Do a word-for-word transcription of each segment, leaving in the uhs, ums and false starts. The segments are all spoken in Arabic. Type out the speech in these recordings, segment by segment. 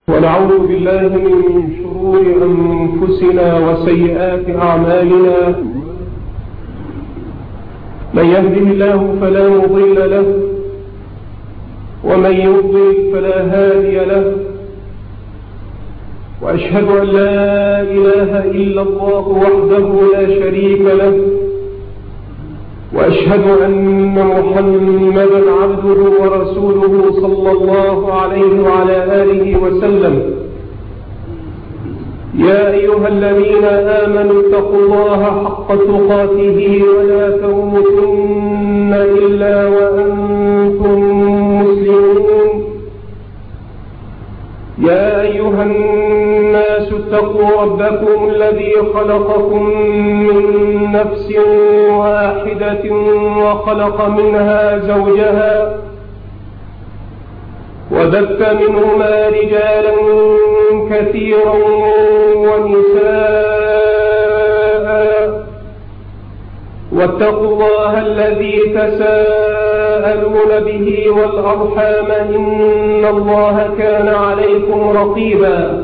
ونعوذ بالله من شرور أنفسنا وسيئات أعمالنا. من يهده الله فلا مضل له، ومن يضلل فلا هادي له. وأشهد أن لا إله إلا الله وحده لا شريك له، وأشهد أن محمدا عبده ورسوله صلى الله عليه وعلى آله وسلم. يا أيها الذين آمنوا اتقوا الله حق تقاته ولا تموتن إلا وأنتم مسلمون. يا أيها الناس اتقوا ربكم الذي خلقكم من نفس واحدة وخلق منها زوجها وبث منهما رجالا كثيرا ونساء. واتقوا الله الذي تساءلون به والأرحام إن الله كان عليكم رقيبا.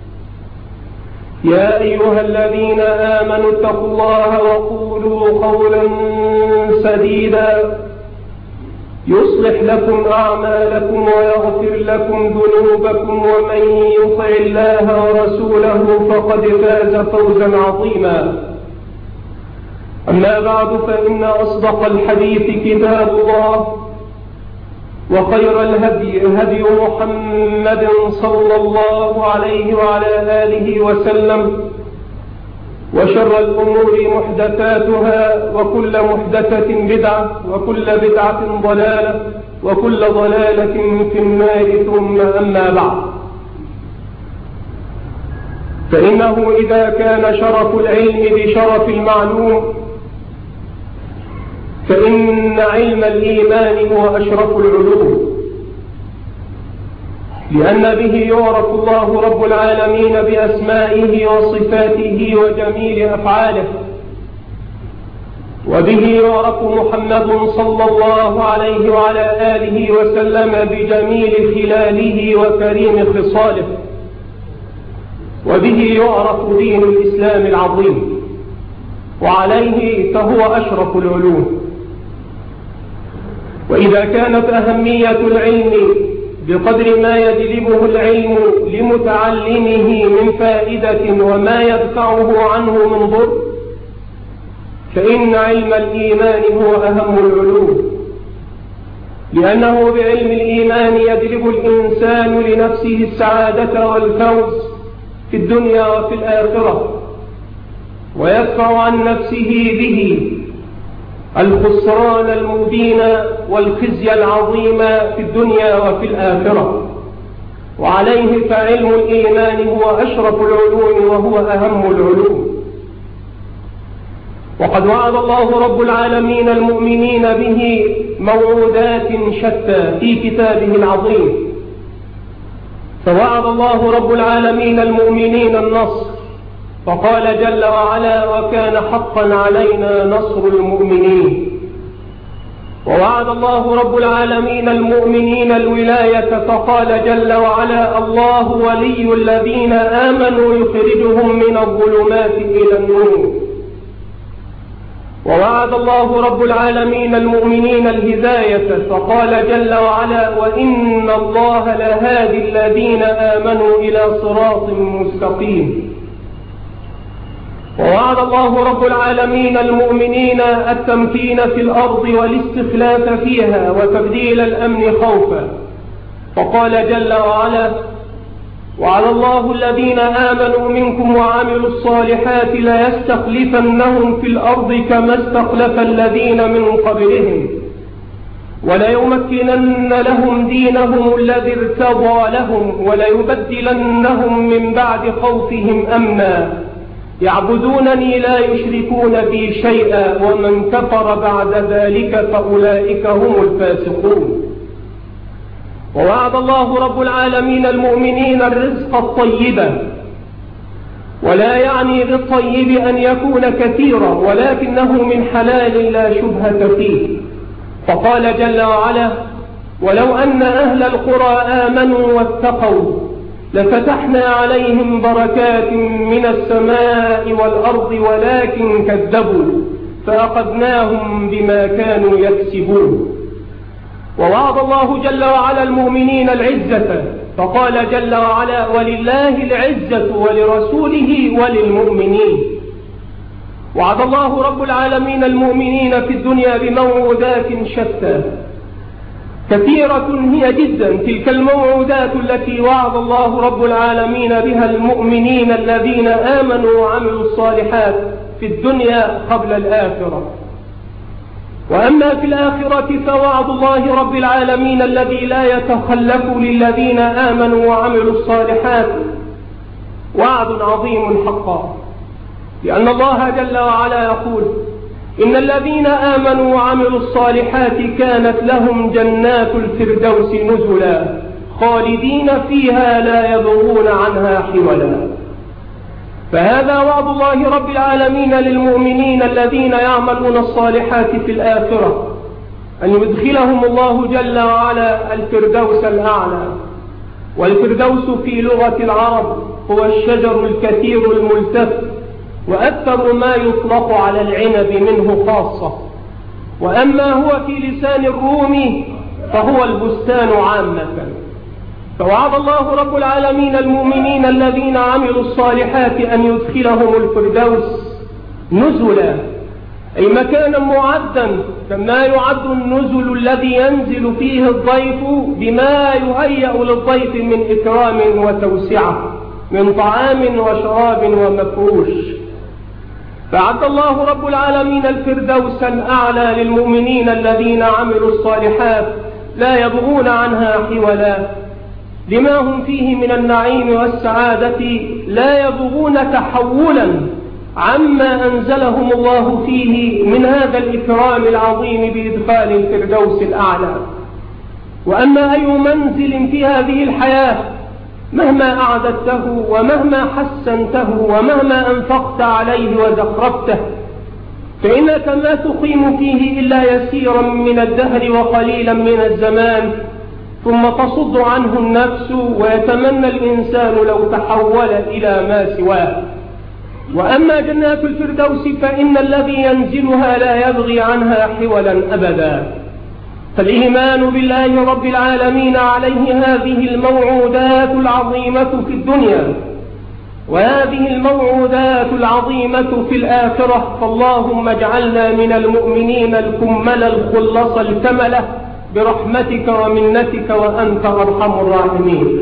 يا أيها الذين آمنوا اتقوا الله وقولوا قولا سديدا يصلح لكم أعمالكم ويغفر لكم ذنوبكم، ومن يطع الله ورسوله فقد فاز فوزا عظيما. أما بعد، فإن أصدق الحديث كتاب الله، وخير الهدي هدي محمد صلى الله عليه وعلى آله وسلم، وشر الأمور محدثاتها، وكل محدثة بدعة، وكل بدعة ضلالة، وكل ضلالة في النار. ثم أما بعد، فإنه إذا كان شرف العلم بشرف المعلوم، فإن علم الإيمان هو أشرف العلوم، لأن به يعرف الله رب العالمين بأسمائه وصفاته وجميل أفعاله، وبه يعرف محمد صلى الله عليه وعلى آله وسلم بجميل خلاله وكريم خصاله، وبه يعرف دين الإسلام العظيم، وعليه فهو أشرف العلوم. وإذا كانت أهمية العلم بقدر ما يجلبه العلم لمتعلمه من فائدة وما يدفعه عنه من ضر، فإن علم الإيمان هو أهم العلوم، لأنه بعلم الإيمان يجلب الإنسان لنفسه السعادة والفوز في الدنيا وفي الآخرة، ويدفع عن نفسه به الخسران المبين والخزي العظيم في الدنيا وفي الآخرة. وعليه فعلم الإيمان هو أشرف العلوم وهو أهم العلوم. وقد وعد الله رب العالمين المؤمنين به موعودات شتى في كتابه العظيم. فوعد الله رب العالمين المؤمنين النصر، فقال جل وعلا: وكان حقا علينا نصر المؤمنين. ووعد الله رب العالمين المؤمنين الولاية، فقال جل وعلا: الله ولي الذين آمنوا يخرجهم من الظلمات إلى النور. ووعد الله رب العالمين المؤمنين الهداية، فقال جل وعلا: وإن الله لهادي الذين آمنوا إلى صراط مستقيم. ووعد الله رب العالمين المؤمنين التمكين في الأرض والاستخلاف فيها وتبديل الأمن خوفا، فقال جل وعلا: وعلى الله الذين آمنوا منكم وعملوا الصالحات ليستخلفنهم في الأرض كما استخلف الذين من قبلهم وليمكنن لهم دينهم الذي ارتضى لهم وليبدلنهم من بعد خوفهم أمنا يعبدونني لا يشركون بي شيئا ومن كفر بعد ذلك فأولئك هم الفاسقون. ووعد الله رب العالمين المؤمنين الرزق الطيب، ولا يعني بالطيب أن يكون كثيرا، ولكنه من حلال لا شبهة فيه، فقال جل وعلا: ولو أن أهل القرى آمنوا واتقوا لفتحنا عليهم بركات من السماء والأرض ولكن كذبوا فأخذناهم بما كانوا يكسبون. ووعد الله جل وعلا المؤمنين العزة، فقال جل وعلا: ولله العزة ولرسوله وللمؤمنين. وعد الله رب العالمين المؤمنين في الدنيا بموعودات شتى كثيرة هي جدا، تلك الموعودات التي وعد الله رب العالمين بها المؤمنين الذين آمنوا وعملوا الصالحات في الدنيا قبل الآخرة. وأما في الآخرة فوعد الله رب العالمين الذي لا يتخلف للذين آمنوا وعملوا الصالحات وعد عظيم حقا، لأن الله جل وعلا يقول: إن الذين آمنوا وعملوا الصالحات كانت لهم جنات الفردوس نزلا خالدين فيها لا يبغون عنها حولا. فهذا وعد الله رب العالمين للمؤمنين الذين يعملون الصالحات في الآخرة، أن يدخلهم الله جل وعلا الفردوس الأعلى. والفردوس في لغة العرب هو الشجر الكثير الملتف، وأكثر ما يطلق على العنب منه خاصة، وأما هو في لسان الروم فهو البستان عامة. فوعد الله رب العالمين المؤمنين الذين عملوا الصالحات أن يدخلهم الفردوس نزلا، أي مكانا معدا، كما يعد النزل الذي ينزل فيه الضيف بما يهيأ للضيف من إكرام وتوسعة من طعام وشراب ومفروش. فأعد الله رب العالمين الفردوس الأعلى للمؤمنين الذين عملوا الصالحات لا يبغون عنها حولا، لما هم فيه من النعيم والسعادة، لا يبغون تحولا عما أنزلهم الله فيه من هذا الإكرام العظيم بإدخال الفردوس الأعلى. وأما أي منزل في هذه الحياة مهما أعددته ومهما حسنته ومهما أنفقت عليه وزخرفته، فإنك ما تقيم فيه إلا يسيرا من الدهر وقليلا من الزمان، ثم تصد عنه النفس ويتمنى الإنسان لو تحول إلى ما سواه. وأما جنات الفردوس فإن الذي ينزلها لا يبغي عنها حولا أبدا. فالإيمان بالله رب العالمين عليه هذه الموعودات العظيمة في الدنيا، وهذه الموعودات العظيمة في الآخرة. فاللهم اجعلنا من المؤمنين الكمل الخلص الكملة برحمتك ومنتك وأنت أرحم الراحمين.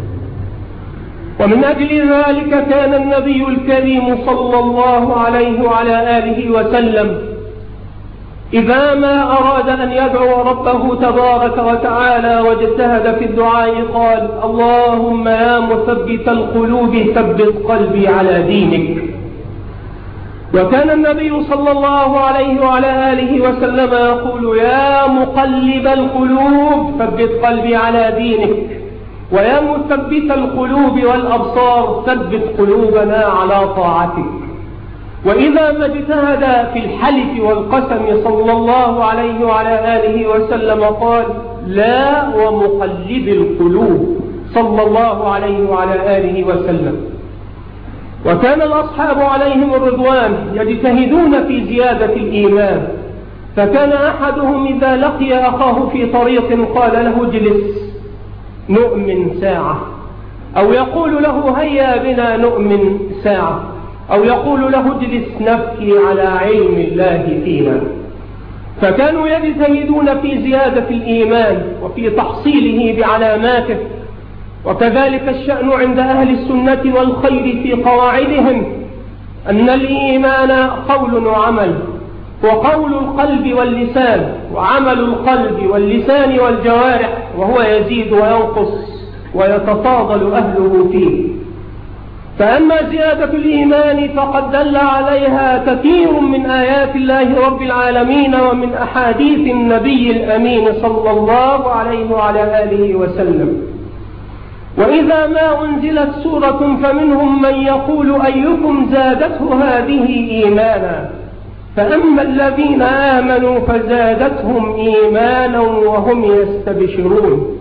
ومن أجل ذلك كان النبي الكريم صلى الله عليه وعلى آله وسلم إذا ما أراد أن يدعو ربه تبارك وتعالى واجتهد في الدعاء قال: اللهم يا مثبت القلوب ثبت قلبي على دينك. وكان النبي صلى الله عليه وعلى آله وسلم يقول: يا مقلب القلوب ثبت قلبي على دينك، ويا مثبت القلوب والأبصار ثبت قلوبنا على طاعتك. وإذا ما اجتهد في الحلف والقسم صلى الله عليه وعلى آله وسلم قال: لا ومقلب القلوب صلى الله عليه وعلى آله وسلم. وكان الأصحاب عليهم الرضوان يجتهدون في زيادة الإيمان، فكان أحدهم إذا لقي أخاه في طريق قال له: اجلس نؤمن ساعة، أو يقول له: هيا بنا نؤمن ساعة، أو يقول له: اجلس نبكي على علم الله فينا. فكانوا يجتهدون في زيادة الإيمان وفي تحصيله بعلاماته. وكذلك الشأن عند أهل السنة والخير في قواعدهم، أن الإيمان قول وعمل، وقول القلب واللسان، وعمل القلب واللسان والجوارح، وهو يزيد وينقص ويتفاضل أهله فيه. فأما زيادة الإيمان فقد دل عليها كثير من آيات الله رب العالمين ومن أحاديث النبي الأمين صلى الله عليه وعلى آله وسلم. وإذا ما أنزلت سورة فمنهم من يقول: أيكم زادته هذه إيمانا؟ فأما الذين آمنوا فزادتهم إيمانا وهم يستبشرون.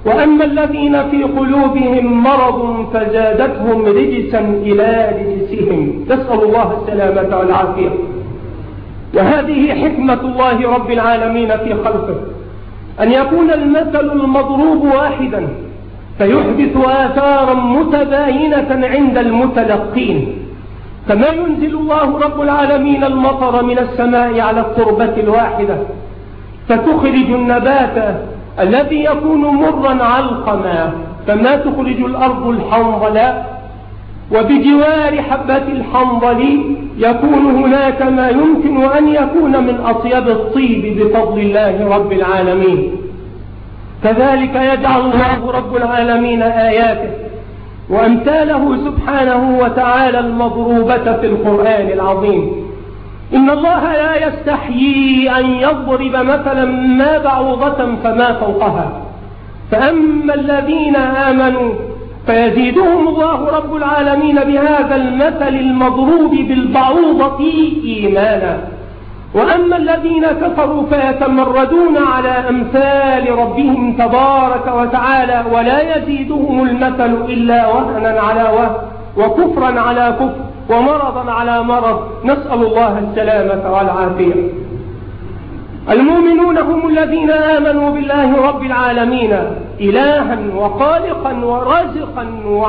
وأما الذين في قلوبهم مرض فزادتهم رجسا إلى رجسهم، نسأل الله السلامة والعافية. وهذه حكمة الله رب العالمين في خلقه، أن يكون المثل المضروب واحدا فيحدث آثارا متباينة عند المتلقين، كما ينزل الله رب العالمين المطر من السماء على التربة الواحدة فتخرج النبات الذي يكون مرا علقما كما تخرج الأرض الحنظلاء، وبجوار حبة الحنظل يكون هناك ما يمكن أن يكون من أطيب الطيب بفضل الله رب العالمين. كذلك يجعل الله رب العالمين آياته وأمثاله سبحانه وتعالى المضروبة في القرآن العظيم. إن الله لا يستحيي أن يضرب مثلا ما بعوضة فما فوقها، فأما الذين آمنوا فيزيدهم الله رب العالمين بهذا المثل المضروب بالبعوضة إيمانا، وأما الذين كفروا فيتمردون على أمثال ربهم تبارك وتعالى ولا يزيدهم المثل إلا وهنا على وهن وكفرا على كفر ومرضا على مرض، نسأل الله السلامة والعافية. المؤمنون هم الذين آمنوا بالله رب العالمين إلها وخالقا ورازقا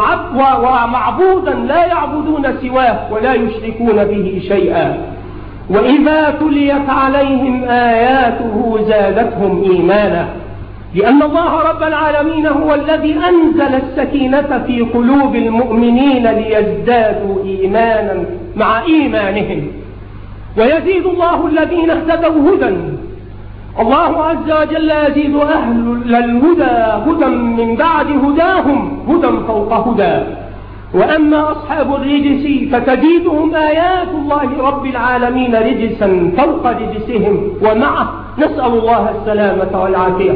ومعبودا لا يعبدون سواه ولا يشركون به شيئا، وإذا تليت عليهم آياته زادتهم إيمانا، لأن الله رب العالمين هو الذي أنزل السكينة في قلوب المؤمنين ليزدادوا إيمانا مع إيمانهم، ويزيد الله الذين اهتدوا هدى. الله عز وجل يزيد أهل الهدى هدى من بعد هداهم هدى فوق هدى، وأما أصحاب الرجس فتزيدهم آيات الله رب العالمين رجسا فوق رجسهم ومعه، نسأل الله السلامة والعافية.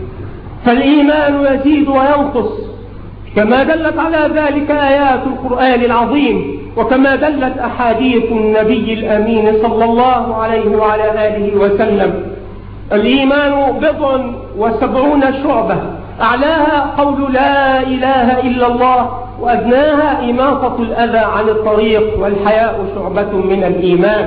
فالإيمان يزيد وينقص كما دلت على ذلك آيات القرآن العظيم، وكما دلت أحاديث النبي الأمين صلى الله عليه وعلى آله وسلم. الإيمان بضع وسبعون شعبة، أعلاها قول لا إله إلا الله، وأدناها إماطة الأذى عن الطريق، والحياء شعبة من الإيمان.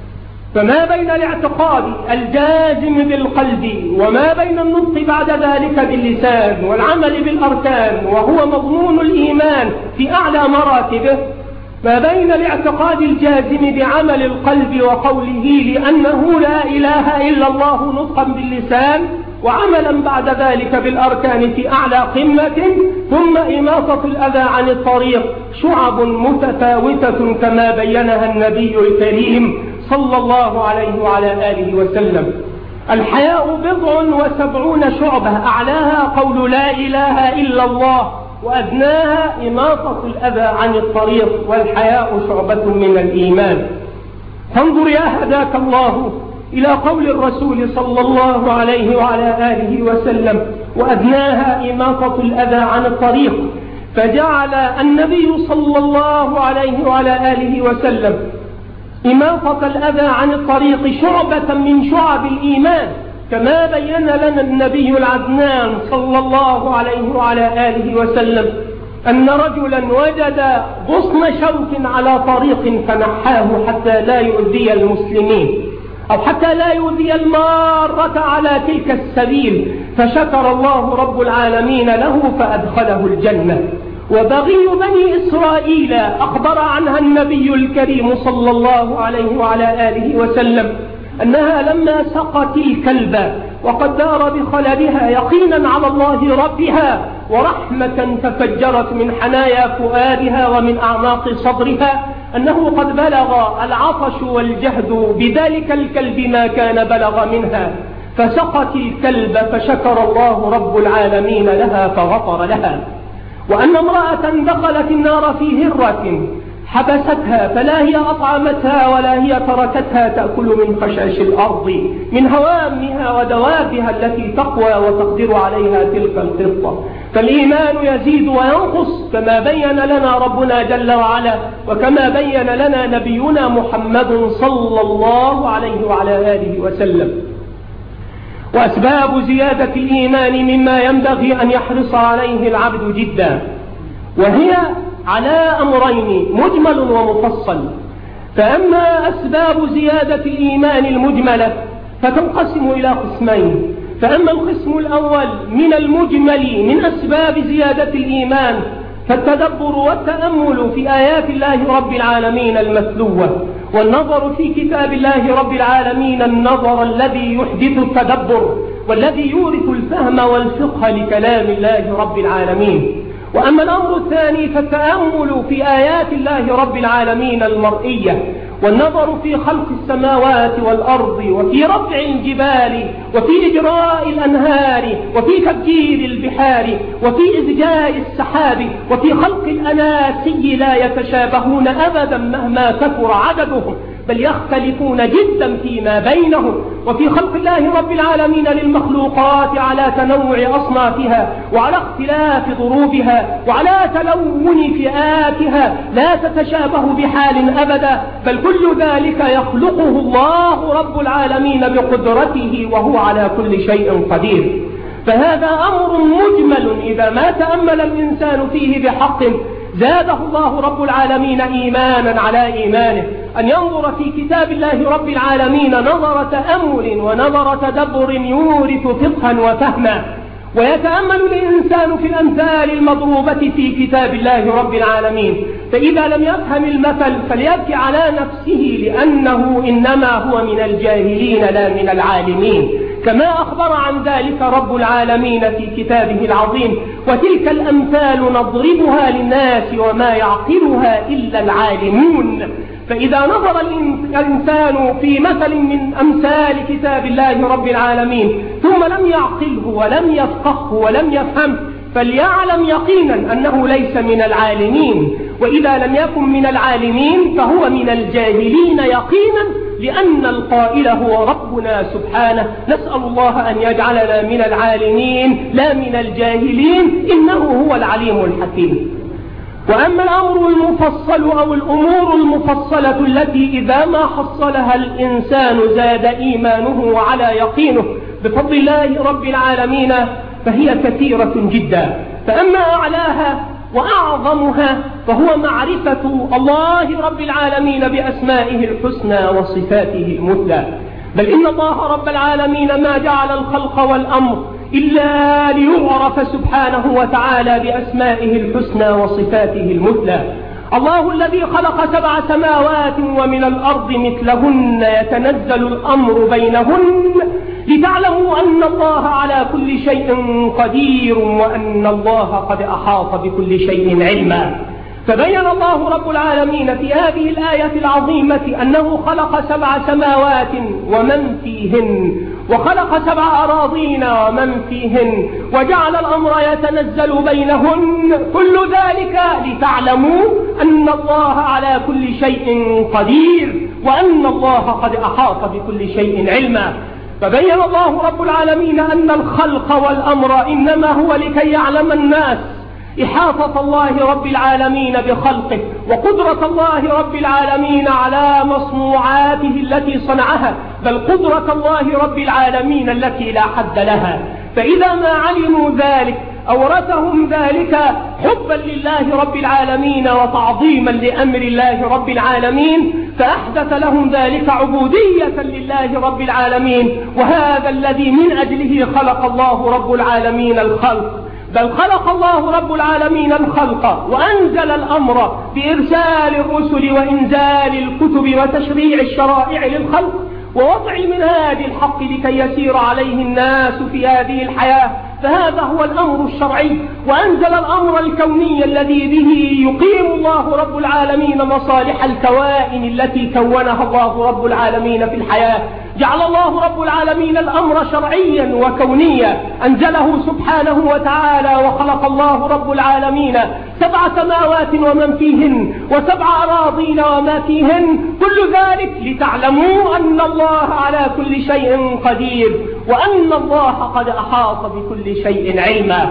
فما بين الاعتقاد الجازم بالقلب وما بين النطق بعد ذلك باللسان والعمل بالأركان وهو مضمون الإيمان في أعلى مراتبه، ما بين الاعتقاد الجازم بعمل القلب وقوله لأنه لا إله إلا الله نطقا باللسان وعملا بعد ذلك بالأركان في أعلى قمة، ثم إماطة الأذى عن الطريق، شعب متفاوتة كما بينها النبي الكريم صلى الله عليه وعلى آله وسلم. الحياء بضع وسبعون شعبة، أعلاها قول لا إله إلا الله، وأدناها إماطة الأذى عن الطريق، والحياء شعبة من الإيمان. فانظر يا هداك الله إلى قول الرسول صلى الله عليه وعلى آله وسلم وأدناها إماطة الأذى عن الطريق، فجعل النبي صلى الله عليه وعلى آله وسلم إماطة الأذى عن الطريق شعبة من شعب الإيمان، كما بين لنا النبي العدنان صلى الله عليه وعلى آله وسلم أن رجلا وجد غصن شوك على طريق فنحاه حتى لا يؤذي المسلمين أو حتى لا يؤذي المارة على تلك السبيل، فشكر الله رب العالمين له فأدخله الجنة. وبغي بني إسرائيل أخبر عنها النبي الكريم صلى الله عليه وعلى آله وسلم أنها لما سقت الكلب وقد دار بخلبها يقينا على الله ربها ورحمة تفجرت من حنايا فؤادها ومن أعماق صدرها، أنه قد بلغ العطش والجهد بذلك الكلب ما كان بلغ منها، فسقت الكلب فشكر الله رب العالمين لها فغفر لها. وأن امرأة دخلت النار في هرة حبستها فلا هي أطعمتها ولا هي تركتها تأكل من خشاش الأرض من هوامها ودوابها التي تقوى وتقدر عليها تلك القطة. فالإيمان يزيد وينقص كما بين لنا ربنا جل وعلا، وكما بين لنا نبينا محمد صلى الله عليه وعلى آله وسلم. وأسباب زيادة الإيمان مما ينبغي أن يحرص عليه العبد جدا، وهي على أمرين مجمل ومفصل. فأما أسباب زيادة الإيمان المجملة فتنقسم إلى قسمين. فأما القسم الأول من المجمل من أسباب زيادة الإيمان فالتدبر والتأمل في آيات الله رب العالمين المتلوة، والنظر في كتاب الله رب العالمين النظر الذي يحدث التدبر والذي يورث الفهم والفقه لكلام الله رب العالمين. وأما الأمر الثاني فالتأمل في آيات الله رب العالمين المرئية، والنظر في خلق السماوات والأرض، وفي رفع الجبال، وفي إجراء الأنهار، وفي تفجير البحار، وفي إزجاء السحاب، وفي خلق الأناسي لا يتشابهون أبدا مهما كثر عددهم، بل يختلفون جدا فيما بينهم، وفي خلق الله رب العالمين للمخلوقات على تنوع أصنافها، وعلى اختلاف ضروبها، وعلى تلون فئاتها لا تتشابه بحال أبدا، بل كل ذلك يخلقه الله رب العالمين بقدرته وهو على كل شيء قدير. فهذا أمر مجمل إذا ما تأمل الإنسان فيه بحق زاده الله رب العالمين إيمانا على إيمانه، أن ينظر في كتاب الله رب العالمين نظر تأمل ونظر تدبر يورث فقها وفهما، ويتأمل الإنسان في الأمثال المضروبة في كتاب الله رب العالمين، فإذا لم يفهم المثل فليبكي على نفسه، لأنه إنما هو من الجاهلين لا من العالمين، كما أخبر عن ذلك رب العالمين في كتابه العظيم: وتلك الأمثال نضربها للناس وما يعقلها إلا العالمون. فإذا نظر الإنسان في مثل من أمثال كتاب الله رب العالمين ثم لم يعقله ولم يفقهه ولم يفهمه فليعلم يقينا أنه ليس من العالمين، وإذا لم يكن من العالمين فهو من الجاهلين يقينا، لأن القائل هو ربنا سبحانه. نسأل الله أن يجعلنا من العالمين لا من الجاهلين، إنه هو العليم الحكيم. وأما الأمر المفصل أو الأمور المفصلة التي إذا ما حصلها الإنسان زاد إيمانه وعلى يقينه بفضل الله رب العالمين فهي كثيرة جدا. فأما أعلاها وأعظمها فهو معرفة الله رب العالمين بأسمائه الحسنى وصفاته المثلى. بل إن الله رب العالمين ما جعل الخلق والأمر إلا ليعرف سبحانه وتعالى بأسمائه الحسنى وصفاته المثلى. الله الذي خلق سبع سماوات ومن الأرض مثلهن يتنزل الأمر بينهن لتعلموا أن الله على كل شيء قدير وأن الله قد أحاط بكل شيء علما. فبين الله رب العالمين في هذه الآية العظيمة أنه خلق سبع سماوات ومن فيهن، وخلق سبع أراضين ومن فيهن، وجعل الأمر يتنزل بينهن، كل ذلك لتعلموا أن الله على كل شيء قدير وأن الله قد أحاط بكل شيء علما. فبين الله رب العالمين أن الخلق والأمر إنما هو لكي يعلم الناس إحاطة الله رب العالمين بخلقه، وقدرة الله رب العالمين على مصنوعاته التي صنعها، بل قدرة الله رب العالمين التي لا حد لها. فإذا ما علموا ذلك أورثهم ذلك حبا لله رب العالمين وتعظيما لأمر الله رب العالمين، فأحدث لهم ذلك عبودية لله رب العالمين، وهذا الذي من أجله خلق الله رب العالمين الخلق. بل خلق الله رب العالمين الخلق وأنزل الأمر بإرسال الرسل وإنزال الكتب وتشريع الشرائع للخلق ووضع المنهاج الحق لكي يسير عليه الناس في هذه الحياة. فهذا هو الأمر الشرعي، وأنزل الأمر الكوني الذي به يقيم الله رب العالمين مصالح الكوائن التي كونها الله رب العالمين في الحياة. جعل الله رب العالمين الأمر شرعيا وكونيا، أنزله سبحانه وتعالى، وخلق الله رب العالمين سبع سماوات ومن فيهن وسبع أراضين وما فيهن، كل ذلك لتعلموا أن الله على كل شيء قدير وأن الله قد أحاط بكل شيء علما.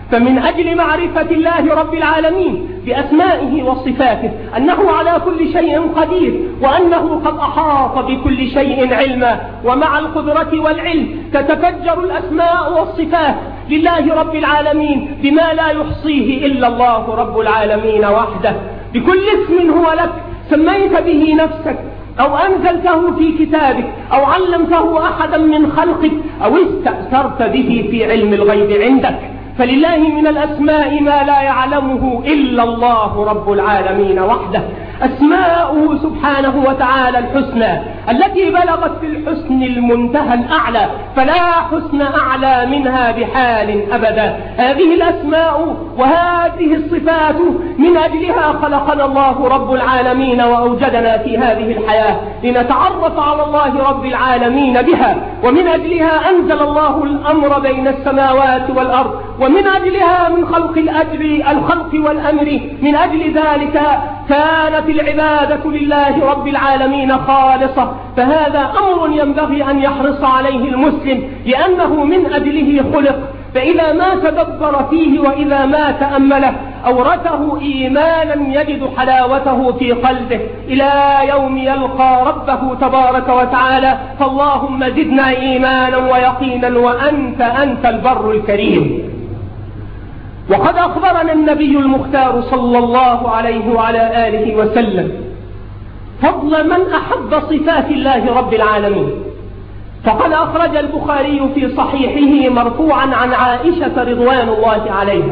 فمن أجل معرفة الله رب العالمين بأسمائه وصفاته أنه على كل شيء قدير، وأنه قد أحاط بكل شيء علما، ومع القدرة والعلم تتفجر الأسماء والصفات لله رب العالمين بما لا يحصيه إلا الله رب العالمين وحده. بكل اسم هو لك سميت به نفسك أو أنزلته في كتابك أو علمته أحدا من خلقك أو استأثرت به في علم الغيب عندك، فلله من الأسماء ما لا يعلمه إلا الله رب العالمين وحده. أسماؤه سبحانه وتعالى الحسنى التي بلغت في الحسن المنتهى الأعلى، فلا حسن أعلى منها بحال أبدا. هذه الأسماء وهذه الصفات من أجلها خلقنا الله رب العالمين وأوجدنا في هذه الحياة لنتعرف على الله رب العالمين بها، ومن أجلها أنزل الله الأمر بين السماوات والأرض، ومن أجلها من خلق الأجر الخلق والأمر. من أجل ذلك كانت العبادة لله رب العالمين خالصة، فهذا أمر ينبغي أن يحرص عليه المسلم لأنه من أجله خلق. فإذا ما تدبر فيه وإذا ما تأمله أورثه إيمانا يجد حلاوته في قلبه إلى يوم يلقى ربه تبارك وتعالى. فاللهم زدنا إيمانا ويقينا وأنت أنت البر الكريم. وقد أخبرنا النبي المختار صلى الله عليه وعلى آله وسلم فضل من أحب صفات الله رب العالمين، فقد أخرج البخاري في صحيحه مرفوعا عن عائشة رضوان الله عليها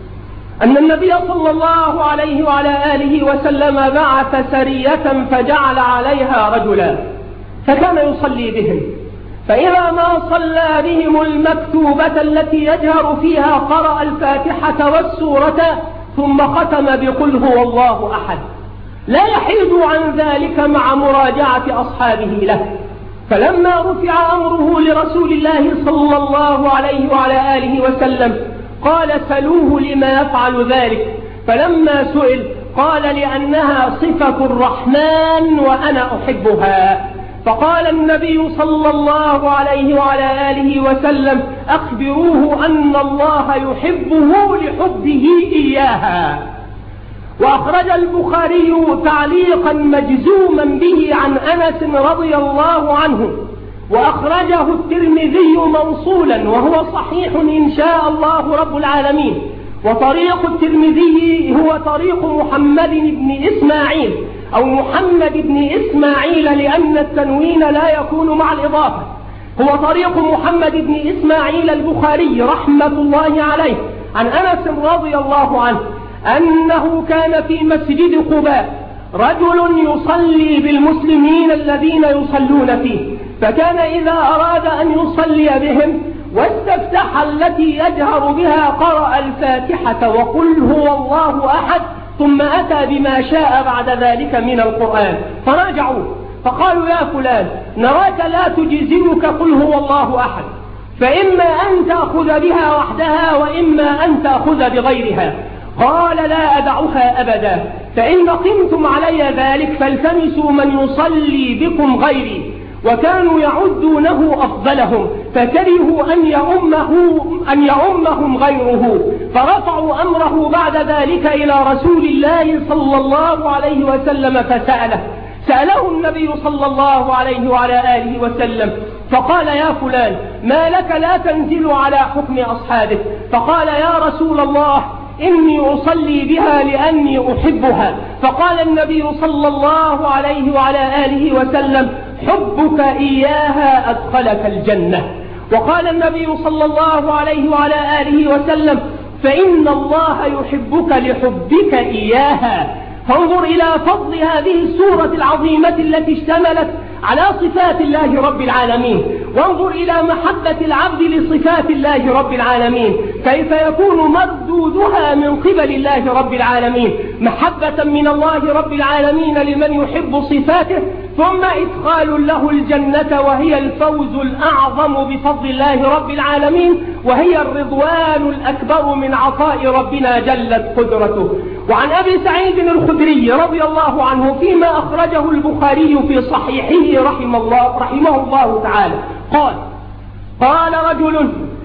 أن النبي صلى الله عليه وعلى آله وسلم بعث سرية فجعل عليها رجلا فكان يصلي بهم، فإذا ما صلى بهم المكتوبة التي يجهر فيها قرأ الفاتحة والسورة ثم ختم بقل هو الله أحد، لا يحيد عن ذلك مع مراجعة أصحابه له. فلما رفع أمره لرسول الله صلى الله عليه وعلى آله وسلم قال سلوه لما يفعل ذلك، فلما سئل قال لأنها صفة الرحمن وأنا أحبها. فقال النبي صلى الله عليه وعلى آله وسلم أخبروه أن الله يحبه لحبه إياها. وأخرج البخاري تعليقا مجزوما به عن أنس رضي الله عنه، وأخرجه الترمذي موصولا وهو صحيح إن شاء الله رب العالمين. وطريق الترمذي هو طريق محمد بن إسماعيل أو محمد بن إسماعيل لأن التنوين لا يكون مع الإضافة، هو طريق محمد بن إسماعيل البخاري رحمة الله عليه عن أنس رضي الله عنه أنه كان في مسجد قباء رجل يصلي بالمسلمين الذين يصلون فيه، فكان إذا أراد أن يصلي بهم واستفتح التي يجهر بها قرأ الفاتحة وقل هو الله أحد ثم أتى بما شاء بعد ذلك من القرآن. فراجعوا فقالوا يا فلان نراك لا تجزئك قل هو الله أحد، فإما أن تأخذ بها وحدها وإما أن تأخذ بغيرها. قال لا أدعها أبدا، فإن قمتم علي ذلك فالتمسوا من يصلي بكم غيري. وكانوا يعدونه أفضلهم فكرهوا أن يؤمه أن يؤمهم غيره، فرفعوا أمره بعد ذلك إلى رسول الله صلى الله عليه وسلم فسأله سأله النبي صلى الله عليه وعلى آله وسلم فقال يا فلان ما لك لا تنزل على حكم أصحابك؟ فقال يا رسول الله إني أصلي بها لأني أحبها. فقال النبي صلى الله عليه وعلى آله وسلم حبك إياها أدخلك الجنة. وقال النبي صلى الله عليه وعلى آله وسلم فإن الله يحبك لحبك إياها. فانظر إلى فضل هذه السورة العظيمة التي اشتملت على صفات الله رب العالمين، وانظر إلى محبة العبد لصفات الله رب العالمين، كيف يكون مردودها من قبل الله رب العالمين محبة من الله رب العالمين لمن يحب صفاته، ثم إدخال له الجنة وهي الفوز الأعظم بفضل الله رب العالمين، وهي الرضوان الأكبر من عطاء ربنا جلت قدرته. وعن أبي سعيد الخدري رضي الله عنه فيما أخرجه البخاري في صحيحه رحمه الله, رحمه الله تعالى قال قال رجل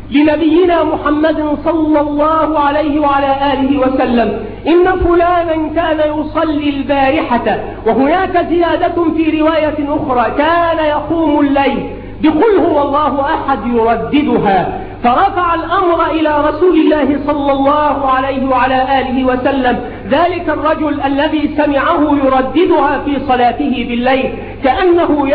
لنبينا محمد صلى الله عليه وعلى آله وسلم: إن فلانا كان يصلي البارحة، وهناك زيادة في رواية أخرى: كان يقوم الليل بقل هو الله أحد يرددها. فرفع الأمر إلى رسول الله صلى الله عليه وعلى آله وسلم ذلك الرجل الذي سمعه يرددها في صلاته بالليل كأنه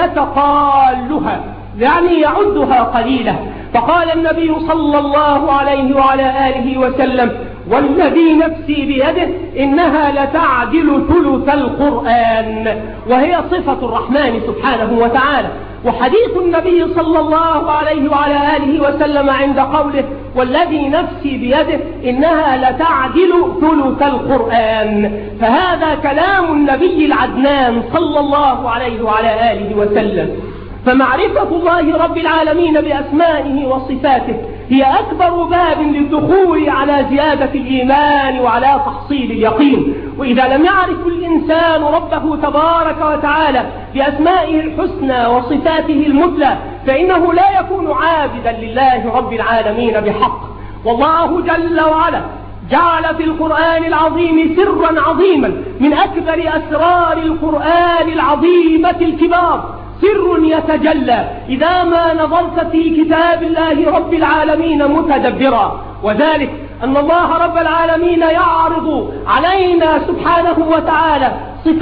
يتقالها، يعني يعدها قليلة. فقال النبي صلى الله عليه وعلى آله وسلم: والذي نفسي بيده إنها لتعدل ثلث القرآن، وهي صفة الرحمن سبحانه وتعالى. وحديث النبي صلى الله عليه وعلى آله وسلم عند قوله: والذي نفسي بيده إنها لتعدل ثلث القرآن، فهذا كلام النبي العدنان صلى الله عليه وعلى آله وسلم. فمعرفة الله رب العالمين بأسمائه وصفاته هي أكبر باب للدخول على زيادة الإيمان وعلى تحصيل اليقين. وإذا لم يعرف الإنسان ربه تبارك وتعالى بأسمائه الحسنى وصفاته المثلى فإنه لا يكون عابدا لله رب العالمين بحق. والله جل وعلا جعل في القرآن العظيم سرا عظيما من أكبر أسرار القرآن العظيمة الكبار، سر يتجلى إذا ما نظرت في كتاب الله رب العالمين متدبرا، وذلك أن الله رب العالمين يعرض علينا سبحانه وتعالى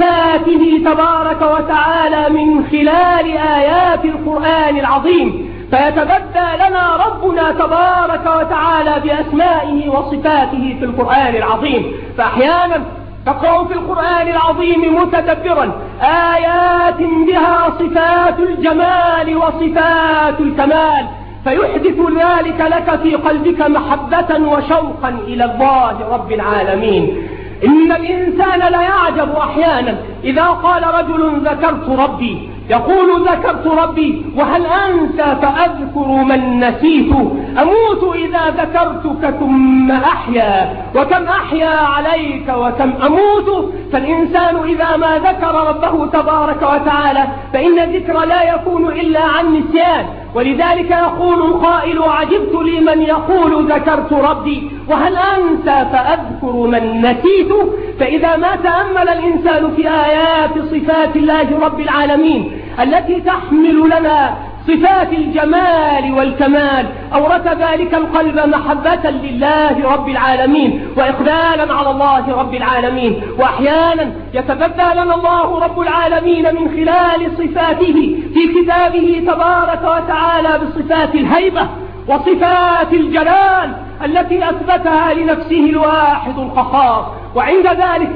صفاته تبارك وتعالى من خلال آيات القرآن العظيم، فيتبدى لنا ربنا تبارك وتعالى بأسمائه وصفاته في القرآن العظيم. فأحيانا تقرأ في القرآن العظيم متدبرا آيات بها صفات الجمال وصفات الكمال، فيحدث ذلك لك في قلبك محبة وشوقا إلى الله رب العالمين. إن الإنسان ليعجب أحيانا إذا قال رجل: ذكرت ربي، يقول: ذكرت ربي وهل أنسى فأذكر من نسيت، أموت إذا ذكرتك ثم أحيا، وكم أحيا عليك وكم أموت. فالإنسان إذا ما ذكر ربه تبارك وتعالى فإن الذكر لا يكون إلا عن نسيان، ولذلك يقول القائل: عجبت لمن يقول ذكرت ربي وهل أنسى فأذكر من نسيت. فإذا ما تأمل الإنسان في آيات صفات الله رب العالمين التي تحمل لنا صفات الجمال والكمال أورث ذلك القلب محبة لله رب العالمين وإقبالا على الله رب العالمين. وأحيانا يتبدى لنا الله رب العالمين من خلال صفاته في كتابه تبارك وتعالى بصفات الهيبة وصفات الجلال التي أثبتها لنفسه الواحد القهار، وعند ذلك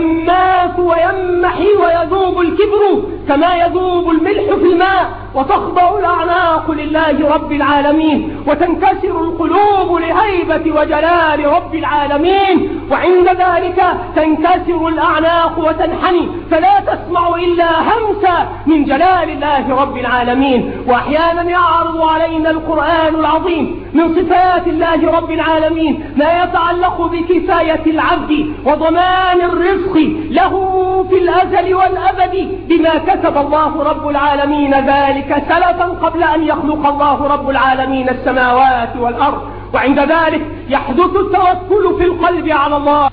يمات ويمحي ويذوب الكبر كما يذوب الملح في الماء، وتخضع الأعناق لله رب العالمين، وتنكسر القلوب لهيبة وجلال رب العالمين، وعند ذلك تنكسر الأعناق وتنحني فلا تسمع إلا همسا من جلال الله رب العالمين. وأحيانا يعرض علينا القرآن العظيم من صفات الله رب العالمين ما يتعلق بكفاية العبد وضمان الرزق له في الأزل والأبد بما كتب الله رب العالمين ذلك سلفا قبل أن يخلق الله رب العالمين السماوات والأرض. وعند ذلك يحدث التوكل في القلب على الله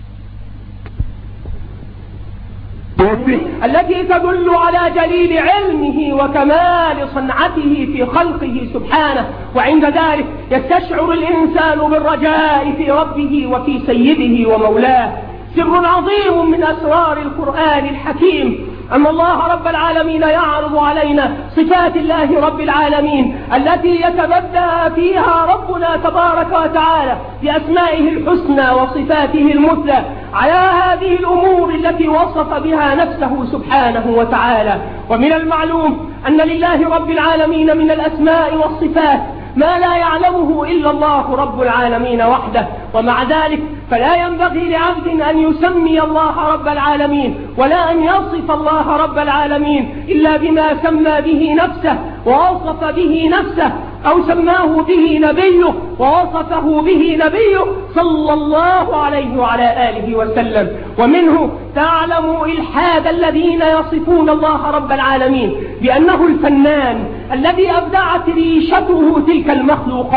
التي تدل على جليل علمه وكمال صنعته في خلقه سبحانه. وعند ذلك يستشعر الإنسان بالرجاء في ربه وفي سيده ومولاه. سر عظيم من أسرار القرآن الحكيم أن الله رب العالمين يعرض علينا صفات الله رب العالمين التي يتبدى فيها ربنا تبارك وتعالى بأسمائه الحسنى وصفاته المثلى على هذه الأمور التي وصف بها نفسه سبحانه وتعالى. ومن المعلوم أن لله رب العالمين من الأسماء والصفات ما لا يعلمه إلا الله رب العالمين وحده، ومع ذلك فلا ينبغي لعبد أن يسمي الله رب العالمين ولا أن يصف الله رب العالمين إلا بما سمى به نفسه ووصف به نفسه أو سماه به نبيه ووصفه به نبيه صلى الله عليه وعلى آله وسلم. ومنه تعلم إلحاد الذين يصفون الله رب العالمين بأنه الفنان الذي أبدعت ريشته تلك المخلوقات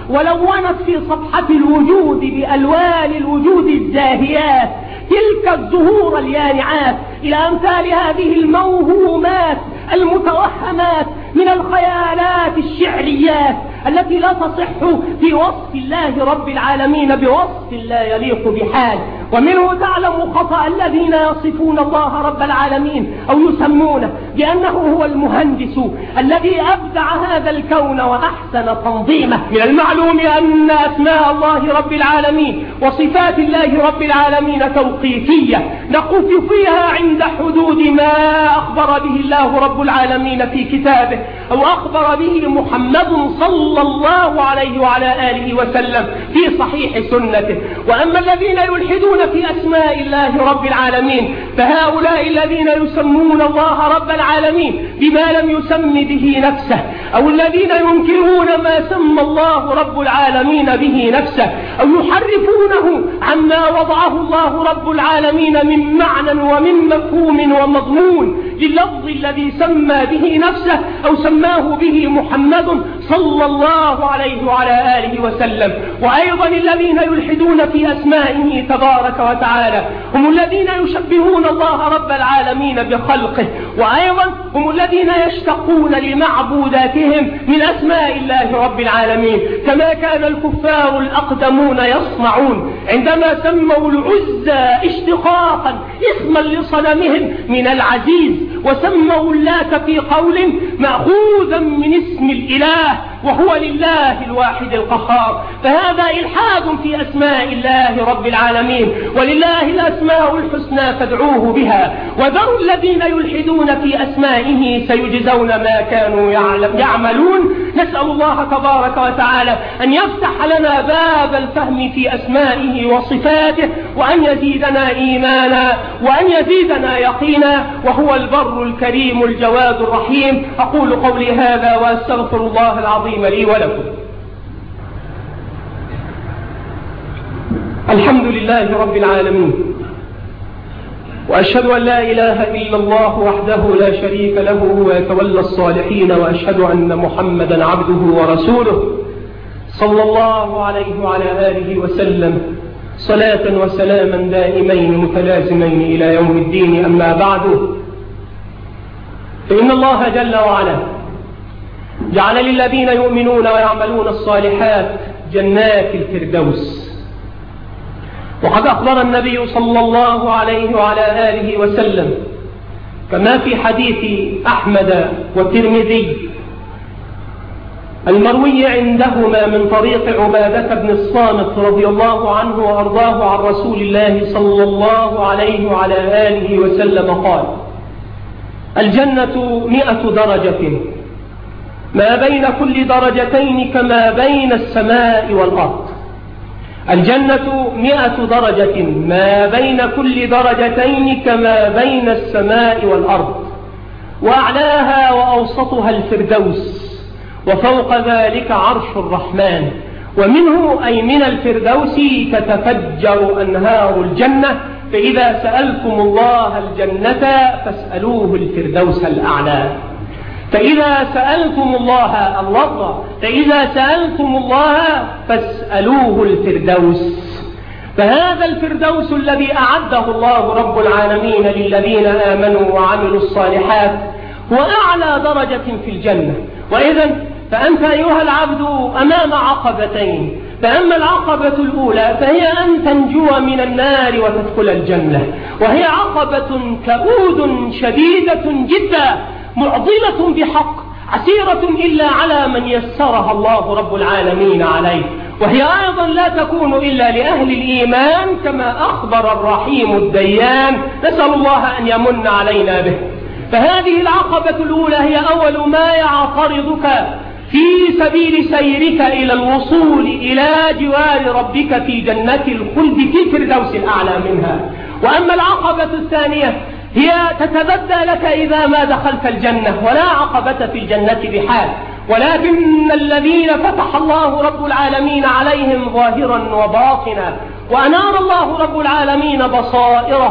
ولونت في صفحة الوجود بألوان الوجود الزاهيات تلك الزهور اليانعات إلى أمثال هذه الموهومات المتوهمات من الخيالات الشعريات التي لا تصح في وصف الله رب العالمين بوصف لا يليق بحال. ومنه تعلم خطأ الذين يصفون الله رب العالمين أو يسمونه بأنه هو المهندس الذي أبدع هذا الكون وأحسن تنظيمه. من المعلوم أن أسماء الله رب العالمين وصفات الله رب العالمين توقيفية نقف فيها عند حدود ما أخبر به الله رب العالمين في كتابه أو أخبر به محمد صلى الله عليه وعلى آله وسلم في صحيح سنته. وأما الذين يلحدون في أسماء الله رب العالمين فهؤلاء الذين يسمون الله رب العالمين بما لم يسم به نفسه أو الذين ينكرون ما سمى الله رب العالمين به نفسه أو يحرفونه عما وضعه الله رب العالمين من معنى ومن مفهوم ومضمون لللفظ الذي سمى به نفسه أو سماه به محمد صلى الله عليه وعلى آله وسلم. وأيضا الذين يلحدون في أسمائه تبارك وتعالى هم الذين يشبهون الله رب العالمين بخلقه، وأيضا هم الذين يشتقون لمعبوداتهم من أسماء الله رب العالمين كما كان الكفار الأقدمون يصنعون عندما سموا العزى اشتقاقا اسما لصنمهم من العزيز، وسموا اللات في قول مأخوذا من اسم الإله وهو لله الواحد القهار. فهذا إلحاد في أسماء الله رب العالمين، ولله الأسماء الحسنى فادعوه بها. وذروا الذين يلحدون في أسمائه سيجزون ما كانوا يعملون. نسأل الله تبارك وتعالى أن يفتح لنا باب الفهم في أسمائه وصفاته، وأن يزيدنا إيمانا وأن يزيدنا يقينا، وهو البر الكريم الجواد الرحيم. أقول قولي هذا وأستغفر الله العظيم لي ولكم. الحمد لله رب العالمين، وأشهد أن لا إله إلا الله وحده لا شريك له ويتولى الصالحين، وأشهد أن محمدا عبده ورسوله صلى الله عليه وعلى آله وسلم صلاة وسلاما دائمين متلازمين إلى يوم الدين. أما بعد، فإن الله جل وعلا جعل للذين يؤمنون ويعملون الصالحات جنات الفردوس. وقد أخبر النبي صلى الله عليه وعلى آله وسلم كما في حديث أحمد والترمذي المروي عندهما من طريق عبادة بن الصامت رضي الله عنه وأرضاه عن رسول الله صلى الله عليه وعلى آله وسلم قال: الجنة مئة درجة، ما بين كل درجتين كما بين السماء والأرض. الجنة مئة درجة، ما بين كل درجتين كما بين السماء والأرض، وأعلاها وأوسطها الفردوس، وفوق ذلك عرش الرحمن، ومنه أي من الفردوس تتفجر أنهار الجنة، فإذا سألتم الله الجنة فاسألوه الفردوس الأعلى. فإذا سألتم الله الله فإذا سألتم الله فاسألوه الفردوس. فهذا الفردوس الذي أعده الله رب العالمين للذين آمنوا وعملوا الصالحات هو أعلى درجة في الجنة. وإذن فأنت أيها العبد أمام عقبتين، فأما العقبة الأولى فهي أن تنجو من النار وتدخل الجنة، وهي عقبة كؤود شديدة جدا معضلة بحق، عسيرة إلا على من يسرها الله رب العالمين عليه، وهي أيضا لا تكون إلا لأهل الإيمان كما أخبر الرحيم الديان، نسأل الله أن يمن علينا به. فهذه العقبة الأولى هي أول ما يعترضك في سبيل سيرك إلى الوصول إلى جوار ربك في جنة الخلد في الفردوس الأعلى منها. وأما العقبة الثانية هي تتبدى لك إذا ما دخلت الجنة، ولا عقبة في الجنة بحال، ولكن الذين فتح الله رب العالمين عليهم ظاهرا وباطنا، وأنار الله رب العالمين بصائرهم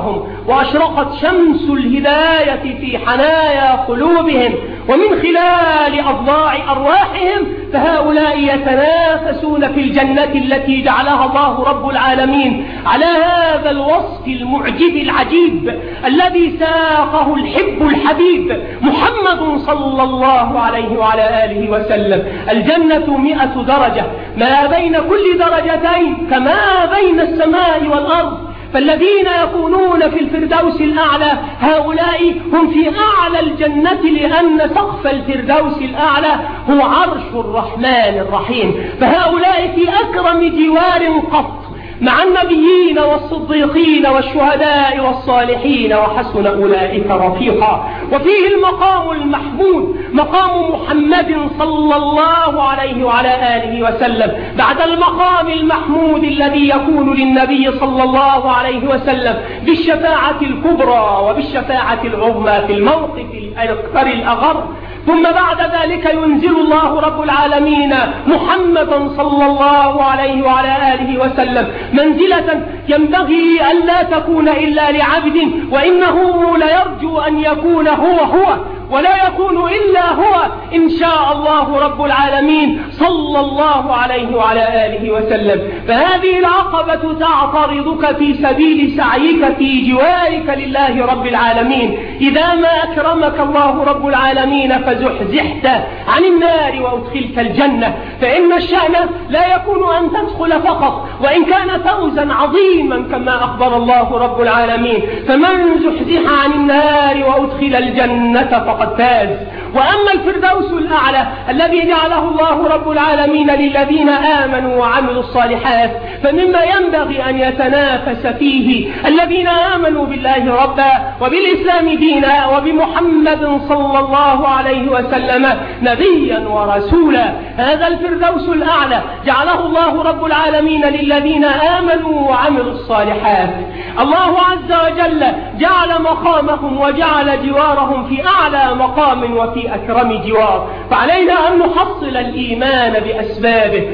وأشرقت شمس الهداية في حنايا قلوبهم ومن خلال أضلاع أرواحهم، فهؤلاء يتنافسون في الجنة التي جعلها الله رب العالمين على هذا الوصف المعجب العجيب الذي ساقه الحب الحبيب محمد صلى الله عليه وعلى آله وسلم. الجنة مئة درجة، ما بين كل درجتين كما بين السماء والأرض. فالذين يكونون في الفردوس الأعلى هؤلاء هم في أعلى الجنة، لأن سقف الفردوس الأعلى هو عرش الرحمن الرحيم. فهؤلاء في أكرم جوار قط مع النبيين والصديقين والشهداء والصالحين، وحسن أولئك رفيقا. وفيه المقام المحمود، مقام محمد صلى الله عليه وعلى آله وسلم، بعد المقام المحمود الذي يكون للنبي صلى الله عليه وسلم بالشفاعة الكبرى وبالشفاعة العظمى في الموقف الأكثر الأغر. ثم بعد ذلك ينزل الله رب العالمين محمدا صلى الله عليه وعلى آله وسلم منزلة ينبغي أن لا تكون إلا لعبد، وإنه ليرجو أن يكون هو هو ولا يكون إلا هو إن شاء الله رب العالمين صلى الله عليه وعلى آله وسلم. فهذه العقبة تعترضك في سبيل سعيك في جوارك لله رب العالمين. إذا ما أكرمك الله رب العالمين فزحزحت عن النار وأدخلت الجنة، فإن الشأن لا يكون أن تدخل فقط، وإن كان فوزا عظيما كما أخبر الله رب العالمين: فمن زحزح عن النار وأدخل الجنة فقد فاز. وأما الفردوس الأعلى الذي جعله الله رب العالمين للذين آمنوا وعملوا الصالحات، فمما ينبغي أن يتنافس فيه الذين آمنوا بالله ربا وبالإسلام دينا وبمحمد صلى الله عليه وسلم نبيا ورسولا. هذا الفردوس الأعلى جعله الله رب العالمين للذين آمنوا وعملوا الصالحات. الله عز وجل جعل مقامهم وجعل جوارهم في أعلى مقام وفي أكرم جوار. فعلينا أن نحصل الإيمان بأسبابه،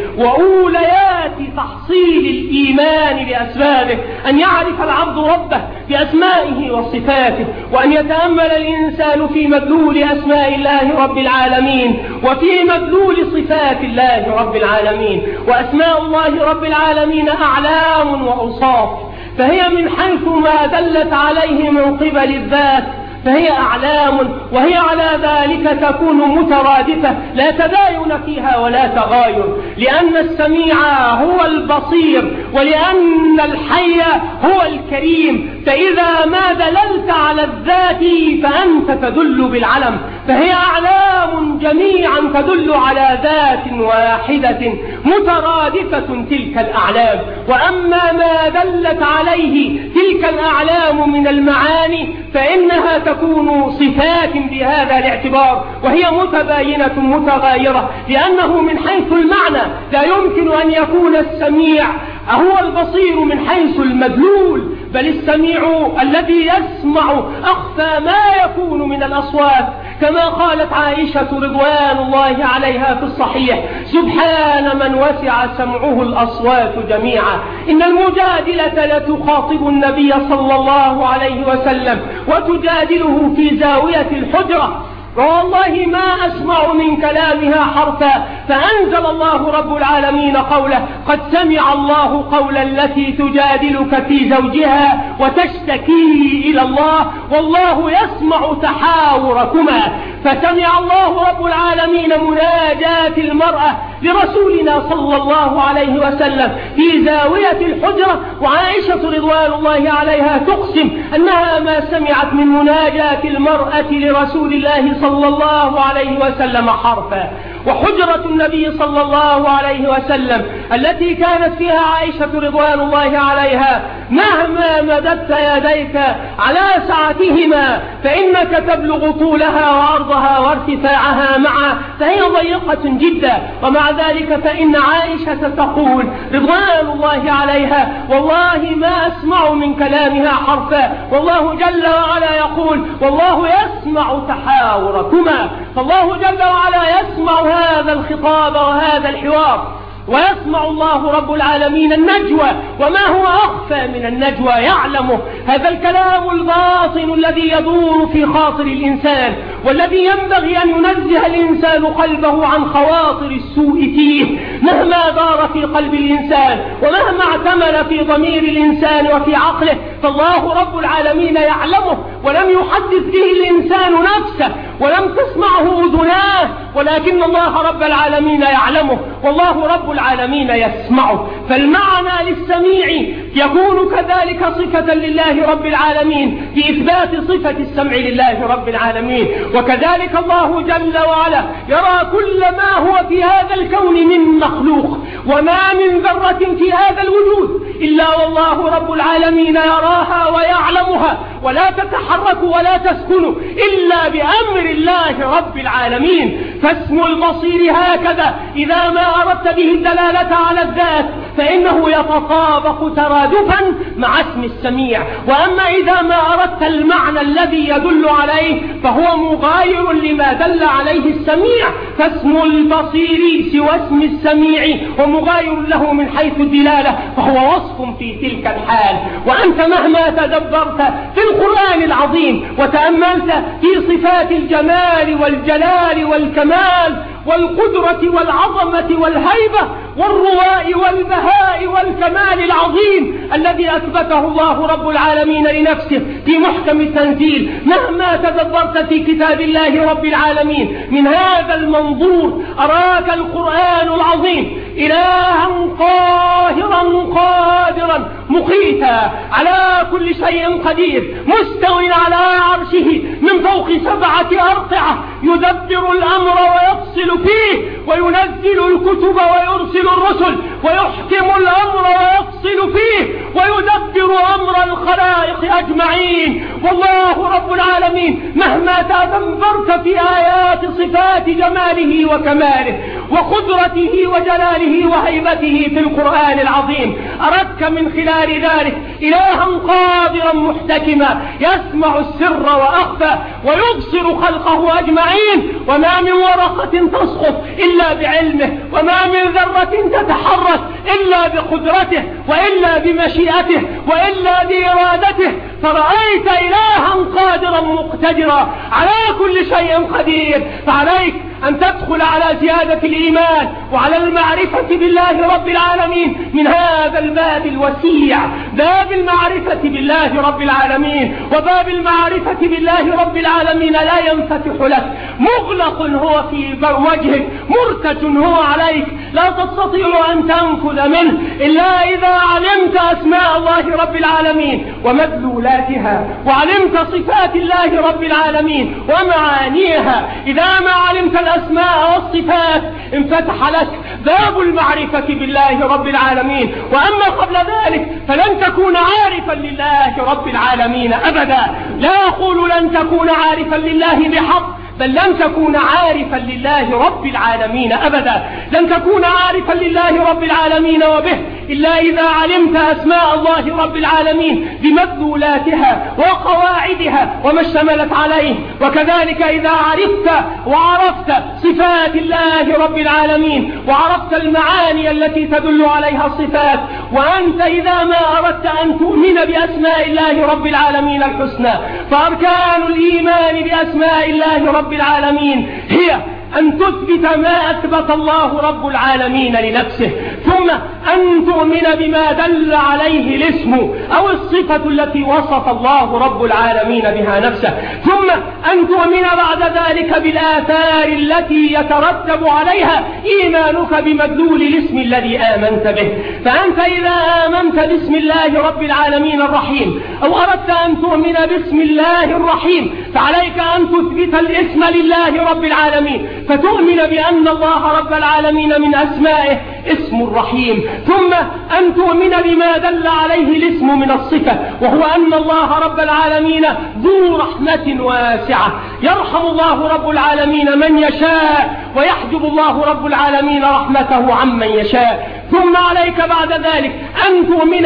وأوليات تحصيل الإيمان بأسبابه أن يعرف العبد ربه بأسمائه وصفاته، وأن يتأمل الإنسان في مدلول أسماء الله رب العالمين وفي مدلول صفات الله رب العالمين. وأسماء الله رب العالمين أعلام وأوصاف، فهي من حيث ما دلت عليه من قبل الذات فهي أعلام، وهي على ذلك تكون مترادفة لا تباين فيها ولا تغاير، لأن السميع هو البصير ولأن الحي هو الكريم. فإذا ما دللت على الذات فأنت تدل بالعلم، فهي أعلام جميعا تدل على ذات واحدة مترادفة تلك الأعلام. وأما ما دلت عليه تلك الأعلام من المعاني فإنها تكون صفات بهذا الاعتبار، وهي متباينة متغايرة، لأنه من حيث المعنى لا يمكن أن يكون السميع هو البصير من حيث المدلول، بل السميع الذي يسمع أخفى ما يكون من الأصوات، كما قالت عائشة رضوان الله عليها في الصحيح: سبحان من وسع سمعه الأصوات جميعا. إن المجادلة لتخاطب النبي صلى الله عليه وسلم وتجادله في زاوية الحجرة، والله ما أسمع من كلامها حرفا. فأنزل الله رب العالمين قوله: قد سمع الله قول التي تجادلك في زوجها وتشتكي إلى الله والله يسمع تحاوركما. فسمع الله رب العالمين مناجاة المرأة لرسولنا صلى الله عليه وسلم في زاوية الحجرة، وعائشة رضوان الله عليها تقسم أنها ما سمعت من مناجاة المرأة لرسول الله صلى الله عليه وسلم حرفا. وحجرة النبي صلى الله عليه وسلم التي كانت فيها عائشة رضوان الله عليها مهما مددت يديك على سعتهما فإنك تبلغ طولها وعرضها وارتفاعها معا، فهي ضيقة جدا. ومع ذلك فإن عائشة تقول رضوان الله عليها: والله ما أسمع من كلامها حرفا. والله جل وعلا يقول: والله يسمع تحاوركما. فالله جل وعلا يسمع هذا الخطاب وهذا الحوار. ويسمع الله رب العالمين النجوى، وما هو أخفى من النجوى يعلمه. هذا الكلام الباطن الذي يدور في خاطر الإنسان، والذي ينبغي أن ينزه الإنسان قلبه عن خواطر السوء فيه مهما دار في قلب الإنسان ومهما اعتمل في ضمير الإنسان وفي عقله، فالله رب العالمين يعلمه، ولم يحدث به الإنسان نفسه ولم تسمعه أذناه، ولكن الله رب العالمين يعلمه، والله رب العالمين يسمعه. فالمعنى للسميع يكون كذلك صفة لله رب العالمين في إثبات صفة السمع لله رب العالمين. وكذلك الله جل وعلا يرى كل ما هو في هذا الكون من مخلوق، وما من ذرة في هذا الوجود إلا والله رب العالمين يراها ويعلمها، ولا تتحرك ولا تسكن إلا بأمر الله رب العالمين. فاسم البصير هكذا إذا ما أردت به الدلالة على الذات فإنه يتطابق ترادفا مع اسم السميع، وأما إذا ما أردت المعنى الذي يدل عليه فهو مغاير لما دل عليه السميع، فاسم البصير سوى اسم السميع ومغاير له من حيث الدلالة، فهو وصف في تلك الحال. وأنت مهما تدبرت في القرآن العظيم وتأملت في صفات الجمال والجلال والكمال والقدرة والعظمة والهيبة والرواء والبهاء والكمال العظيم الذي أثبته الله رب العالمين لنفسه في محكم التنزيل، مهما تدبرت في كتاب الله رب العالمين من هذا المنظور أراك القرآن العظيم إلها قاهرا قادرا مقيتا على كل شيء قدير، مستو على عرشه من فوق سبعة أرقعة، يدبر الأمر ويفصل فيه وينزل الكتب ويرسل الرسل ويحكم الأمر ويفصل فيه ويدبر أمر الخلائق أجمعين. والله رب العالمين مهما تدبرت في آيات صفات جماله وكماله وقدرته وجلاله وهيبته في القرآن العظيم أردت من خلال ذلك إلها قادرا محتكما يسمع السر وأخفى ويبصر خلقه أجمعين، وما من ورقة تسقط إلا بعلمه، وما من ذرة تتحرك إلا بقدرته وإلا بمشيئته وإلا بإرادته. فرأيت إلها قادرا مقتدرا على كل شيء قدير، فعليك أن تدخل على زيادة الإيمان وعلى المعرفة بالله رب العالمين من هذا الباب الوسيع، باب المعرفة بالله رب العالمين. وباب المعرفة بالله رب العالمين لا ينفتح لك، مغلق هو في وجهك، مرتج هو عليك، لا تستطيع أن تنفذ منه إلا إذا علمت أسماء الله رب العالمين ومدلولاتها، وعلمت صفات الله رب العالمين ومعانيها. إذا ما علمت الأسماء والصفات انفتح لك باب المعرفة بالله رب العالمين. وأما قبل ذلك فلن تكون عارفا لله رب العالمين أبدا. لا أقول لن تكون عارفا لله بحق، بل لن تكون عارفا لله رب العالمين أبدا. لن تكون عارفا لله رب العالمين وبه إلا إذا علمت أسماء الله رب العالمين بمدلولاتها وقواعدها وما اشتملت عليه. وكذلك إذا عرفت وعرفت صفات الله رب العالمين وعرفت المعاني التي تدل عليها الصفات. وأنت إذا ما أردت أن تؤمن بأسماء الله رب العالمين الحسنى، فأركان الإيمان بأسماء الله رب العالمين هي أن تثبت ما أثبت الله رب العالمين لنفسه، ثم أن تؤمن بما دل عليه الاسم أو الصفة التي وصف الله رب العالمين بها نفسه، ثم أن تؤمن بعد ذلك بالآثار التي يترتب عليها إيمانك بمدلول الاسم الذي آمنت به. فأنت إذا آمنت باسم الله رب العالمين الرحيم أو أردت أن تؤمن باسم الله الرحيم فعليك أن تثبت الاسم لله رب العالمين، فتؤمن بأن الله رب العالمين من أسمائه اسم الرحيم، ثم أن تؤمن بما دل عليه الاسم من الصفة، وهو أن الله رب العالمين ذو رحمة واسعة، يرحم الله رب العالمين من يشاء ويحجب الله رب العالمين رحمته عمن يشاء. ثم عليك بعد ذلك أن تؤمن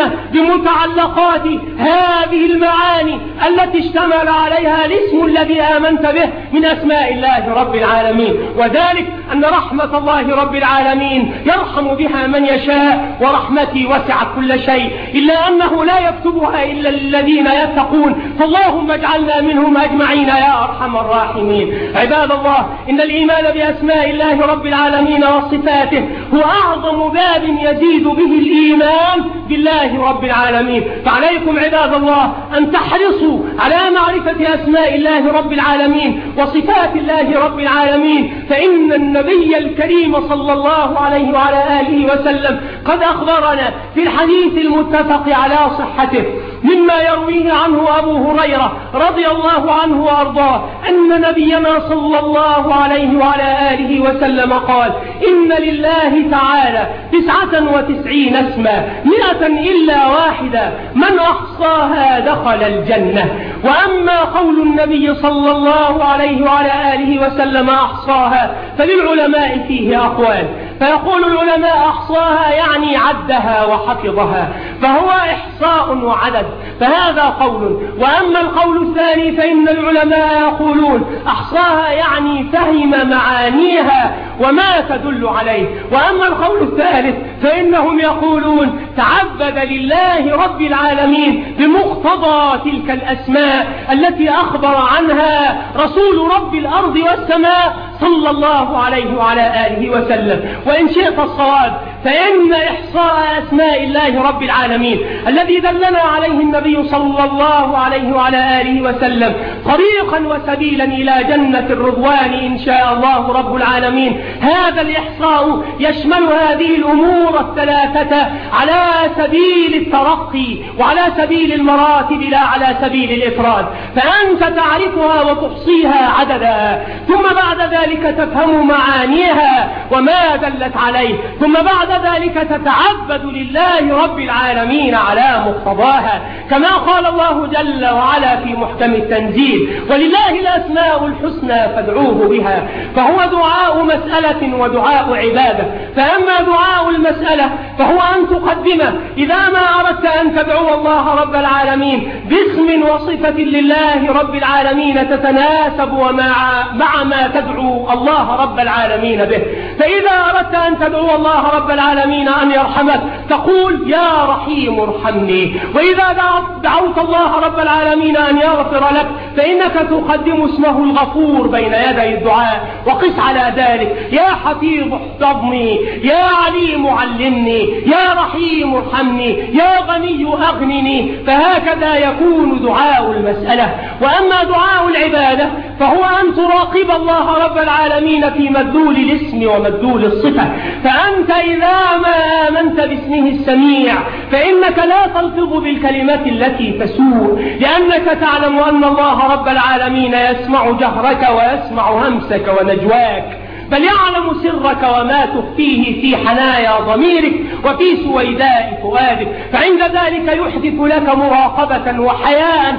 بمتعلقات هذه المعاني التي اشتمل عليها الاسم الذي آمنت به من أسماء الله رب العالمين، وذلك أن رحمة الله رب العالمين يرحم بها من يشاء، ورحمتي وسعت كل شيء، إلا أنه لا يكتبها إلا الذين يتقون، فاللهم اجعلنا منهم أجمعين يا أرحم الراحمين. عباد الله، إن الإيمان بأسماء الله رب العالمين وصفاته هو أعظم باب يزيد به الإيمان بالله رب العالمين، فعليكم عباد الله أن تحرصوا على معرفة أسماء الله رب العالمين وصفات الله رب العالمين، فإن النبي الكريم صلى الله عليه وعلى آله وسلم قد أخبرنا في الحديث المتفق على صحته مما يرويه عنه أبو هريرة رضي الله عنه وأرضاه أن نبينا صلى الله عليه وعلى آله وسلم قال: إن لله تعالى تسعة وتسعين اسما مئة إلا واحدة من أحصاها دخل الجنة. وأما قول النبي صلى الله عليه وعلى آله وسلم أحصاها فللعلماء فيه أقوال، فيقول العلماء أحصاها يعني عدها وحفظها، فهو إحصاء وعدد، فهذا قول. وأما القول الثاني فإن العلماء يقولون أحصاها يعني فهم معانيها وما تدل عليه. وأما القول الثالث فإنهم يقولون تعبد لله رب العالمين بمقتضى تلك الأسماء التي أخبر عنها رسول رب الأرض والسماء صلى الله عليه وعلى آله وسلم. وإن شئت الصواب فإن إحصاء أسماء الله رب العالمين الذي دلنا عليه النبي صلى الله عليه وعلى آله وسلم طريقا وسبيلا إلى جنة الرضوان إن شاء الله رب العالمين، هذا الإحصاء يشمل هذه الأمور الثلاثة على سبيل الترقي وعلى سبيل المراتب لا على سبيل الإفراد، فأنت تعرفها وتحصيها عددا، ثم بعد ذلك تفهم معانيها وما دلت عليه، ثم بعد ذلك تتعبد لله رب العالمين على مقتضاها، كما قال الله جل وعلا في محكم التنزيل: ولله الأسماء الحسنى فادعوه بها. فهو دعاء مسألة ودعاء عبادة. فأما دعاء المسألة فهو أن تقدمه إذا ما أردت أن تدعو الله رب العالمين باسم وصفة لله رب العالمين تتناسب ومع مع ما تدعو الله رب العالمين به. فإذا أردت أن تدعو الله رب العالمين أن يرحمك تقول: يا رحيم ارحمني. وإذا دعوت الله رب العالمين أن يغفر لك فإنك تقدم اسمه الغفور بين يدي الدعاء، وقس على ذلك: يا حفيظ احفظني، يا عليم علمني، يا رحيم ارحمني، يا غني أغنني. فهكذا يكون دعاء المسألة. وأما دعاء العبادة فهو أن تراقب الله رب العالمين في مدلول الاسم ومدلول الصفة. فأنت إذا ما آمنت باسمه السميع فإنك لا تلفظ بالكلمات التي تسوء، لأنك تعلم أن الله رب العالمين يسمع جهرك ويسمع همسك ونجواك، بل يعلم سرك وما تخفيه في حنايا ضميرك وفي سويداء فؤادك، فعند ذلك يحدث لك مراقبة وحياء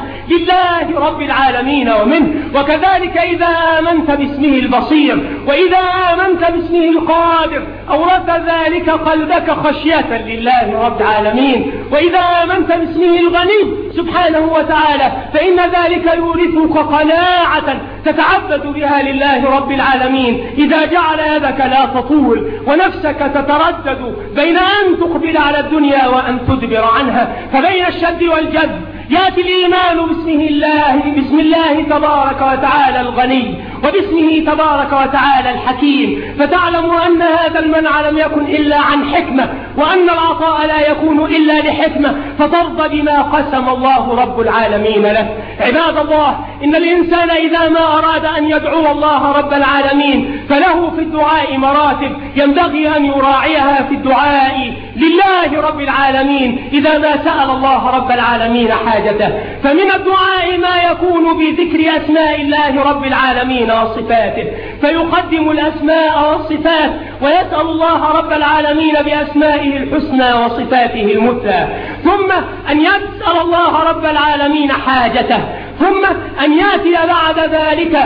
لله رب العالمين ومنه. وكذلك إذا آمنت باسمه البصير وإذا آمنت باسمه القادر أورث ذلك قلبك خشية لله رب العالمين. وإذا آمنت باسمه الغني سبحانه وتعالى فإن ذلك يورثك قناعة تتعبد بها لله رب العالمين، إذا جعل يدك لا تطول ونفسك تتردد بين أن تقبل على الدنيا وأن تدبر عنها. فبين الشد والجد يأتي الإيمان باسمه الله باسم الله تبارك وتعالى الغني وباسمه تبارك وتعالى الحكيم، فتعلم أن هذا المنع لم يكن إلا عن حكمة، وأن العطاء لا يكون إلا لحكمة، فترضى بما قسم الله رب العالمين له. عباد الله، إن الإنسان إذا ما أراد أن يدعو الله رب العالمين فله في الدعاء مراتب ينبغي أن يراعيها في الدعاء لله رب العالمين إذا ما سأل الله رب العالمين حاجته. فمن الدعاء ما يكون بذكر أسماء الله رب العالمين وصفاته، فيقدم الأسماء والصفات ويسأل الله رب العالمين بأسمائه الحسنى وصفاته المثلى، ثم أن يسأل الله رب العالمين حاجته، ثم أن يأتي بعد ذلك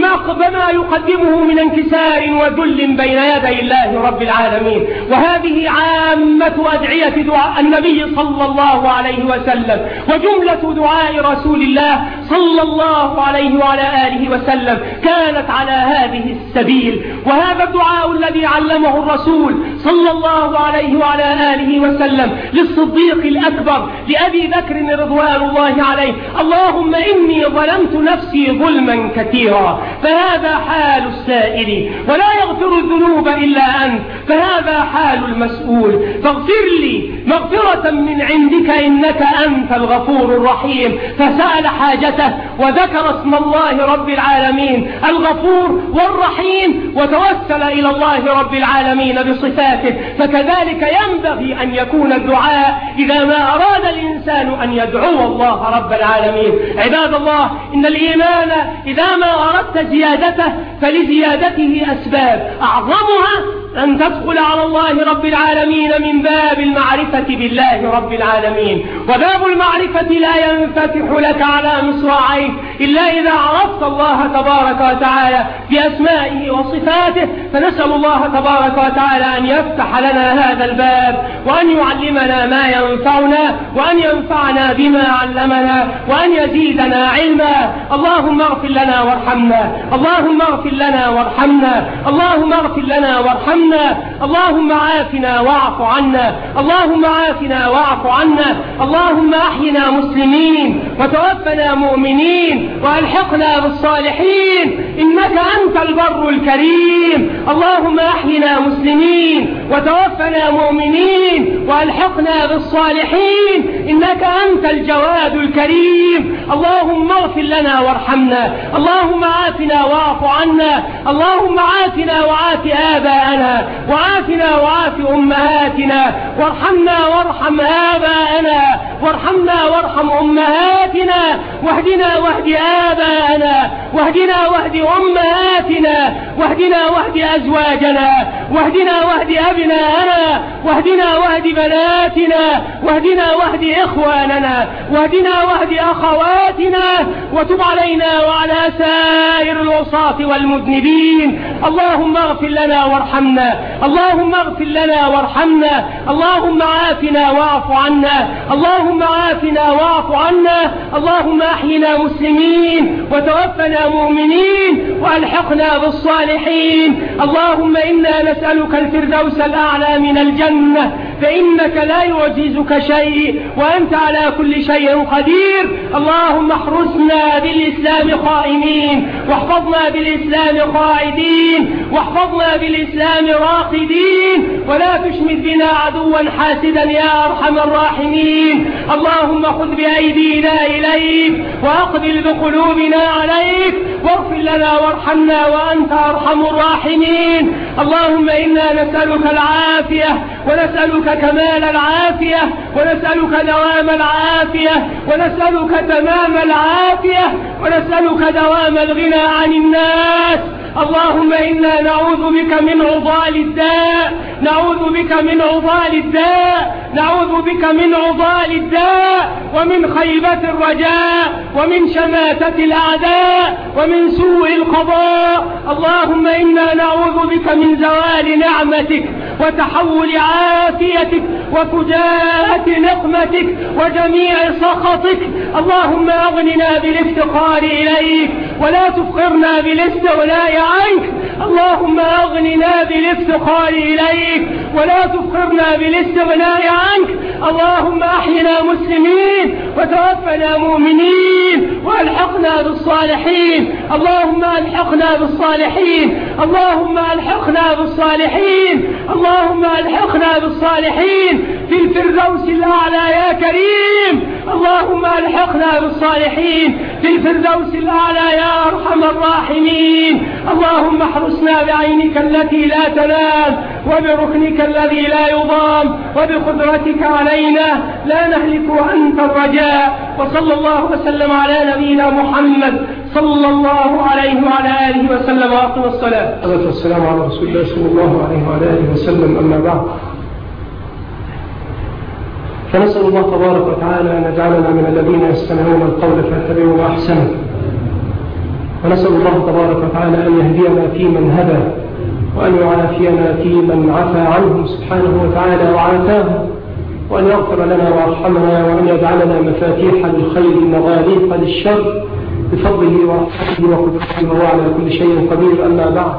بما يقدمه من انكسار وذل بين يدي الله رب العالمين. وهذه عامة أدعية دعاء النبي صلى الله عليه وسلم وجملة دعاء رسول الله صلى الله عليه وعلى آله وسلم كانت على هذه السبيل. وهذا الدعاء الذي علمه الرسول صلى الله عليه وعلى آله وسلم للصديق الأكبر لأبي بكر رضوان الله عليه: اللهم إني ظلمت نفسي ظلما كثيرا فهذا حال السائل ولا يغفر الذنوب إلا أنت فهذا حال المسؤول فاغفر لي مغفرة من عندك إنك أنت الغفور الرحيم. فسأل حاجته وذكر اسم الله رب العالمين الغفور والرحيم وتوسل إلى الله رب العالمين بصفاته. فكذلك ينبغي أن يكون الدعاء إذا ما أراد الإنسان أن يدعو الله رب العالمين. عباد الله، إن الإيمان إذا ما أردت زيادته فلزيادته أسباب، أعظمها أن تدخل على الله رب العالمين من باب المعرفة بالله رب العالمين. وباب المعرفة لا ينفتح لك على مصراعيه إلا إذا عرفت الله تبارك وتعالى بأسمائه وصفاته. فنسأل الله تبارك وتعالى أن يفتح لنا هذا الباب وأن يعلمنا ما ينفعنا وأن ينفعنا بما علمنا وأن يزيدنا علما. اللهم اغفر لنا وارحمنا، اللهم اغفر لنا وارحمنا، اللهم اغفر لنا وارحمنا، اللهم عافنا واعف عنا، اللهم عافنا واعف عنا، اللهم أحينا مسلمين وتوفنا مؤمنين وألحقنا بالصالحين إنك أنت البر الكريم. اللهم أحينا مسلمين وتوفنا مؤمنين وألحقنا بالصالحين إنك أنت الجواد الكريم. اللهم اغفر لنا وارحمنا، اللهم عافنا واعف عنا، اللهم عافنا وعاف آباءنا وعافنا وعاف أمهاتنا، وارحمنا وارحم آباءنا، وارحمنا وارحم أمهاتنا، واهدنا واهد آباءنا، واهدنا واهد أمهاتنا، واهدنا واهد أزواجنا، واهدنا واهد أبناءنا، واهدنا واهد بناتنا، واهدنا واهد إخواننا، واهدنا واهد أخواتنا، وتب علينا وعلى سائر العصاة والمذنبين. اللهم اغفر لنا وارحمنا، اللهم اغفر لنا وارحمنا، اللهم عافنا واعف عنا، اللهم عافنا واعف عنا، اللهم احينا مسلمين وتوفنا مؤمنين والحقنا بالصالحين. اللهم إنا نسألك الفردوس الأعلى من الجنة فإنك لا يعجزك شيء وأنت على كل شيء قدير. اللهم احرسنا بالإسلام قائمين واحفظنا بالإسلام قاعدين واحفظنا بالإسلام راقدين ولا تشمت بنا عدوا حاسدا يا أرحم الراحمين. اللهم خذ بأيدينا إليك وأقبل بقلوبنا عليك واغفر لنا وارحمنا وأنت أرحم الراحمين. اللهم إنا نسألك العافية ونسألك كمال العافية ونسألك دوام العافية ونسألك تمام العافية ونسألك دوام الغنى عن الناس. اللهم إنا نعوذ بك من عضال الداء، نعوذ بك من عضال الداء، نعوذ بك من عضال الداء ومن خيبة الرجاء ومن شماتة الأعداء ومن سوء القضاء. اللهم إنا نعوذ بك من زوال نعمتك وتحول عافيتك وفجاءة نقمتك وجميع سخطك. اللهم أغننا بالافتقار إليك ولا تفقرنا بالاستغناء عنك. اللهم أغننا بالافتقار إليك ولا تفقرنا بالاستغناء عنك. اللهم أحينا مسلمين وتوفنا مؤمنين وألحقنا بالصالحين. اللهم ألحقنا بالصالحين، اللهم ألحقنا بالصالحين، اللهم ألحقنا بالصالحين في الفردوس الأعلى يا كريم. اللهم ألحقنا بالصالحين في الفردوس الأعلى يا أرحم الراحمين. اللهم احرسنا بعينك التي لا تنام وبركنك الذي لا يضام وبقدرتك علينا لا نهلك وأنت الرجاء. وصلى الله وسلم على نبينا محمد صلى الله عليه وعلى آله وسلم وأقم الصلاة. الصلاة والسلام على رسول الله صلى الله عليه وعلى آله وسلم. أما بعد، فنسأل الله تبارك وتعالى أن يجعلنا من الذين يستمعون القول فيتبعون أحسنه ونسأل الله تبارك وتعالى أن يهدينا فيمن هدى، وأن يعافينا فيمن عفى عنهم سبحانه وتعالى وعافاهم، وأن يغفر لنا ويرحمنا، وأن يجعلنا مفاتيح للخير مغاليق للشر بفضله ورحمته وقدرته، وهو على كل شيء قدير. أما بعد،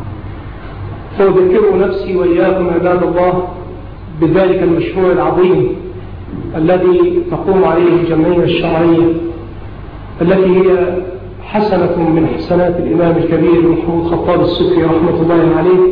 فأذكر نفسي وإياكم عباد الله بذلك المشروع العظيم الذي تقوم عليه الجمعية الشرعية، التي هي حسنة من حسنات الإمام الكبير محمود خطاب السكري رحمة الله عليه.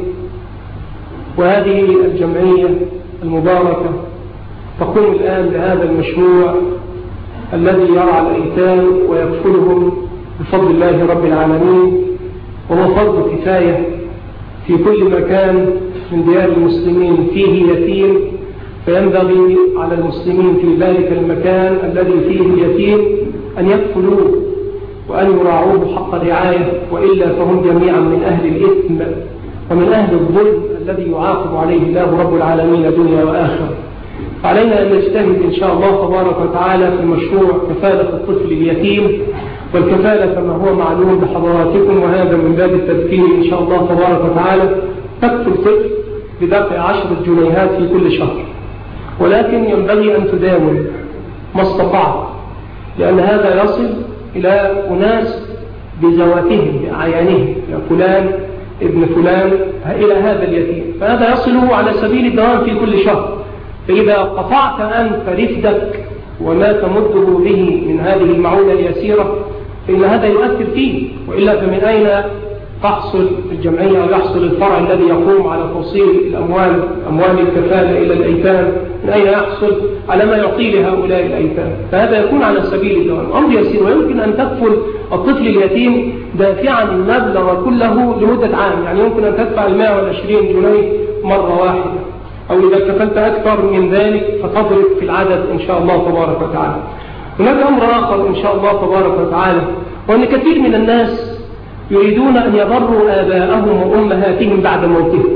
وهذه الجمعية المباركة تقوم الآن بهذا المشروع الذي يرعى الأيتام ويكفلهم بفضل الله رب العالمين، وهو فرض كفاية في كل مكان من ديار المسلمين فيه يتيم، فينبغي على المسلمين في ذلك المكان الذي فيه يتيم أن يكفلوه وأن يراعوه حق الرعاية، وإلا فهم جميعا من أهل الإثم ومن أهل الظلم الذي يعاقب عليه الله رب العالمين دنيا وآخرة. علينا أن نجتهد إن شاء الله تبارك وتعالى في مشروع كفالة الطفل اليتيم، والكفالة كما هو معلوم بحضراتكم، وهذا من باب التذكير إن شاء الله تبارك وتعالى. تكفل طفل بدفع عشرة جنيهات في كل شهر، ولكن ينبغي أن تداول ما استطعت، لأن هذا يصل إلى أناس بذواتهم بأعيانهم، يا فلان ابن فلان إلى هذا اليتيم، فهذا يصله على سبيل الدوام في كل شهر. فإذا قطعت أنت رفدك وما تمده به من هذه المعونة اليسيرة، فإن هذا يؤثر فيه، وإلا فمن أين تحصل الجمعية أو يحصل الفرع الذي يقوم على توصيل الأموال أموال الكفالة إلى الأيتام؟ من أين يحصل على ما يعطي لهؤلاء الأيتام؟ فهذا يكون على سبيل الدوام، أمر يسير. ويمكن أن تكفل الطفل اليتيم دافعا المبلغ كله لمدة عام، يعني يمكن أن تدفع المائة والعشرين جنيه مرة واحدة، أو إذا كفلت أكثر من ذلك فتضرب في العدد إن شاء الله تبارك وتعالى. هناك أمر آخر إن شاء الله تبارك وتعالى، وأن كثير من الناس يريدون أن يضروا آباءهم وأمهاتهم بعد موتهم،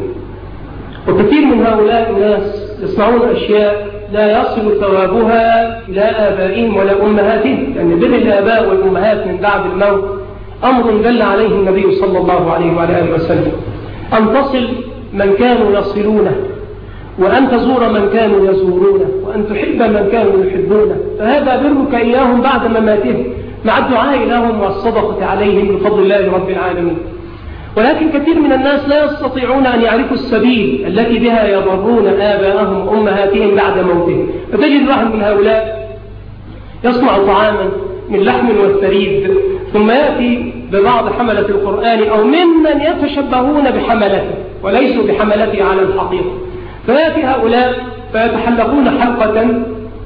وكثير من هؤلاء الناس يصنعون أشياء لا يصل ثوابها إلى آبائهم ولا أمهاتهم، لأن بر الآباء والأمهات من بعد الموت أمر دل عليه النبي صلى الله عليه وعلى آله وسلم، أن تصل من كانوا يصلونه، وأن تزور من كانوا يزورونه، وأن تحب من كانوا يحبونه، فهذا برك إياهم بعد مماتهم مع الدعاء لهم والصدقة عليهم بفضل الله رب العالمين. ولكن كثير من الناس لا يستطيعون أن يعرفوا السبيل التي بها يضرون آباءهم وأمهاتهم بعد موتهم، فتجد واحد من هؤلاء يصنع طعاما من لحم والثريد، ثم يأتي ببعض حملة القرآن أو ممن يتشبهون بحملته وليسوا بحملته على الحقيقة، فيأتي هؤلاء فيتحلقون حلقة،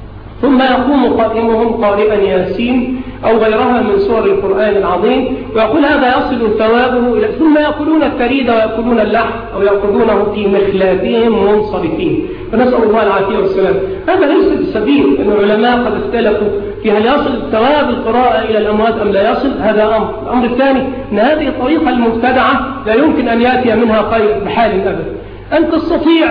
ثم يقوم قائمهم قارئا ياسين أو غيرها من سور القرآن العظيم، ويقول هذا يصل ثوابه إلى، ثم يأكلون الثريد ويأكلون اللحم أو يأكلونه في مخلاتهم منصرفين، فنسأل الله العافية والسلام. هذا ليس بسبيل، أن العلماء قد اختلفوا في هل يصل ثواب القراءة إلى الأموات أم لا يصل، هذا أمر. الأمر الثاني أن هذه الطريقة المبتدعة لا يمكن أن يأتي منها خير بحال أبدا. أن تستطيع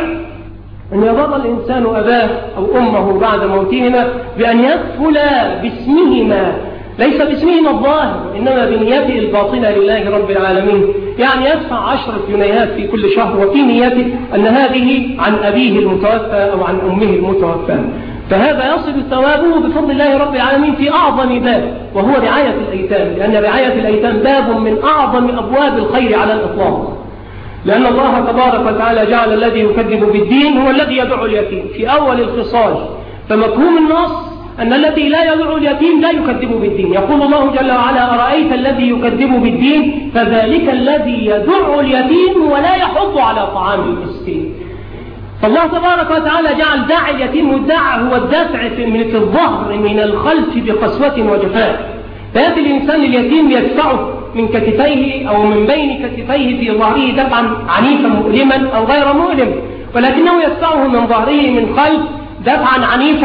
أن يضر الإنسان أباه أو أمه بعد موتهما بأن يكفل باسمهما، ليس باسمهما الظاهر، إنما بنيته الباطنة لله رب العالمين، يعني يدفع عشرة جنيهات في كل شهر، وفي نيته أن هذه عن أبيه المتوفى أو عن أمه المتوفى، فهذا يصل ثوابه بفضل الله رب العالمين في أعظم باب، وهو رعاية الأيتام، لأن رعاية الأيتام باب من أعظم أبواب الخير على الإطلاق، لأن الله تبارك وتعالى جعل الذي يكذب بالدين هو الذي يدعو اليتيم في أول الخصال. فمفهوم النص أن الذي لا يدعو اليتيم لا يكذب بالدين. يقول الله جل وعلا: أرأيت الذي يكذب بالدين فذلك الذي يدعو اليتيم ولا يحض على طعام المسكين. فالله تبارك وتعالى جعل داعي اليتيم، والداع هو الدافع في الظهر من الخلف بقسوة وجفاء، فيأتي الإنسان اليتيم يدفعه من كتفيه أو من بين كتفيه في ظهره دفعا عنيفا مؤلما أو غير مؤلم، ولكنه يدفعه من ظهره من خلف دفعا عنيفا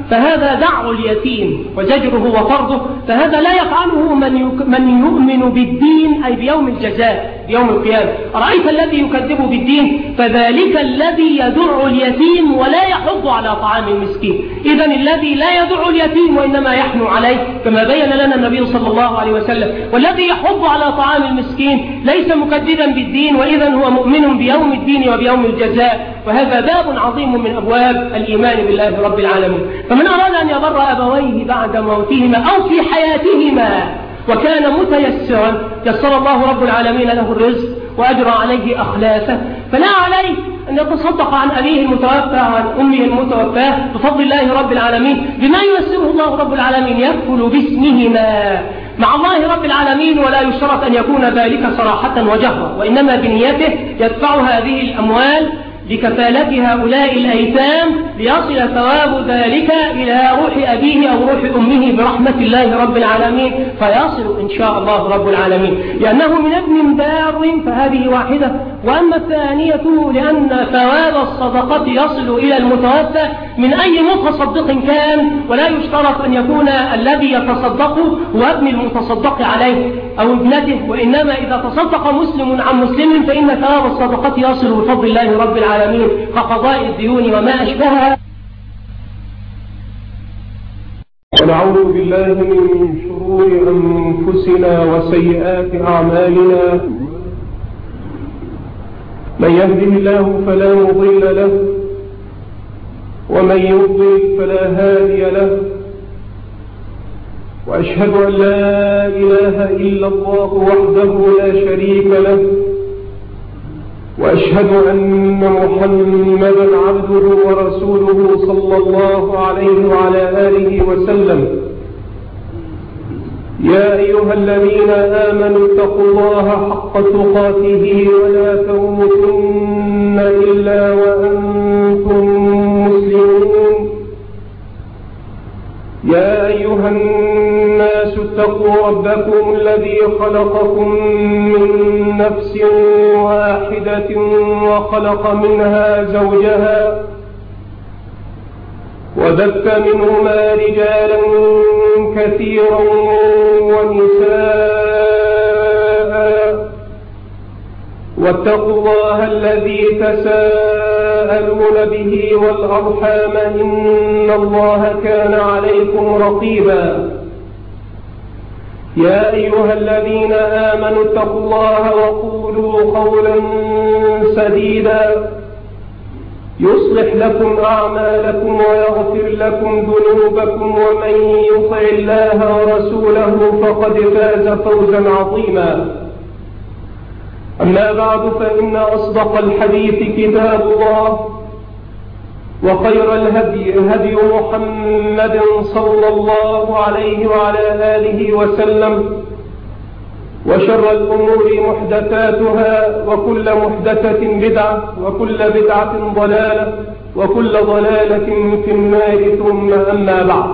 فهذا دع اليتيم وزجره وطرده، فهذا لا يفعله من من يؤمن بالدين أي بيوم الجزاء يوم القيامة. أرأيت الذي يكذب بالدين؟ فذلك الذي يدع اليتيم ولا يحض على طعام المسكين. إذن الذي لا يدع اليتيم وإنما يحنو عليه كما بين لنا النبي صلى الله عليه وسلم، والذي يحض على طعام المسكين ليس مكذبا بالدين، وإذن هو مؤمن بيوم الدين وبيوم الجزاء. وهذا باب عظيم من أبواب الإيمان بالله رب العالمين. فمن أراد أن يبر أبويه بعد موتهما أو في حياتهما وكان متيسرا يسر الله رب العالمين له الرزق وأجرى عليه أخلافه، فلا عليه أن يتصدق عن أبيه المتوفى وعن أمه المتوفاه بفضل الله رب العالمين بما ييسره الله رب العالمين، يكفل باسمهما مع الله رب العالمين، ولا يشترط أن يكون ذلك صراحة وجهرا، وإنما بنيته يدفع هذه الأموال لكفالة هؤلاء الأيتام ليصل ثواب ذلك إلى روح أبيه أو روح أمه برحمة الله رب العالمين، فيصل إن شاء الله رب العالمين، لأنه من ابن بار فهذه واحدة. وأما الثانية لأن ثواب الصدقة يصل إلى المتوفى من أي متصدق كان، ولا يشترط أن يكون الذي يتصدق هو ابن المتصدق عليه أو ابنته، وإنما إذا تصدق مسلم عن مسلم فإن ثواب الصدقة يصل بفضل الله رب العالمين كقضاء الديون وما أشبهها. ونعوذ بالله من شرور أنفسنا وسيئات أعمالنا، من يهده الله فلا مضل له ومن يضلل فلا هادي له، وأشهد أن لا إله إلا الله وحده لا شريك له، وأشهد أن محمدا عبده ورسوله صلى الله عليه وعلى آله وسلم. يا أيها الذين آمنوا اتقوا الله حق تقاته ولا تموتن إلا وأنتم مسلمون. يا أيها الناس اتقوا ربكم الذي خلقكم من نفس واحدة وخلق منها زوجها وبث منهما رجالا كثيرا ونساء، واتقوا الله الذي تساءلون به والأرحام إن الله كان عليكم رقيبا. يا أيها الذين آمنوا اتقوا الله وقولوا قولا سديدا يصلح لكم أعمالكم ويغفر لكم ذنوبكم، ومن يطع الله ورسوله فقد فاز فوزا عظيما. أما بعد، فإن أصدق الحديث كتاب الله، وخير الهدي هدي محمد صلى الله عليه وعلى آله وسلم، وشر الأمور محدثاتها، وكل محدثة بدعة، وكل بدعة ضلالة، وكل ضلالة في النار. ثم أما بعد،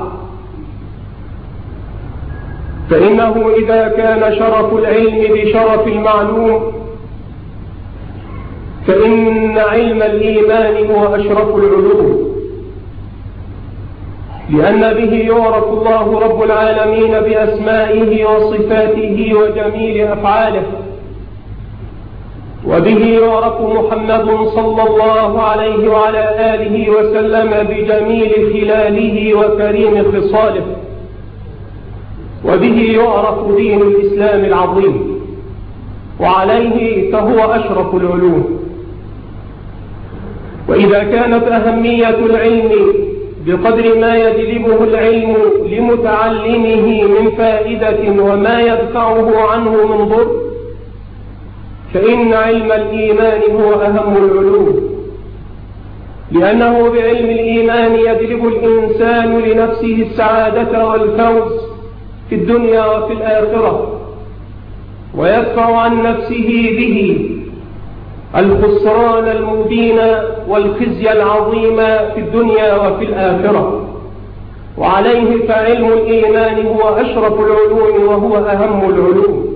فإنه إذا كان شرف العلم بشرف المعلوم، فإن علم الإيمان هو أشرف العلوم، لأن به يعرف الله رب العالمين بأسمائه وصفاته وجميل أفعاله، وبه يعرف محمد صلى الله عليه وعلى آله وسلم بجميل خلاله وكريم خصاله، وبه يعرف دين الإسلام العظيم، وعليه فهو أشرف العلوم. وإذا كانت أهمية العلم بقدر ما يجلبه العلم لمتعلمه من فائدة وما يدفعه عنه من ضر، فإن علم الإيمان هو أهم العلوم، لأنه بعلم الإيمان يجلب الإنسان لنفسه السعادة والفوز في الدنيا وفي الآخرة، ويدفع عن نفسه به الخسران المبين والخزي العظيم في الدنيا وفي الآخرة. وعليه فعلم الإيمان هو أشرف العلوم وهو أهم العلوم.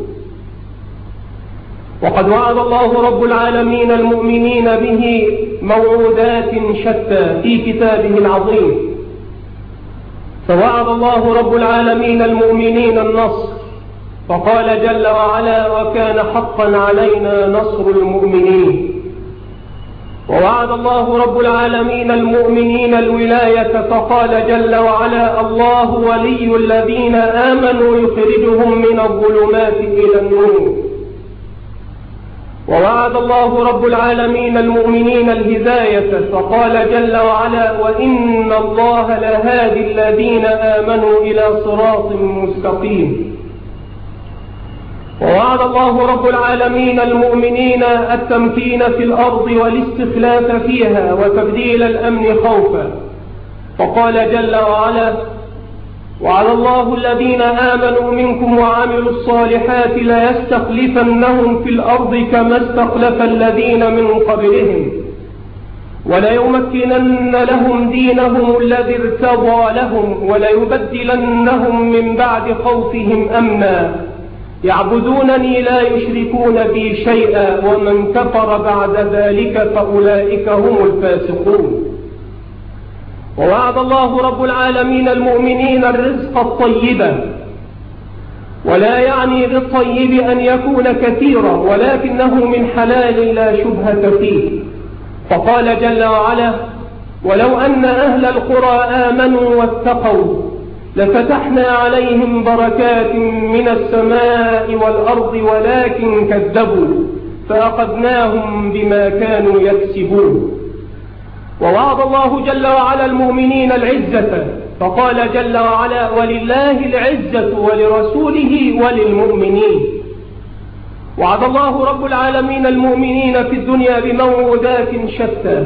وقد وعد الله رب العالمين المؤمنين به موعودات شتى في كتابه العظيم، فوعد الله رب العالمين المؤمنين النصر، فقال جل وعلا: وكان حقا علينا نصر المؤمنين. ووعد الله رب العالمين المؤمنين الولاية، فقال جل وعلا: الله ولي الذين آمنوا يخرجهم من الظلمات إلى النور. ووعد الله رب العالمين المؤمنين الهداية، فقال جل وعلا: وإن الله لهادي الذين آمنوا إلى صراط مستقيم. ووعد الله رب العالمين المؤمنين التمكين في الأرض والاستخلاف فيها وتبديل الأمن خوفا، فقال جل وعلا: وعلى الله الذين آمنوا منكم وعملوا الصالحات ليستخلفنهم في الأرض كما استخلف الذين من قبلهم وليمكنن لهم دينهم الذي ارتضى لهم وليبدلنهم من بعد خوفهم أمنا يعبدونني لا يشركون بي شيئا ومن كفر بعد ذلك فأولئك هم الفاسقون. ووعد الله رب العالمين المؤمنين الرزق الطيب، ولا يعني بالطيب أن يكون كثيرا، ولكنه من حلال لا شبهة فيه، فقال جل وعلا: ولو أن أهل القرى آمنوا واتقوا لفتحنا عليهم بركات من السماء والأرض ولكن كذبوا فأخذناهم بما كانوا يكسبون. ووعد الله جل وعلا المؤمنين العزة، فقال جل وعلا: ولله العزة ولرسوله وللمؤمنين. وعد الله رب العالمين المؤمنين في الدنيا بموعودات شتى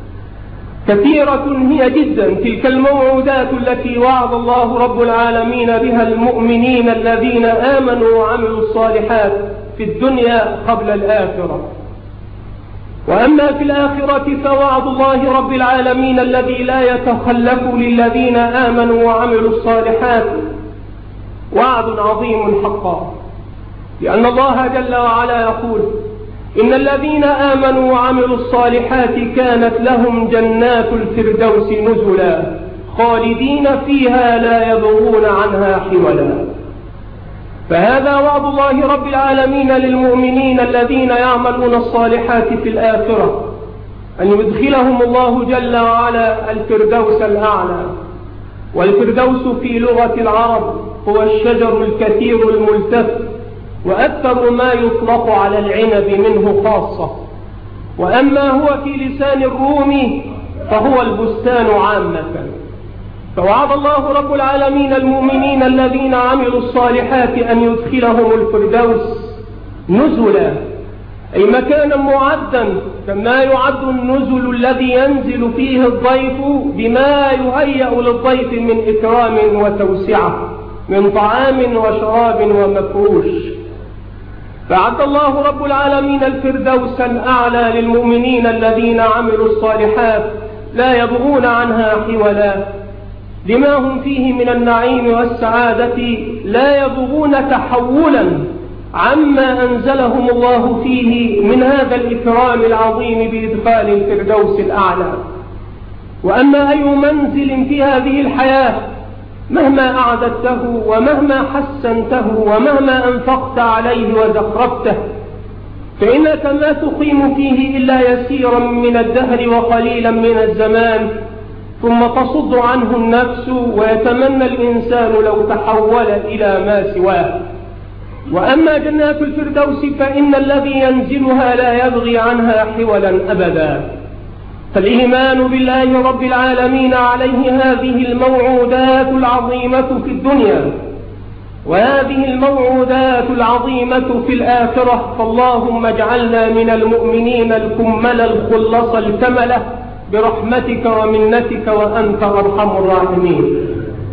كثيرة هي جدا، تلك الموعودات التي وعد الله رب العالمين بها المؤمنين الذين آمنوا وعملوا الصالحات في الدنيا قبل الآخرة. وأما في الآخرة فوعد الله رب العالمين الذي لا يتخلف للذين آمنوا وعملوا الصالحات وعد عظيم حقا، لأن الله جل وعلا يقول: إن الذين آمنوا وعملوا الصالحات كانت لهم جنات الفردوس نزلا خالدين فيها لا يبغون عنها حولا. فهذا وعد الله رب العالمين للمؤمنين الذين يعملون الصالحات في الآخرة، أن يدخلهم الله جل وعلا الفردوس الأعلى. والفردوس في لغة العرب هو الشجر الكثير الملتف، وأكثر ما يطلق على العنب منه خاصة، وأما هو في لسان الروم فهو البستان عامة. فوعد الله رب العالمين المؤمنين الذين عملوا الصالحات أن يدخلهم الفردوس نزلا، أي مكانا معدا، كما يعد النزل الذي ينزل فيه الضيف بما يهيأ للضيف من إكرام وتوسعة من طعام وشراب ومفروش. فعد الله رب العالمين الفردوس الأعلى للمؤمنين الذين عملوا الصالحات لا يبغون عنها حولا، لما هم فيه من النعيم والسعادة، لا يبغون تحولا عما أنزلهم الله فيه من هذا الإكرام العظيم بإدخال الفردوس الأعلى. وأما أي منزل في هذه الحياة مهما أعددته ومهما حسنته ومهما أنفقت عليه وزخرفته فإنك ما تقيم فيه إلا يسيرا من الدهر وقليلا من الزمان، ثم تصد عنه النفس ويتمنى الإنسان لو تحول إلى ما سواه. وأما جنات الفردوس فإن الذي ينزلها لا يبغي عنها حولا أبدا. فالإيمان بالله رب العالمين عليه هذه الموعودات العظيمة في الدنيا، وهذه الموعودات العظيمة في الآخرة. فاللهم اجعلنا من المؤمنين الكمل الخلص الكملة برحمتك ومنتك وأنت أرحم الراحمين.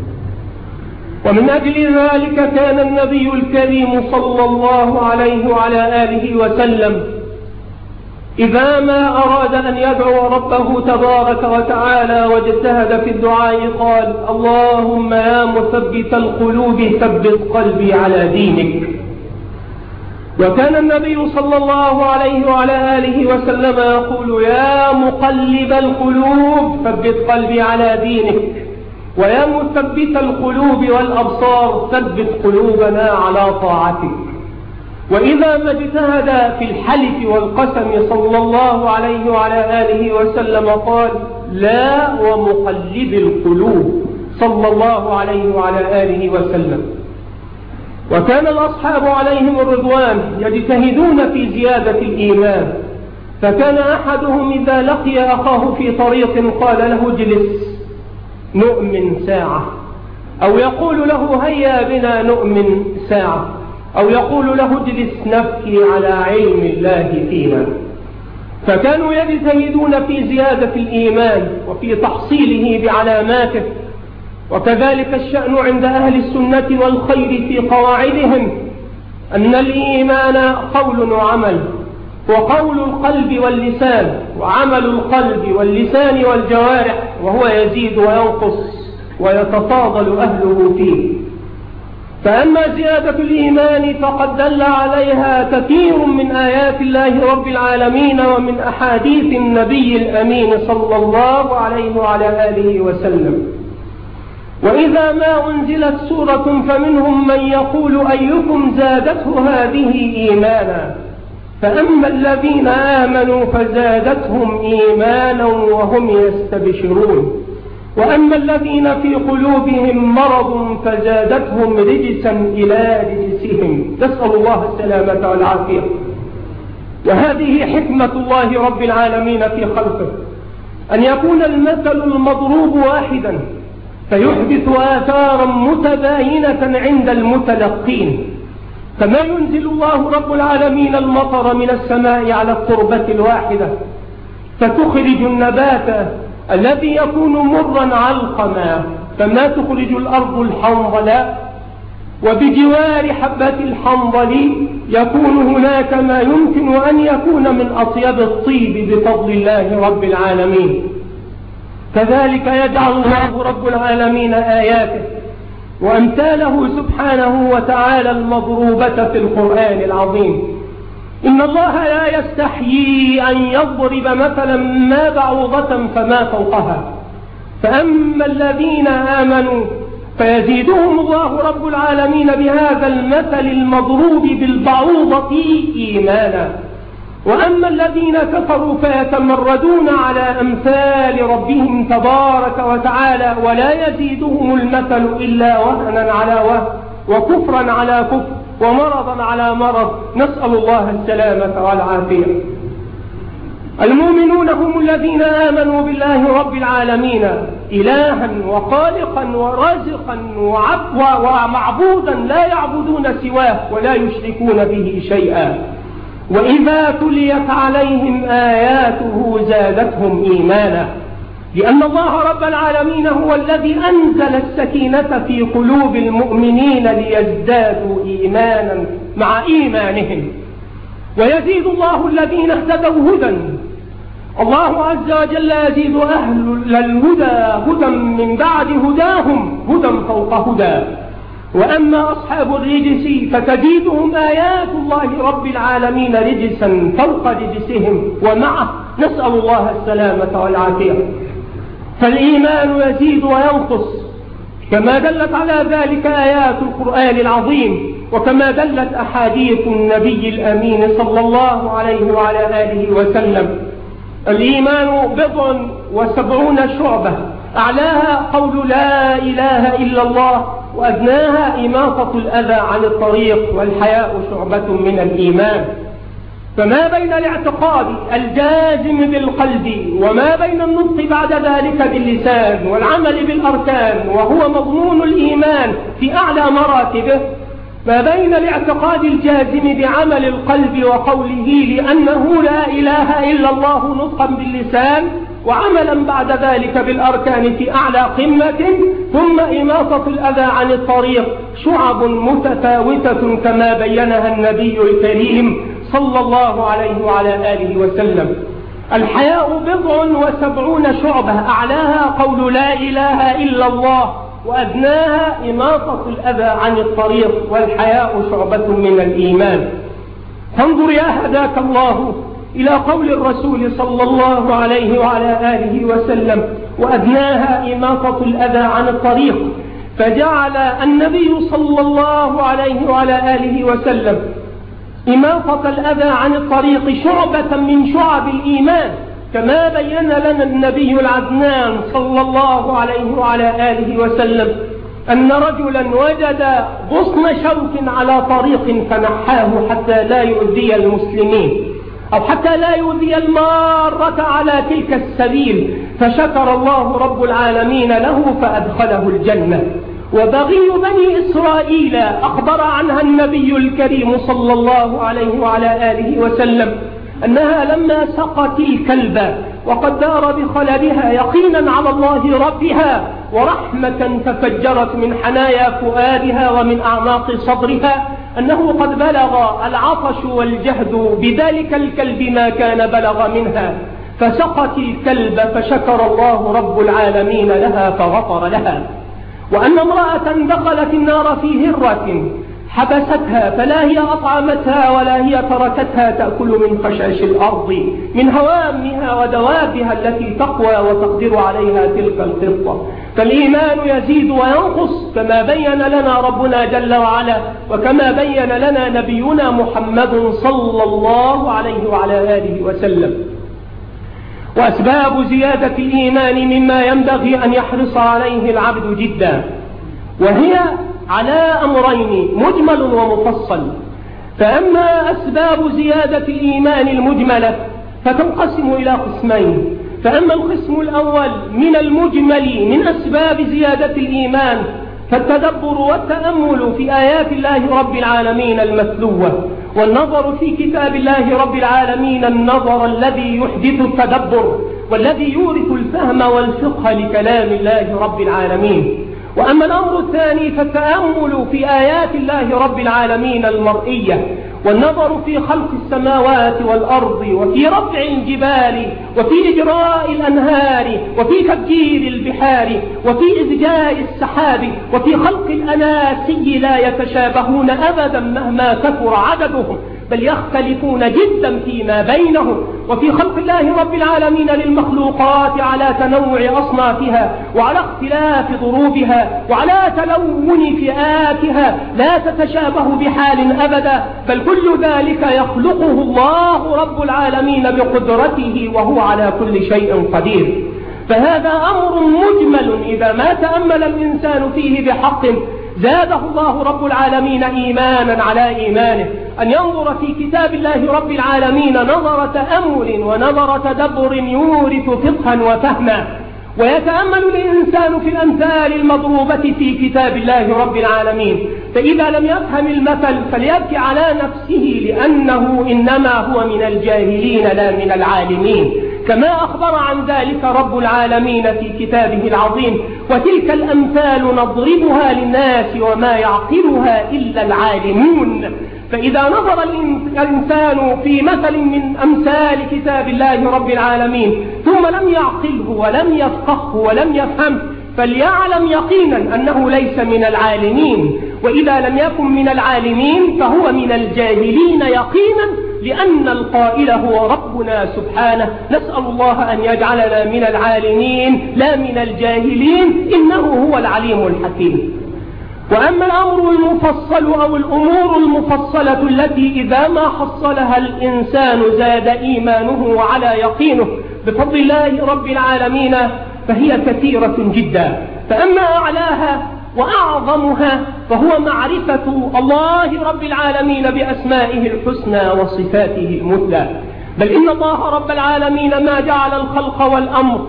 ومن أجل ذلك كان النبي الكريم صلى الله عليه وعلى آله وسلم إذا ما أراد أن يدعو ربه تبارك وتعالى واجتهد في الدعاء قال: اللهم يا مثبت القلوب ثبت قلبي على دينك. وكان النبي صلى الله عليه وعلى آله وسلم يقول: يا مقلب القلوب ثبت قلبي على دينك. ويا مثبت القلوب والأبصار ثبت قلوبنا على طاعتك. وإذا ما اجتهد في الحلف والقسم صلى الله عليه وعلى آله وسلم قال لا ومقلب القلوب صلى الله عليه وعلى آله وسلم. وكان الأصحاب عليهم الرضوان يجتهدون في زيادة الإيمان، فكان أحدهم إذا لقي أخاه في طريق قال له اجلس نؤمن ساعة، أو يقول له هيا بنا نؤمن ساعة، أو يقول له اجلس نبكي على علم الله فينا. فكانوا يجتهدون في زيادة الإيمان وفي تحصيله بعلاماته. وكذلك الشأن عند أهل السنة والخير في قواعدهم، أن الإيمان قول وعمل، وقول القلب واللسان، وعمل القلب واللسان والجوارح، وهو يزيد وينقص ويتفاضل أهله فيه. فأما زيادة الإيمان فقد دل عليها كثير من آيات الله رب العالمين ومن أحاديث النبي الأمين صلى الله عليه وعلى آله وسلم. وإذا ما أنزلت سورة فمنهم من يقول أيكم زادته هذه إيمانا، فأما الذين آمنوا فزادتهم إيمانا وهم يستبشرون، وأما الذين في قلوبهم مرض فزادتهم رجسا إلى رجسهم، نسأل الله السلامة والعافية. وهذه حكمة الله رب العالمين في خلقه، أن يكون المثل المضروب واحدا فيحدث آثارا متباينة عند المتلقين. كما ينزل الله رب العالمين المطر من السماء على التربة الواحدة فتخرج النبات الذي يكون مرا علقما، كما تخرج الأرض الحنظلاء، وبجوار حبة الحنظل يكون هناك ما يمكن أن يكون من أطيب الطيب بفضل الله رب العالمين. كذلك يجعل الله رب العالمين آياته وأمثاله سبحانه وتعالى المضروبة في القرآن العظيم. إن الله لا يستحيي أن يضرب مثلا ما بعوضة فما فوقها، فأما الذين آمنوا فيزيدهم الله رب العالمين بهذا المثل المضروب بالبعوضة إيمانا، وأما الذين كفروا فيتمردون على أمثال ربهم تبارك وتعالى، ولا يزيدهم المثل إلا وهنا على وهن، وكفرا على كفر، ومرضا على مرض، نسأل الله السلامة والعافية. المؤمنون هم الذين آمنوا بالله رب العالمين إلها وخالقا ورازقا ومعبودا لا يعبدون سواه ولا يشركون به شيئا، وإذا تليت عليهم آياته زادتهم إيمانا، لأن الله رب العالمين هو الذي أنزل السكينة في قلوب المؤمنين ليزدادوا إيمانا مع إيمانهم. ويزيد الله الذين اهتدوا هدى، الله عز وجل يزيد أهل الهدى هدى من بعد هداهم هدى فوق هدى. وأما أصحاب الرجس فتزيدهم آيات الله رب العالمين رجسا فوق رجسهم ومعه، نسأل الله السلامة والعافية. فالإيمان يزيد وينقص كما دلت على ذلك آيات القرآن العظيم، وكما دلت أحاديث النبي الأمين صلى الله عليه وعلى آله وسلم. الإيمان بضع وسبعون شعبة، أعلاها قول لا إله إلا الله، وأدناها إماطة الأذى عن الطريق، والحياء شعبة من الإيمان. فما بين الاعتقاد الجازم بالقلب وما بين النطق بعد ذلك باللسان والعمل بالأركان، وهو مضمون الإيمان في أعلى مراتبه، ما بين الاعتقاد الجازم بعمل القلب وقوله لأنه لا إله إلا الله نطقا باللسان، وعملا بعد ذلك بالأركان في أعلى قمة، ثم إماطة الأذى عن الطريق، شعب متفاوتة كما بينها النبي الكريم صلى الله عليه وعلى آله وسلم. الحياء بضع وسبعون شعبة، أعلاها قول لا إله إلا الله، وأدناها إماطة الأذى عن الطريق، والحياء شعبة من الإيمان. فانظر يا هداك الله إلى قول الرسول صلى الله عليه وعلى آله وسلم: وأدناها إماطة الأذى عن الطريق. فجعل النبي صلى الله عليه وعلى آله وسلم إماطة الأذى عن الطريق شعبة من شعب الإيمان، كما بين لنا النبي العدنان صلى الله عليه وعلى آله وسلم أن رجلا وجد غصن شوك على طريق فنحاه حتى لا يؤذي المسلمين أو حتى لا يؤذي المارة على تلك السبيل، فشكر الله رب العالمين له فأدخله الجنة. وبغي بني إسرائيل أخبر عنها النبي الكريم صلى الله عليه وعلى آله وسلم أنها لما سقت الكلب وقد دار بخلدها يقينا على الله ربها ورحمة تفجرت من حنايا فؤادها ومن أعماق صدرها، أنه قد بلغ العطش والجهد بذلك الكلب ما كان بلغ منها، فسقت الكلب فشكر الله رب العالمين لها فغفر لها. وأن امرأة دخلت النار في هرة حبستها فلا هي أطعمتها ولا هي تركتها تأكل من خشاش الأرض من هوامها ودوابها التي تقوى وتقدر عليها تلك الخطة. فالإيمان يزيد وينقص كما بين لنا ربنا جل وعلا وكما بين لنا نبينا محمد صلى الله عليه وعلى آله وسلم. وأسباب زيادة الإيمان مما ينبغي أن يحرص عليه العبد جدا، وهي على أمرين: مجمل ومفصل. فأما أسباب زيادة الإيمان المجملة فتنقسم إلى قسمين. فأما القسم الأول من المجمل من أسباب زيادة الإيمان فالتدبر والتأمل في آيات الله رب العالمين المتلوة، والنظر في كتاب الله رب العالمين النظر الذي يحدث التدبر والذي يورث الفهم والفقه لكلام الله رب العالمين. وأما الأمر الثاني فالتأمل في آيات الله رب العالمين المرئية، والنظر في خلق السماوات والأرض وفي رفع الجبال وفي إجراء الأنهار وفي تفجير البحار وفي إزجاء السحاب وفي خلق الأناسي لا يتشابهون أبدا مهما كثر عددهم، بل يختلفون جدا فيما بينهم، وفي خلق الله رب العالمين للمخلوقات على تنوع أصنافها وعلى اختلاف ضروبها وعلى تلون فئاتها لا تتشابه بحال أبدا، بل كل ذلك يخلقه الله رب العالمين بقدرته وهو على كل شيء قدير. فهذا أمر مجمل إذا ما تأمل الإنسان فيه بحق زاده الله رب العالمين إيمانا على إيمانه، أن ينظر في كتاب الله رب العالمين نظر تأمل ونظر تدبر يورث فقها وفهما، ويتأمل الإنسان في الأمثال المضروبة في كتاب الله رب العالمين، فإذا لم يفهم المثل فليبكي على نفسه لأنه إنما هو من الجاهلين لا من العالمين، كما أخبر عن ذلك رب العالمين في كتابه العظيم: وتلك الأمثال نضربها للناس وما يعقلها إلا العالمون. فإذا نظر الإنسان في مثل من أمثال كتاب الله رب العالمين ثم لم يعقله ولم يفقهه ولم يفهم فليعلم يقينا أنه ليس من العالمين، وإذا لم يكن من العالمين فهو من الجاهلين يقينا، لأن القائل هو ربنا سبحانه. نسأل الله أن يجعلنا من العالمين لا من الجاهلين، إنه هو العليم الحكيم. وأما الأمر المفصل أو الأمور المفصلة التي إذا ما حصلها الإنسان زاد إيمانه على يقينه بفضل الله رب العالمين فهي كثيرة جدا. فأما أعلاها وأعظمها فهو معرفة الله رب العالمين بأسمائه الحسنى وصفاته المثلى. بل إن الله رب العالمين ما جعل الخلق والأمر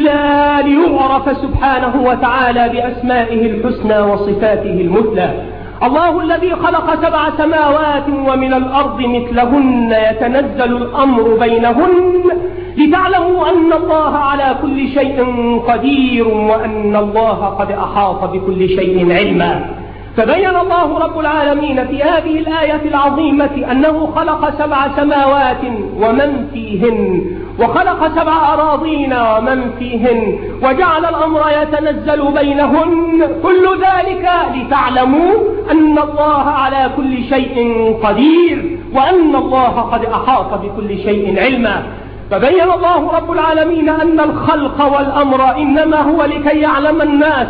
إلا ليعرف سبحانه وتعالى بأسمائه الحسنى وصفاته المثلى. الله الذي خلق سبع سماوات ومن الأرض مثلهن يتنزل الأمر بينهن لتعلموا أن الله على كل شيء قدير وأن الله قد أحاط بكل شيء علما. فبين الله رب العالمين في هذه الآية العظيمة أنه خلق سبع سماوات ومن فيهن، وخلق سبع أراضين ومن فيهن وجعل الأمر يتنزل بينهن، كل ذلك لتعلموا أن الله على كل شيء قدير وأن الله قد أحاط بكل شيء علما. فبين الله رب العالمين أن الخلق والأمر إنما هو لكي يعلم الناس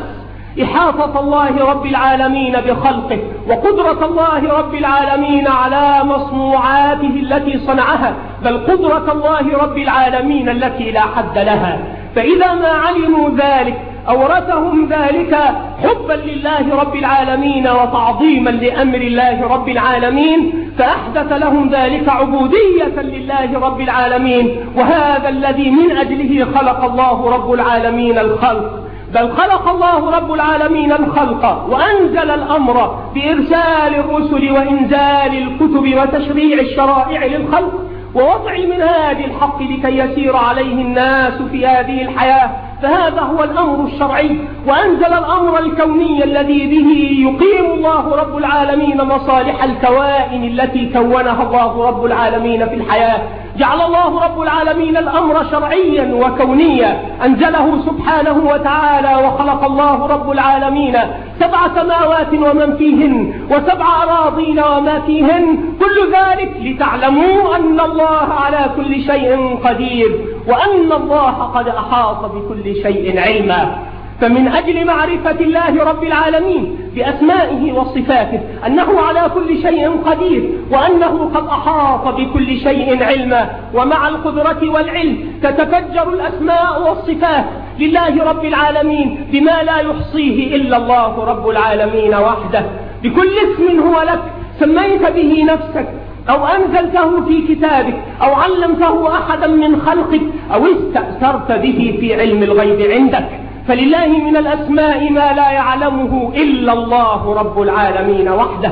إحاطة الله رب العالمين بخلقه وقدرة الله رب العالمين على مصنوعاته التي صنعها، بل قدرة الله رب العالمين التي لا حد لها. فإذا ما علموا ذلك أورثهم ذلك حبا لله رب العالمين وتعظيما لأمر الله رب العالمين، فأحدث لهم ذلك عبودية لله رب العالمين، وهذا الذي من أجله خلق الله رب العالمين الخلق. بل خلق الله رب العالمين الخلق وأنزل الأمر بإرسال الرسل وإنزال الكتب وتشريع الشرائع للخلق ووضع المنهاج الحق لكي يسير عليه الناس في هذه الحياة. فهذا هو الأمر الشرعي، وأنزل الأمر الكوني الذي به يقيم الله رب العالمين مصالح الكوائن التي كونها الله رب العالمين في الحياة. جعل الله رب العالمين الأمر شرعيا وكونيا، أنزله سبحانه وتعالى. وخلق الله رب العالمين سبع سماوات ومن فيهن وسبع أراضين وما فيهن، كل ذلك لتعلموا أن الله على كل شيء قدير وأن الله قد أحاط بكل شيء علما. فمن أجل معرفة الله رب العالمين بأسمائه وصفاته أنه على كل شيء قدير وأنه قد أحاط بكل شيء علما، ومع القدرة والعلم تتفجر الأسماء والصفات لله رب العالمين بما لا يحصيه إلا الله رب العالمين وحده. بكل اسم هو لك سميت به نفسك أو أنزلته في كتابك أو علمته أحدا من خلقك أو استأثرت به في علم الغيب عندك، فلله من الأسماء ما لا يعلمه إلا الله رب العالمين وحده.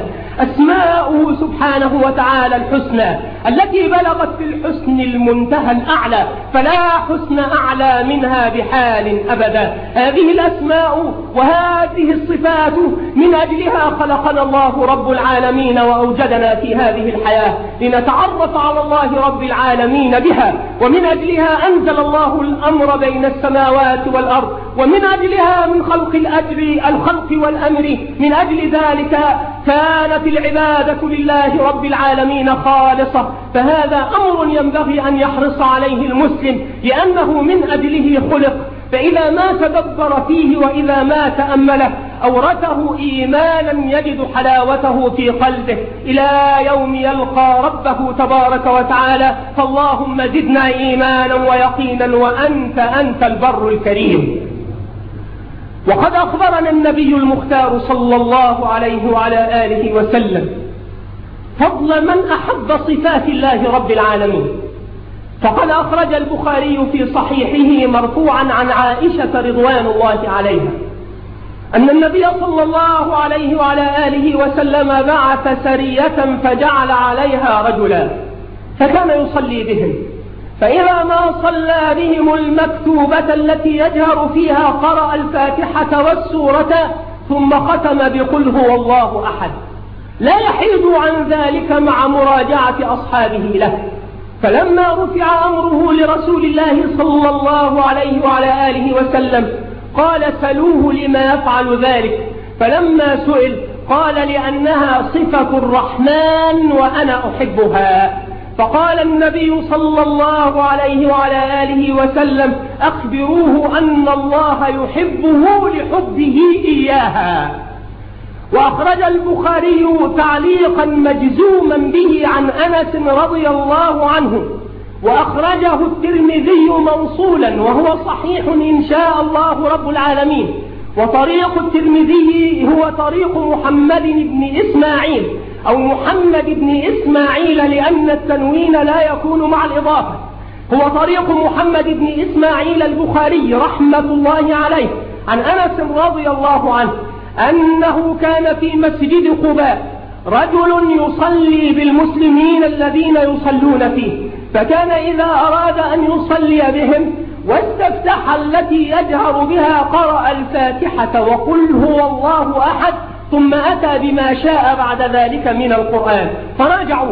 أسماؤه سبحانه وتعالى الحسنى التي بلغت في الحسن المنتهى الأعلى، فلا حسن أعلى منها بحال أبدا. هذه الأسماء وهذه الصفات من أجلها خلقنا الله رب العالمين وأوجدنا في هذه الحياة لنتعرف على الله رب العالمين بها، ومن أجلها أنزل الله الأمر بين السماوات والأرض، ومن أجلها من خلق الأجر الخلق والأمر. من أجل ذلك كانت العبادة لله رب العالمين خالصة، فهذا أمر ينبغي أن يحرص عليه المسلم لأنه من أجله خلق. فإذا ما تدبر فيه وإذا ما تأمله أورثه إيمانا يجد حلاوته في قلبه إلى يوم يلقى ربه تبارك وتعالى. فاللهم زدنا إيمانا ويقينا وأنت أنت البر الكريم. وقد أخبرنا النبي المختار صلى الله عليه وعلى آله وسلم فضل من أحب صفات الله رب العالمين، فقد أخرج البخاري في صحيحه مرفوعا عن عائشة رضوان الله عليها أن النبي صلى الله عليه وعلى آله وسلم بعث سرية فجعل عليها رجلا فكان يصلي بهم، فإذا ما صلى بهم المكتوبة التي يجهر فيها قرأ الفاتحة والسورة ثم ختم بقل هو الله أحد، لا يحيد عن ذلك مع مراجعة أصحابه له. فلما رفع أمره لرسول الله صلى الله عليه وعلى آله وسلم قال سلوه لما يفعل ذلك، فلما سئل قال لأنها صفة الرحمن وأنا أحبها. فقال النبي صلى الله عليه وعلى آله وسلم أخبروه أن الله يحبه لحبه إياها. وأخرج البخاري تعليقا مجزوما به عن أنس رضي الله عنه، وأخرجه الترمذي موصولا وهو صحيح إن شاء الله رب العالمين. وطريق الترمذي هو طريق محمد بن إسماعيل أو محمد بن إسماعيل لأن التنوين لا يكون مع الإضافة، هو طريق محمد بن إسماعيل البخاري رحمة الله عليه عن أنس رضي الله عنه أنه كان في مسجد قباء رجل يصلي بالمسلمين الذين يصلون فيه، فكان إذا أراد أن يصلي بهم واستفتح التي يجهر بها قرأ الفاتحة وقل هو الله أحد ثم أتى بما شاء بعد ذلك من القرآن. فراجعوا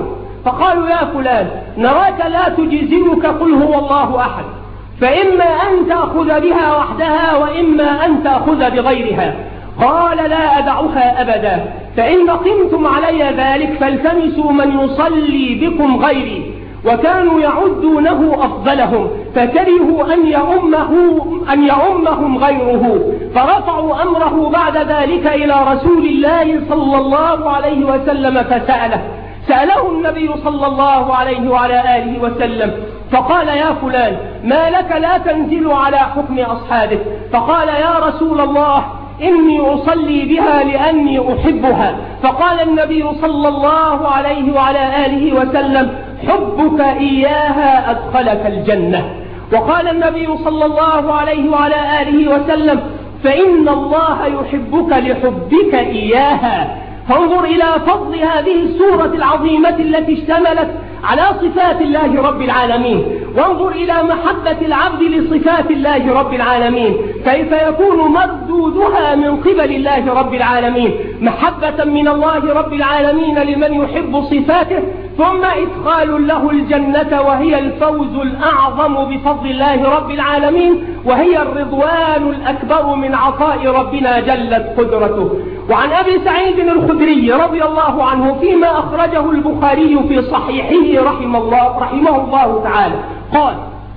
فقالوا يا فلان نراك لا تجزئك قل هو الله أحد، فإما أن تأخذ بها وحدها وإما أن تأخذ بغيرها. قال لا أدعها أبدا، فإن قمتم علي ذلك فالتمسوا من يصلي بكم غيري. وكانوا يعدونه أفضلهم فكرهوا أن يؤمه أن يؤمهم غيره، فرفعوا أمره بعد ذلك إلى رسول الله صلى الله عليه وسلم فسأله سأله النبي صلى الله عليه وعلى آله وسلم فقال يا فلان ما لك لا تنزل على حكم أصحابك؟ فقال يا رسول الله إني أصلي بها لأني أحبها. فقال النبي صلى الله عليه وعلى آله وسلم حبك إياها أدخلك الجنة. وقال النبي صلى الله عليه وعلى آله وسلم فإن الله يحبك لحبك إياها. فانظر إلى فضل هذه السورة العظيمة التي اشتملت على صفات الله رب العالمين، وانظر إلى محبة العبد لصفات الله رب العالمين، كيف يكون مردودها من قبل الله رب العالمين محبة من الله رب العالمين لمن يحب صفاته، ثم إدخال له الجنة وهي الفوز الأعظم بفضل الله رب العالمين، وهي الرضوان الأكبر من عطاء ربنا جلت قدرته. وعن أبي سعيد الخدري رضي الله عنه فيما أخرجه البخاري في صحيحه رحمه الله, رحمه الله تعالى قال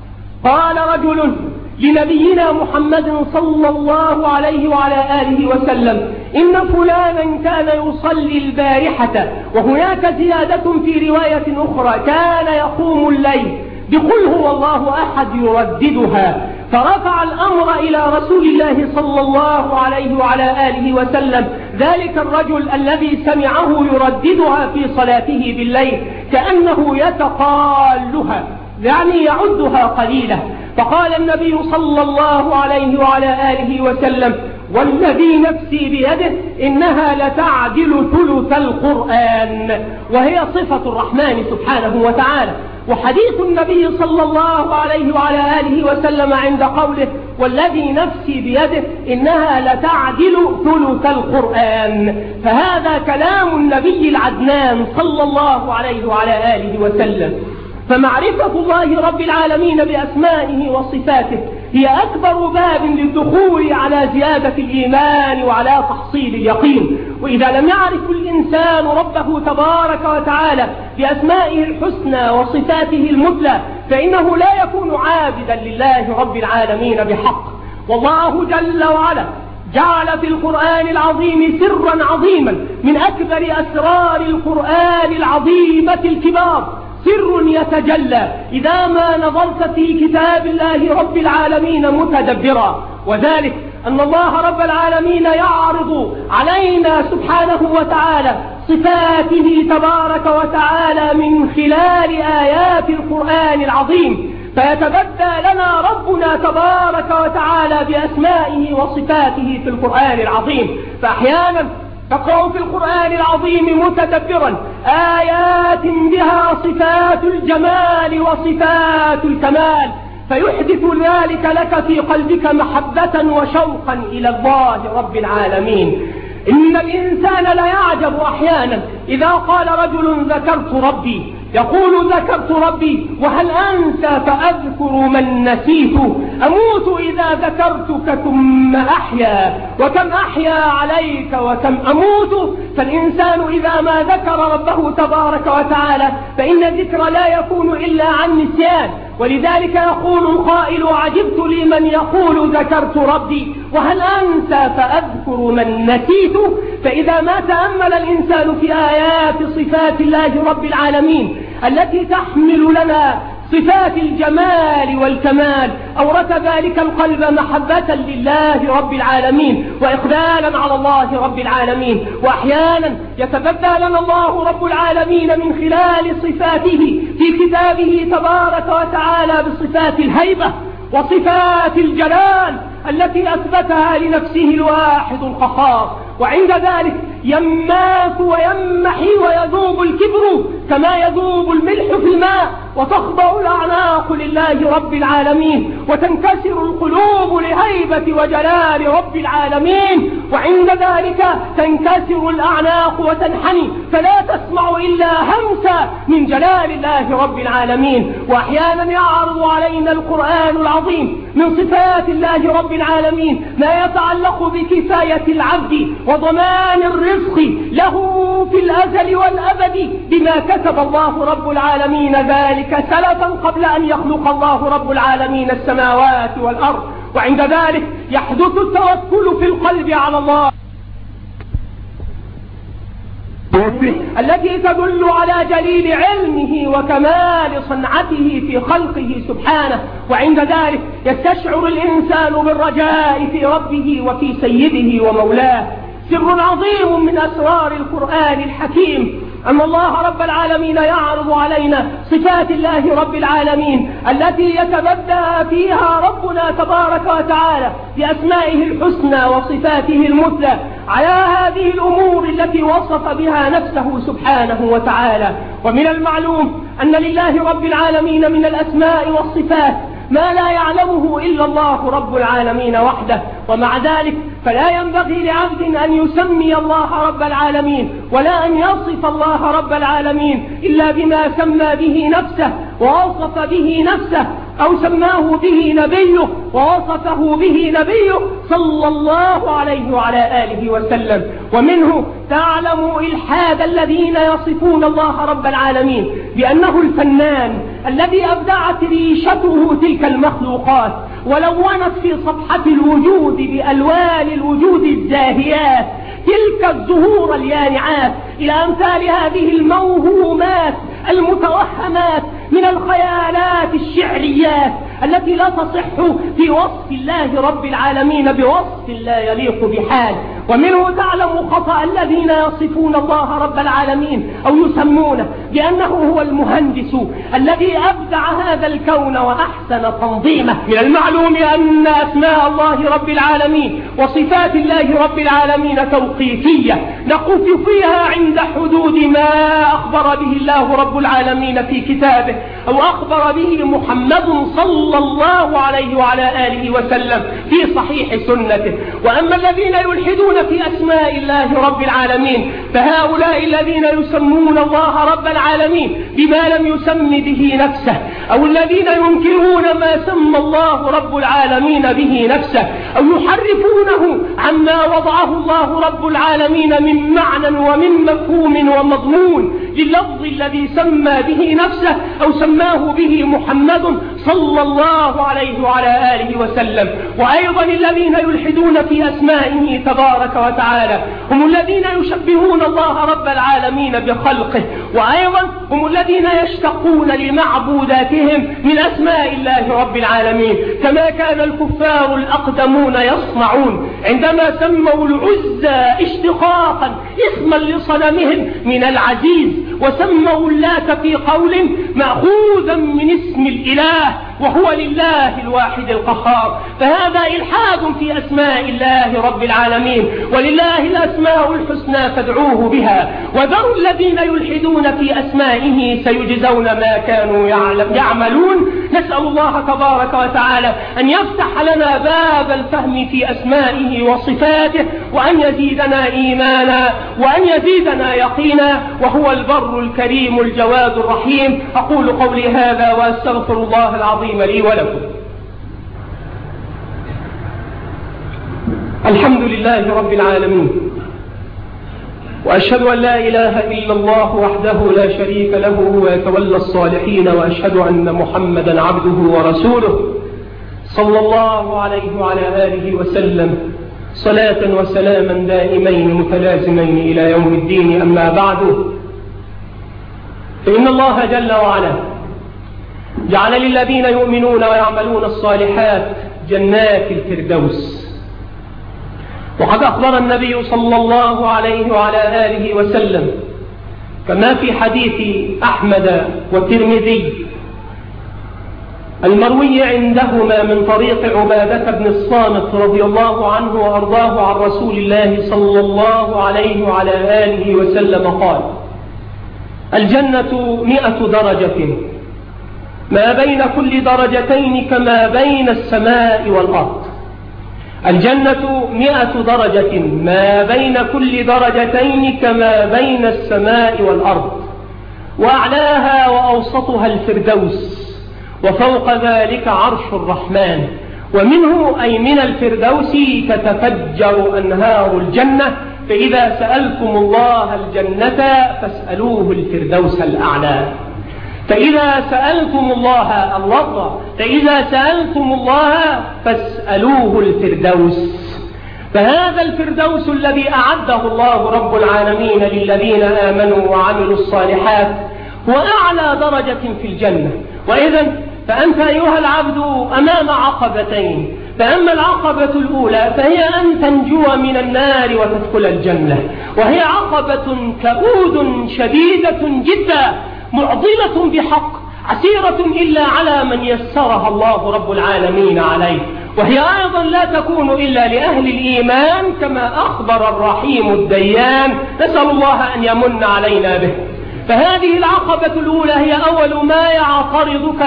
قال رجل لنبينا محمد صلى الله عليه وعلى آله وسلم إن فلانا كان يصلي البارحة، وهناك زيادة في رواية أخرى كان يقوم الليل بقل هو الله أحد يرددها. فرفع الأمر إلى رسول الله صلى الله عليه وعلى آله وسلم ذلك الرجل الذي سمعه يرددها في صلاته بالليل كأنه يتقالها، يعني يعدها قليلة. فقال النبي صلى الله عليه وعلى آله وسلم والذي نفسي بيده إنها لتعدل ثلث القرآن، وهي صفة الرحمن سبحانه وتعالى. وحديث النبي صلى الله عليه وعلى آله وسلم عند قوله والذي نفسي بيده إنها لتعدل ثلث القرآن، فهذا كلام النبي العدنان صلى الله عليه وعلى آله وسلم. فمعرفة الله رب العالمين بأسمائه وصفاته هي أكبر باب للدخول على زيادة الإيمان وعلى تحصيل اليقين. وإذا لم يعرف الإنسان ربه تبارك وتعالى بأسمائه الحسنى وصفاته المثلى فإنه لا يكون عابدا لله رب العالمين بحق. والله جل وعلا جعل في القرآن العظيم سرا عظيما من أكبر أسرار القرآن العظيمة الكبار، سر يتجلى إذا ما نظرت في كتاب الله رب العالمين متدبرا، وذلك أن الله رب العالمين يعرض علينا سبحانه وتعالى صفاته تبارك وتعالى من خلال آيات القرآن العظيم، فيتبدى لنا ربنا تبارك وتعالى بأسمائه وصفاته في القرآن العظيم. فأحيانا تقرأ في القرآن العظيم متدبرا آيات بها صفات الجمال وصفات الكمال، فيحدث ذلك لك في قلبك محبة وشوقا إلى الله رب العالمين. إن الإنسان لا يعجب أحيانا إذا قال رجل ذكرت ربي، يقول ذكرت ربي وهل أنسى فأذكر من نسيت، أموت إذا ذكرتك ثم أحيا، وكم أحيا عليك وكم أموت. فالإنسان إذا ما ذكر ربه تبارك وتعالى فإن الذكر لا يكون إلا عن نسيان، ولذلك يقول القائل عجبت لمن يقول ذكرت ربي وهل أنسى فأذكر من نسيت. فإذا ما تأمل الإنسان في آيات صفات الله رب العالمين التي تحمل لنا صفات الجمال والكمال أورث ذلك القلب محبة لله رب العالمين وإقبالا على الله رب العالمين. وأحيانا يتبدى لنا الله رب العالمين من خلال صفاته في كتابه تبارك وتعالى بصفات الهيبة وصفات الجلال التي أثبتها لنفسه الواحد القهار، وعند ذلك يماك ويمحي ويذوب الكبر كما يذوب الملح في الماء، وتخضع الأعناق لله رب العالمين، وتنكسر القلوب لهيبة وجلال رب العالمين، وعند ذلك تنكسر الأعناق وتنحني، فلا تسمع إلا همسا من جلال الله رب العالمين. وأحيانا يعرض علينا القرآن العظيم من صفات الله رب العالمين ما يتعلق بكفاية العبد وضمان الرزق له في الأزل والأبد بما كتب الله رب العالمين ذلك سلفا قبل أن يخلق الله رب العالمين السماوات والأرض. وعند ذلك يحدث التوكل في القلب على الله التي تدل على جليل علمه وكمال صنعته في خلقه سبحانه. وعند ذلك يستشعر الإنسان بالرجاء في ربه وفي سيده ومولاه. سر عظيم من أسرار القرآن الحكيم أن الله رب العالمين يعرض علينا صفات الله رب العالمين التي يتبدى فيها ربنا تبارك وتعالى بأسمائه الحسنى وصفاته المثلى على هذه الأمور التي وصف بها نفسه سبحانه وتعالى. ومن المعلوم أن لله رب العالمين من الأسماء والصفات ما لا يعلمه إلا الله رب العالمين وحده، ومع ذلك فلا ينبغي لعبد أن يسمي الله رب العالمين ولا أن يصف الله رب العالمين إلا بما سمى به نفسه ووصف به نفسه أو سماه به نبيه ووصفه به نبيه صلى الله عليه وعلى آله وسلم. ومنه تعلم إلحاد الذين يصفون الله رب العالمين بأنه الفنان الذي أبدعت ريشته تلك المخلوقات ولونت في صفحة الوجود بألوان الوجود الزاهيات تلك الزهور اليانعات إلى أمثال هذه الموهومات المتوهمات من الخيالات الشعريات التي لا تصح في وصف الله رب العالمين بوصف لا يليق بحال. ومنه تعلم خطأ الذين يصفون الله رب العالمين أو يسمونه بأنه هو المهندس الذي أبدع هذا الكون وأحسن تنظيمه. من المعلوم أن أسماء الله رب العالمين وصفات الله رب العالمين توقيفية نقف فيها عند حدود ما أخبر به الله رب العالمين في كتابه أو أخبر به محمد صلى الله عليه وعلى آله وسلم في صحيح سنته. وأما الذين يلحدون في أسماء الله رب العالمين فهؤلاء الذين يسمون الله رب العالمين بما لم يسم به نفسه أو الذين ينكرون ما سمى الله رب العالمين به نفسه أو يحرفونه عما وضعه الله رب العالمين من معنى ومن مفهوم ومضمون لللفظ الذي سمى به نفسه أو سماه به محمد صلى الله عليه وعلى آله وسلم. وأيضا الذين يلحدون في أسمائه تبارك وتعالى هم الذين يشبهون الله رب العالمين بخلقه، وأيضا هم الذين يشتقون لمعبوداتهم من أسماء الله رب العالمين كما كان الكفار الأقدمون يصنعون عندما سموا العزى اشتقاقا اسما لصنمهم من العزيز، وسموا اللات في قول مأخوذا من اسم الإله وهو لله الواحد القهار. فهذا إلحاد في أسماء الله رب العالمين، ولله الأسماء الحسنى فادعوه بها. وذروا الذين يلحدون في أسمائه سيجزون ما كانوا يعملون. نسأل الله تبارك وتعالى أن يفتح لنا باب الفهم في أسمائه وصفاته، وأن يزيدنا إيمانا وأن يزيدنا يقينا، وهو البر الكريم الجواد الرحيم. أقول قولي هذا وأستغفر الله العظيم لي ولكم. الحمد لله رب العالمين، وأشهد أن لا إله إلا الله وحده لا شريك له ويتولى الصالحين، وأشهد أن محمدا عبده ورسوله صلى الله عليه وعلى آله وسلم صلاة وسلاما دائمين متلازمين إلى يوم الدين. أما بعد، فإن الله جل وعلا جعل للذين يؤمنون ويعملون الصالحات جنات الفردوس. وقد أخبر النبي صلى الله عليه وعلى آله وسلم كما في حديث أحمد والترمذي المروي عندهما من طريق عبادة بن الصامت رضي الله عنه وأرضاه عن رسول الله صلى الله عليه وعلى آله وسلم قال: الجنة مئة درجة، ما بين كل درجتين كما بين السماء والأرض. الجنة مئة درجة، ما بين كل درجتين كما بين السماء والأرض، وأعلاها وأوسطها الفردوس، وفوق ذلك عرش الرحمن، ومنه أي من الفردوس تتفجر أنهار الجنة، فإذا سألتم الله الجنة فاسألوه الفردوس الأعلى. فإذا سألتم الله الوضع فإذا سألتم الله فاسألوه الفردوس. فهذا الفردوس الذي أعده الله رب العالمين للذين آمنوا وعملوا الصالحات هو أعلى درجة في الجنة. وإذن فأنت أيها العبد أمام عقبتين، فأما العقبة الأولى فهي أن تنجو من النار وتدخل الجنة، وهي عقبة كؤود شديدة جدا معضلة بحق، عسيرة إلا على من يسرها الله رب العالمين عليه، وهي أيضا لا تكون إلا لأهل الإيمان كما أخبر الرحيم الديان، نسأل الله أن يمن علينا به. فهذه العقبة الأولى هي أول ما يعترضك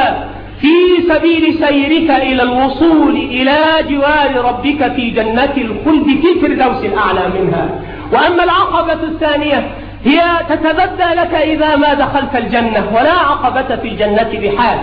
في سبيل سيرك إلى الوصول إلى جوار ربك في جنة الخلد في الفردوس الأعلى منها. وأما العقبة الثانية هي تتبدى لك إذا ما دخلت الجنة، ولا عقبة في الجنة بحال،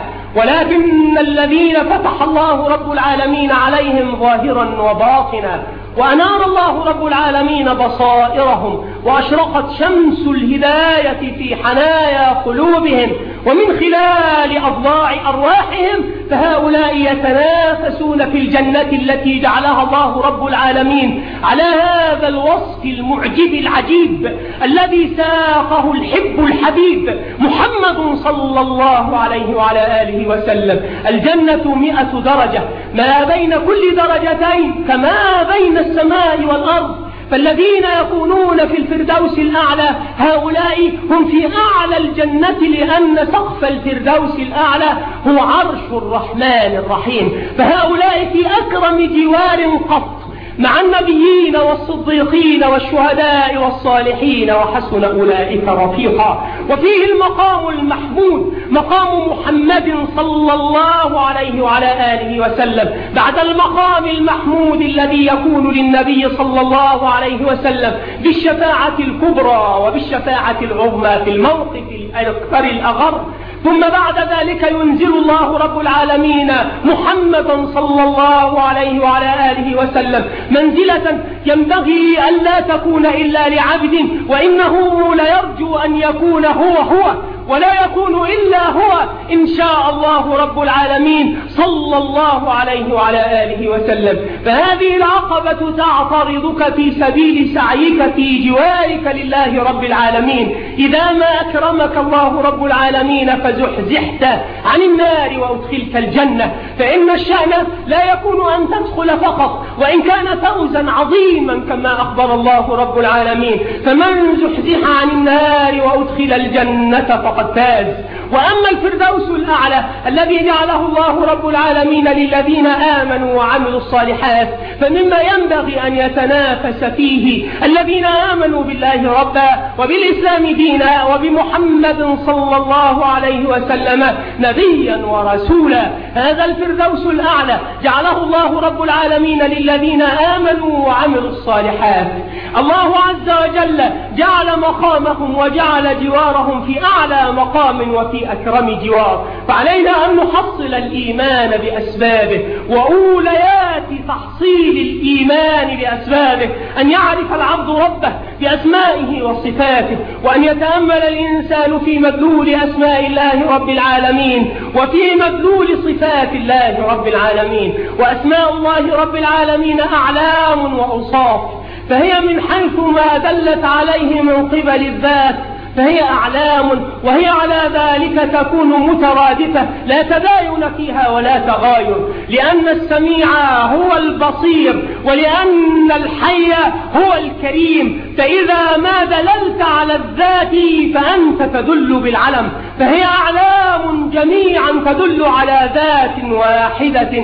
ولكن الذين فتح الله رب العالمين عليهم ظاهرا وباطنا، وأنار الله رب العالمين بصائرهم، وأشرقت شمس الهداية في حنايا قلوبهم ومن خلال أضلاع أرواحهم، فهؤلاء يتنافسون في الجنة التي جعلها الله رب العالمين على هذا الوصف المعجب العجيب الذي ساقه الحب الحبيب محمد صلى الله عليه وعلى آله وسلم. الجنة مئة درجة، ما بين كل درجتين كما بين السماء والأرض. فالذين يكونون في الفردوس الأعلى هؤلاء هم في أعلى الجنة، لأن سقف الفردوس الأعلى هو عرش الرحمن الرحيم. فهؤلاء في أكرم جوار قط مع النبيين والصديقين والشهداء والصالحين، وحسن أولئك رفيقا. وفيه المقام المحمود، مقام محمد صلى الله عليه وعلى آله وسلم، بعد المقام المحمود الذي يكون للنبي صلى الله عليه وسلم بالشفاعة الكبرى وبالشفاعة العظمى في الموقف الأكثر الأغر. ثم بعد ذلك ينزل الله رب العالمين محمدا صلى الله عليه وعلى آله وسلم منزلة ينبغي أن لا تكون إلا لعبد، وإنه ليرجو أن يكون هو هو ولا يكون إلا هو إن شاء الله رب العالمين صلى الله عليه وعلى آله وسلم. فهذه العقبة تعترضك في سبيل سعيك في جوارك لله رب العالمين. إذا ما أكرمك الله رب العالمين فزحزحت عن النار وأدخلت الجنة، فإن الشأن لا يكون أن تدخل فقط، وإن كان فوزا عظيما كما أخبر الله رب العالمين، فمن زحزح عن النار وأدخل الجنة فقط فاز. وأما الفردوس الأعلى الذي جعله الله رب العالمين للذين آمنوا وعملوا الصالحات، فمما ينبغي أن يتنافس فيه الذين آمنوا بالله ربا وبالإسلام دينا وبمحمد صلى الله عليه وسلم نبيا ورسولا. هذا الفردوس الأعلى جعله الله رب العالمين للذين آمنوا وعملوا الصالحات. الله عز وجل جعل مقامهم وجعل جوارهم في أعلى مقام وفي أكرم جوار. فعلينا أن نحصل الإيمان بأسبابه، وأوليات تحصيل الإيمان بأسبابه أن يعرف العبد ربه بأسمائه وصفاته، وأن يتأمل الإنسان في مدلول أسماء الله رب العالمين وفي مدلول صفات الله رب العالمين. وأسماء الله رب العالمين أعلام وأوصاف، فهي من حيث ما دلت عليه من قبل الذات فهي أعلام، وهي على ذلك تكون مترادفة لا تباين فيها ولا تغاير، لأن السميع هو البصير، ولأن الحي هو الكريم. فإذا ما دللت على الذات فأنت تدل بالعلم، فهي أعلام جميعا تدل على ذات واحدة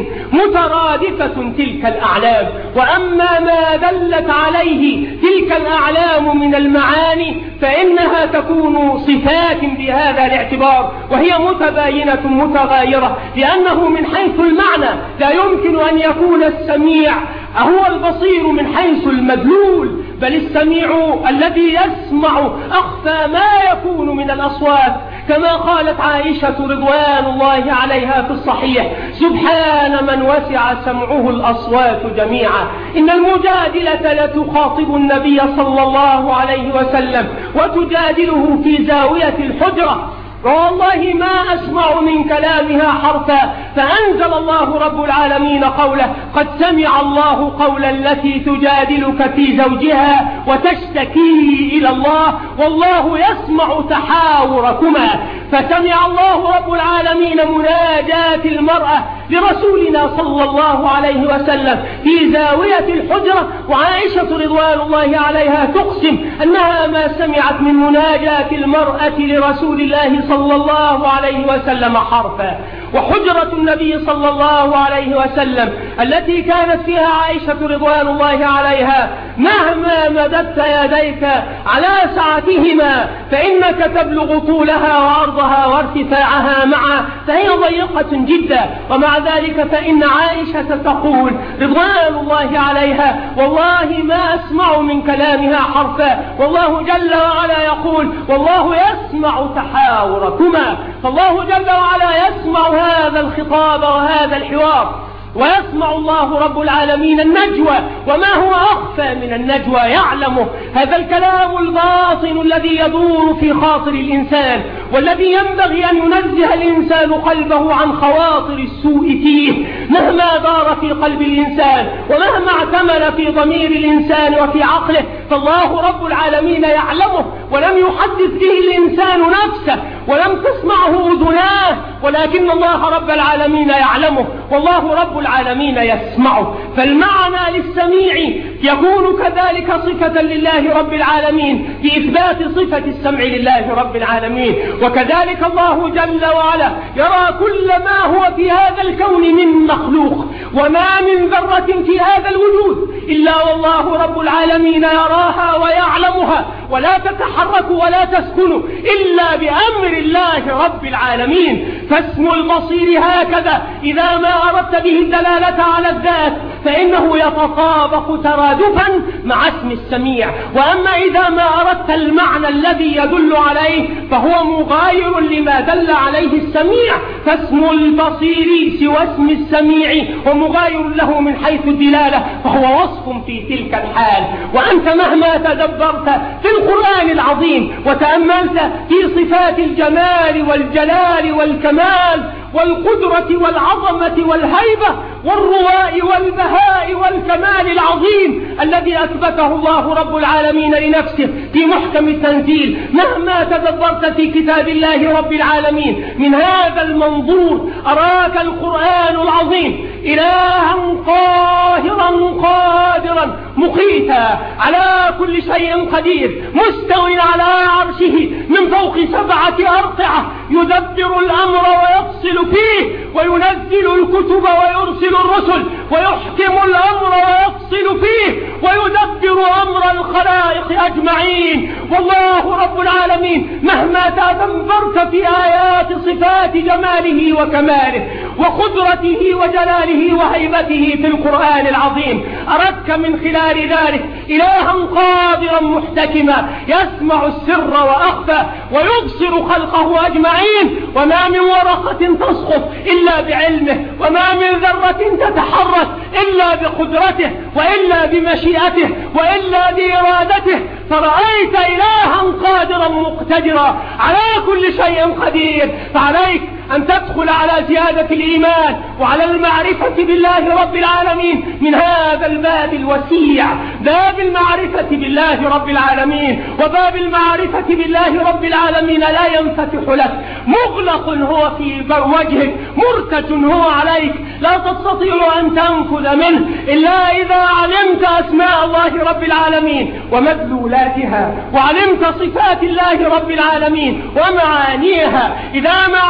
مترادفة تلك الأعلام. وأما ما دلت عليه تلك الأعلام من المعاني فإنها تكون صفات بهذا الاعتبار، وهي متباينة متغايرة، لأنه من حيث المعنى لا يمكن أن يكون السميع هو البصير من حيث المدلول، بل السميع الذي يسمع أخفى ما يكون من الأصوات، كما قالت عائشة رضوان الله عليها في الصحيح: سبحان من وسع سمعه الأصوات جميعا. إن المجادلة لتخاطب النبي صلى الله عليه وسلم وتجادله في زاوية الحجرة، والله ما أسمع من كلامها حرفا، فأنزل الله رب العالمين قوله: قد سمع الله قول التي تجادلك في زوجها وتشتكي إلى الله والله يسمع تحاوركما. فسمع الله رب العالمين مناجاة المرأة لرسولنا صلى الله عليه وسلم في زاوية الحجرة، وعائشة رضوان الله عليها تقسم أنها ما سمعت من مناجاة المرأة لرسول الله صلى الله عليه وسلم حرفا. وحجرة النبي صلى الله عليه وسلم التي كانت فيها عائشة رضوان الله عليها مهما مددت يديك على سعتهما فإنك تبلغ طولها وعرضها وارتفاعها معا، فهي ضيقة جدا. ومع ذلك فإن عائشة تقول رضوان الله عليها: والله ما أسمع من كلامها حرفا، والله جل وعلا يقول: والله يسمع تحاوركما. فالله جل وعلا يسمع هذا الخطاب وهذا الحوار، ويسمع الله رب العالمين النجوى، وما هو أخفى من النجوى يعلمه. هذا الكلام الباطن الذي يدور في خاطر الإنسان، والذي ينبغي أن ينزه الإنسان قلبه عن خواطر السوء فيه مهما دار في قلب الإنسان ومهما اعتمل في ضمير الإنسان وفي عقله، فالله رب العالمين يعلمه، ولم يحدث به الإنسان نفسه ولم تسمعه أذناه، ولكن الله رب العالمين يعلمه، والله رب العالمين يسمعه. فالمعنى للسميع يكون كذلك صفة لله رب العالمين بإثبات صفة السمع لله رب العالمين. وكذلك الله جل وعلا يرى كل ما هو في هذا الكون من مخلوق، وما من ذرة في هذا الوجود إلا والله رب العالمين يراها ويعلمها، ولا تتحرك ولا تسكن إلا بأمر الله رب العالمين. فاسم البصير هكذا إذا ما أردت به الدلالة على الذات فإنه يتطابق ترادفا مع اسم السميع، وأما إذا ما أردت المعنى الذي يدل عليه فهو مغاير لما دل عليه السميع، فاسم البصير سوى اسم السميع ومغاير له من حيث الدلالة، فهو وصف في تلك الحال. وأنت مهما تدبرت في القرآن العظيم وتأملت في صفات الجمال والجلال والكمال والقدرة والعظمة والهيبة والرواء والبهاء والكمال العظيم الذي أثبته الله رب العالمين لنفسه في محكم التنزيل، مهما تدبرت في كتاب الله رب العالمين من هذا المنظور أراك القرآن العظيم إلها قاهرا قادرا مقيتا على كل شيء قدير مستو على عرشه من فوق سبعة أرقعة، يدبر الأمر ويفصل فيه وينزل الكتب ويرسل الرسل ويحكم الأمر ويفصل فيه ويدبر أمر الخلائق أجمعين. والله رب العالمين مهما تدبرت في آيات صفات جماله وكماله وقدرته وجلاله وهيبته في القرآن العظيم أردك من خلال ذلك إلها قادرا محتكما يسمع السر وأخفى ويبصر خلقه أجمعين، وما من ورقة تسقط إلا بعلمه، وما من ذرة تتحرك إلا بقدرته وإلا بمشيئته وإلا بإرادته. فرأيت إلها قادرا مقتدرا على كل شيء قدير، فعليك أن تدخل على زيادة الإيمان وعلى المعرفة بالله رب العالمين من هذا الباب الوسيع، باب المعرفة بالله رب العالمين. وباب المعرفة بالله رب العالمين لا ينفتح لك، مغلق هو في وجهك، مرتج هو عليك، لا تستطيع أن تنفذ منه إلا إذا علمت أسماء الله رب العالمين ومدلولاتها، وعلمت صفات الله رب العالمين ومعانيها. إذا ما علمت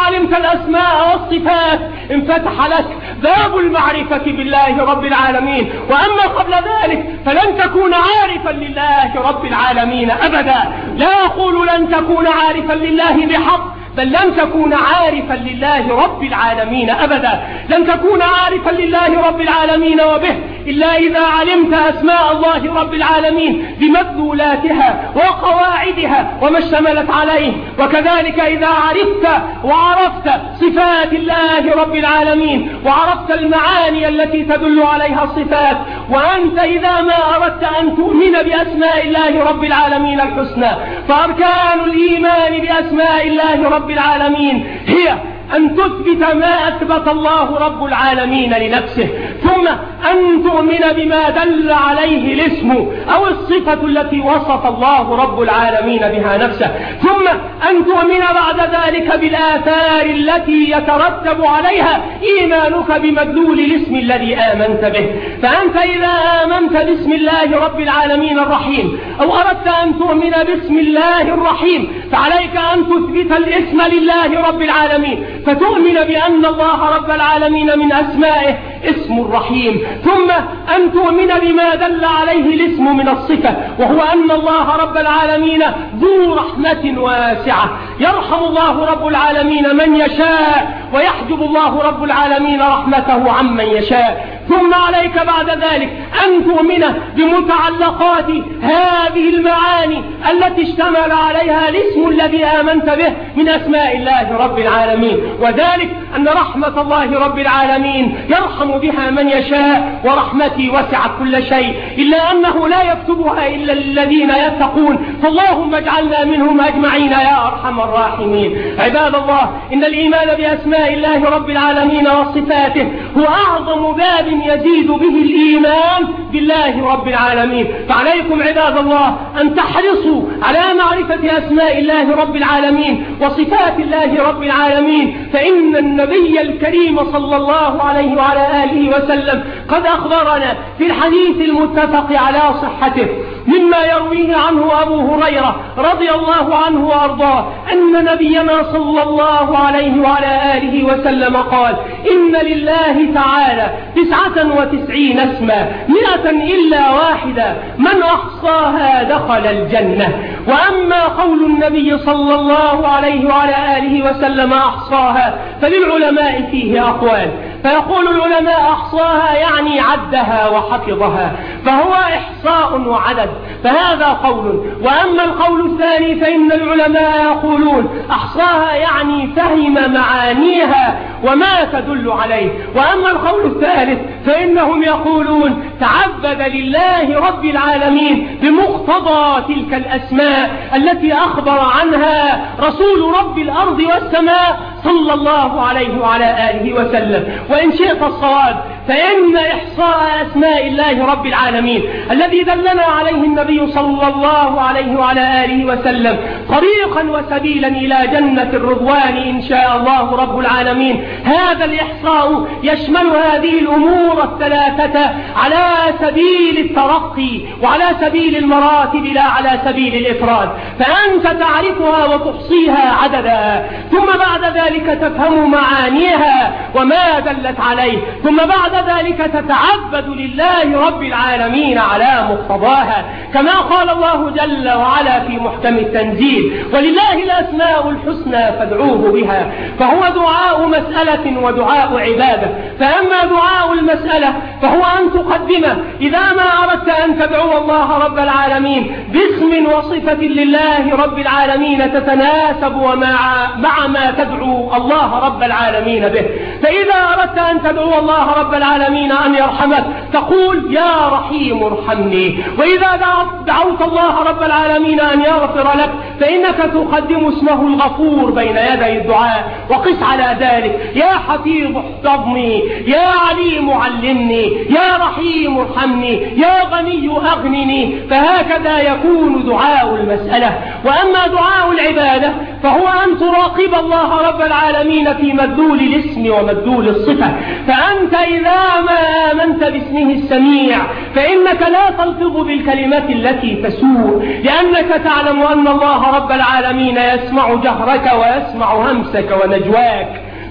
الأسماء والصفات انفتح لك باب المعرفة بالله رب العالمين. وأما قبل ذلك فلن تكون عارفا لله رب العالمين أبدا. لا أقول لن تكون عارفا لله بحق، بل لن تكون عارفا لله رب العالمين أبدا. لن تكون عارفا لله رب العالمين وبه إلا إذا علمت أسماء الله رب العالمين بمدلولاتها وقواعدها وما اشتملت عليه، وكذلك إذا عرفت وعرفت صفات الله رب العالمين وعرفت المعاني التي تدل عليها الصفات. وأنت إذا ما أردت أن تؤمن بأسماء الله رب العالمين الحسنى، فأركان الإيمان بأسماء الله رب العالمين هي أن تثبت ما أثبت الله رب العالمين لنفسه، ثم أن تؤمن بما دل عليه الاسم أو الصفة التي وصف الله رب العالمين بها نفسه، ثم أن تؤمن بعد ذلك بالآثار التي يترتب عليها إيمانك بمدلول الاسم الذي آمنت به. فأنت إذا آمنت باسم الله رب العالمين الرحيم، أو أردت أن تؤمن باسم الله الرحيم، فعليك أن تثبت الاسم لله رب العالمين، فتؤمن بأن الله رب العالمين من أسمائه اسم الرحيم، ثم أن تؤمن بما دل عليه الاسم من الصفة، وهو أن الله رب العالمين ذو رحمة واسعة، يرحم الله رب العالمين من يشاء، ويحجب الله رب العالمين رحمته عمن يشاء. ثم عليك بعد ذلك أن تؤمن بمتعلقات هذه المعاني التي اشتمل عليها الاسم الذي آمنت به من أسماء الله رب العالمين، وذلك أن رحمة الله رب العالمين يرحم بها من يشاء، ورحمتي وسعت كل شيء، إلا أنه لا يكتبها إلا الذين يتقون، فاللهم اجعلنا منهم أجمعين يا أرحم الراحمين. عباد الله، إن الإيمان بأسماء الله رب العالمين وصفاته هو أعظم باب يزيد به الإيمان بالله رب العالمين. فعليكم عباد الله أن تحرصوا على معرفة أسماء الله رب العالمين وصفات الله رب العالمين، فإن النبي الكريم صلى الله عليه وعلى آله وسلم قد أخبرنا في الحديث المتفق على صحته مما يرويه عنه أبو هريرة رضي الله عنه وأرضاه أن نبينا صلى الله عليه وعلى آله وسلم قال: إن لله تعالى تسعة وتسعين اسما مئة إلا واحدة، من أحصاها دخل الجنة. وأما قول النبي صلى الله عليه وعلى آله وسلم أحصاها فللعلماء فيه أقوال، فيقول العلماء أحصاها يعني عدها وحفظها، فهو إحصاء وعدد، فهذا قول. وأما القول الثاني فإن العلماء يقولون أحصاها يعني فهم معانيها وما تدل عليه. وأما القول الثالث فإنهم يقولون تعبد لله رب العالمين بمقتضى تلك الأسماء التي أخبر عنها رسول رب الأرض والسماء صلى الله عليه وعلى آله وسلم. وإن شئت الصواب فإن إحصاء أسماء الله رب العالمين الذي دلنا عليه النبي صلى الله عليه وعلى آله وسلم طريقا وسبيلا إلى جنة الرضوان إن شاء الله رب العالمين. هذا الإحصاء يشمل هذه الأمور الثلاثة على سبيل الترقي وعلى سبيل المراتب لا على سبيل الإفراد، فأنت تعرفها وتحصيها عددا، ثم بعد ذلك تفهم معانيها وما دلت عليه، ثم بعد ذلك تتعبد لله رب العالمين على مقتضاها، كما قال الله جل وعلا في محكم التنزيل: ولله الأسماء الحسنى فادعوه بها. فهو دعاء مسألة ودعاء عبادة. فأما دعاء المسألة فهو أن تقدمه إذا ما أردت أن تدعو الله رب العالمين باسم وصفة لله رب العالمين تتناسب ومع مع ما تدعو الله رب العالمين به. فإذا أردت أن تدعو الله رب العالمين أن يرحمك تقول: يا رحيم ارحمني. وإذا دعوت الله رب العالمين أن يغفر لك فإنك تقدم اسمه الغفور بين يدي الدعاء. وقس على ذلك: يا حفيظ احفظني، يا عليم علمني، يا رحيم ارحمني، يا غني أغنني. فهكذا يكون دعاء المسألة. وأما دعاء العبادة فهو أن تراقب الله رب العالمين في مدلول الاسم ومدلول الصفة. فأنت إذا ما آمنت باسمه السميع فإنك لا تلفظ بالكلمات التي تسوء، لأنك تعلم أن الله رب العالمين يسمع جهرك ويسمع همسك ونجواك.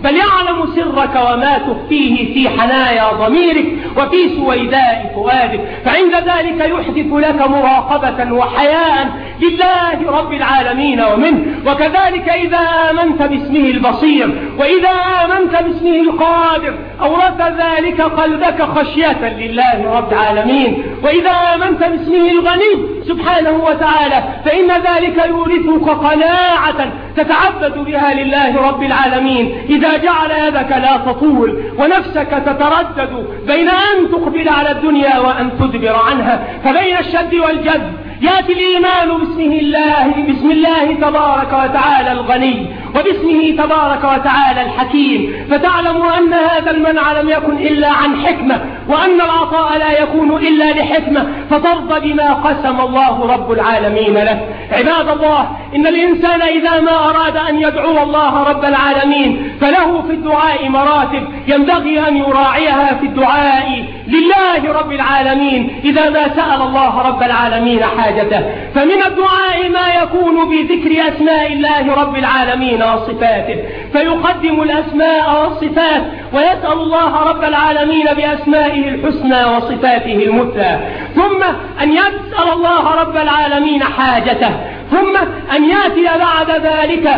بل يعلم سرك وما تخفيه في حنايا ضميرك وفي سويداء فؤادك، فعند ذلك يحدث لك مراقبة وحياء لله رب العالمين ومنه. وكذلك إذا آمنت باسمه البصير وإذا آمنت باسمه القادر أورث ذلك قلبك خشية لله رب العالمين. وإذا آمنت باسمه الغني سبحانه وتعالى فإن ذلك يورثك قناعة تتعبد بها لله رب العالمين. إذا جعل يدك لا تطول ونفسك تتردد بين أن تقبل على الدنيا وأن تدبر عنها، فبين الشد والجذب يأتي الإيمان باسمه الله بسم الله تبارك وتعالى الغني وباسمه تبارك وتعالى الحكيم، فتعلم أن هذا المنع لم يكن إلا عن حكمة، وأن العطاء لا يكون إلا لحكمة، فترضى بما قسم الله رب العالمين له. عباد الله، إن الإنسان إذا ما أراد أن يدعو الله رب العالمين فله في الدعاء مراتب ينبغي أن يراعيها في الدعاء لله رب العالمين إذا ما سأل الله رب العالمين حاجته. فمن الدعاء ما يكون بذكر أسماء الله رب العالمين وصفاته، فيقدم الأسماء والصفات ويسأل الله رب العالمين بأسمائه الحسنى وصفاته المثلى، ثم أن يسأل الله رب العالمين حاجته، ثم أن يأتي بعد ذلك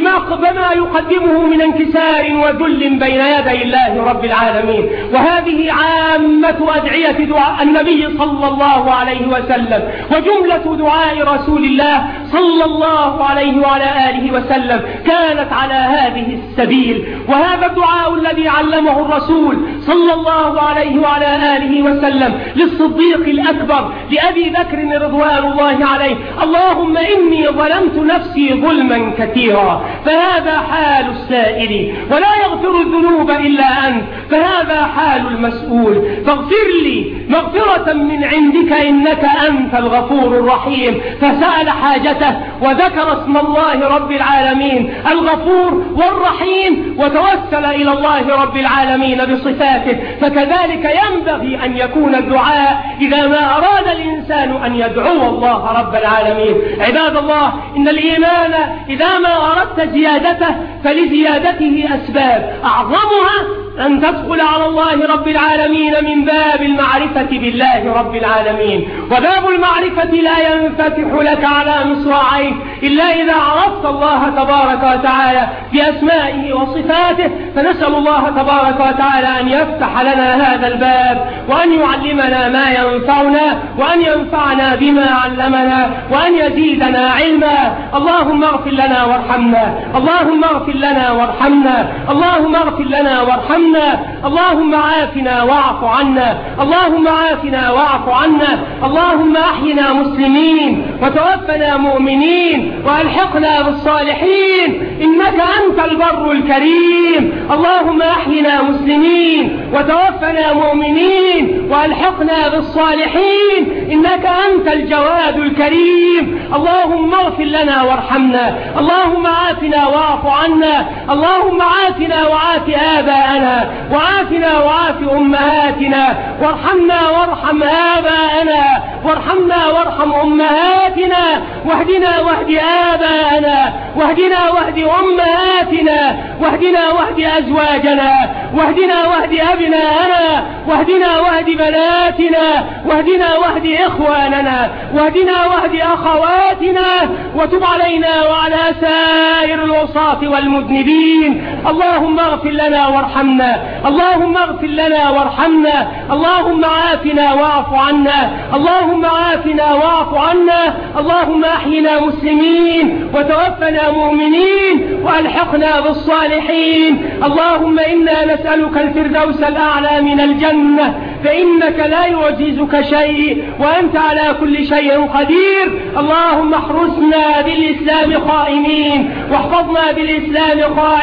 بما يقدمه من انكسار وذل بين يدي الله رب العالمين. وهذه عامة أدعية دعاء النبي صلى الله عليه وسلم وجملة دعاء رسول الله صلى الله عليه وعلى آله وسلم كانت على هذه السبيل. وهذا الدعاء الذي علمه الرسول صلى الله عليه وعلى آله وسلم للصديق الأكبر لأبي بكر رضوان الله عليه: اللهم إني ظلمت نفسي ظلما كثيرا فهذا حال السائل ولا يغفر الذنوب إلا أنت فهذا حال المسؤول، فاغفر لي مغفرة من عندك إنك أنت الغفور الرحيم. فسأل حاجته وذكر اسم الله رب العالمين الغفور والرحيم وتوسل إلى الله رب العالمين بصفاته. فكذلك ينبغي أن يكون الدعاء إذا ما أراد الإنسان أن يدعو الله رب العالمين. عباد الله، إن الإيمان إذا ما أردت زيادته فلزيادته أسباب، أعظمها أن تدخل على الله رب العالمين من باب المعرفة بالله رب العالمين. وباب المعرفة لا ينفتح لك على مصراعين إلا إذا عرفت الله تبارك وتعالى بأسمائه وصفاته. فنسأل الله تبارك وتعالى أن يفتح لنا هذا الباب وأن يعلمنا ما ينفعنا وأن ينفعنا بما علمنا وأن يزيدنا علما. اللهم اغفر لنا وارحمنا، اللهم اغفر لنا وارحمنا، اللهم اغفر لنا وارحمنا، اللهم عافنا واعف عنا، اللهم عافنا واعف عنا، اللهم احينا مسلمين وتوفنا مؤمنين والحقنا بالصالحين إنك أنت البر الكريم. اللهم احينا مسلمين وتوفنا مؤمنين والحقنا بالصالحين إنك أنت الجواد الكريم. اللهم اغفر لنا وارحمنا، اللهم عافنا واعف عنا، اللهم عافنا وعاف آباءنا وعافنا وعاف أمهاتنا، وارحمنا وارحم آباءنا، وارحمنا وارحم أمهاتنا، واهدنا واهد آباءنا، واهدنا واهد أمهاتنا، واهدنا واهد أزواجنا، واهدنا واهد أبناءنا، واهدنا واهد بناتنا، واهدنا واهد إخواننا، واهدنا واهد أخواتنا، وتب علينا وعلى سائر العصاة والمذنبين. اللهم اغفر لنا وارحمنا، اللهم اغفر لنا وارحمنا، اللهم عافنا واعف عنا، اللهم عافنا واعف عنا، اللهم احينا مسلمين وتوفنا مؤمنين والحقنا بالصالحين. اللهم إنا نسألك الفردوس الأعلى من الجنة فإنك لا يعجزك شيء وأنت على كل شيء قدير. اللهم احرسنا بالإسلام قائمين واحفظنا بالإسلام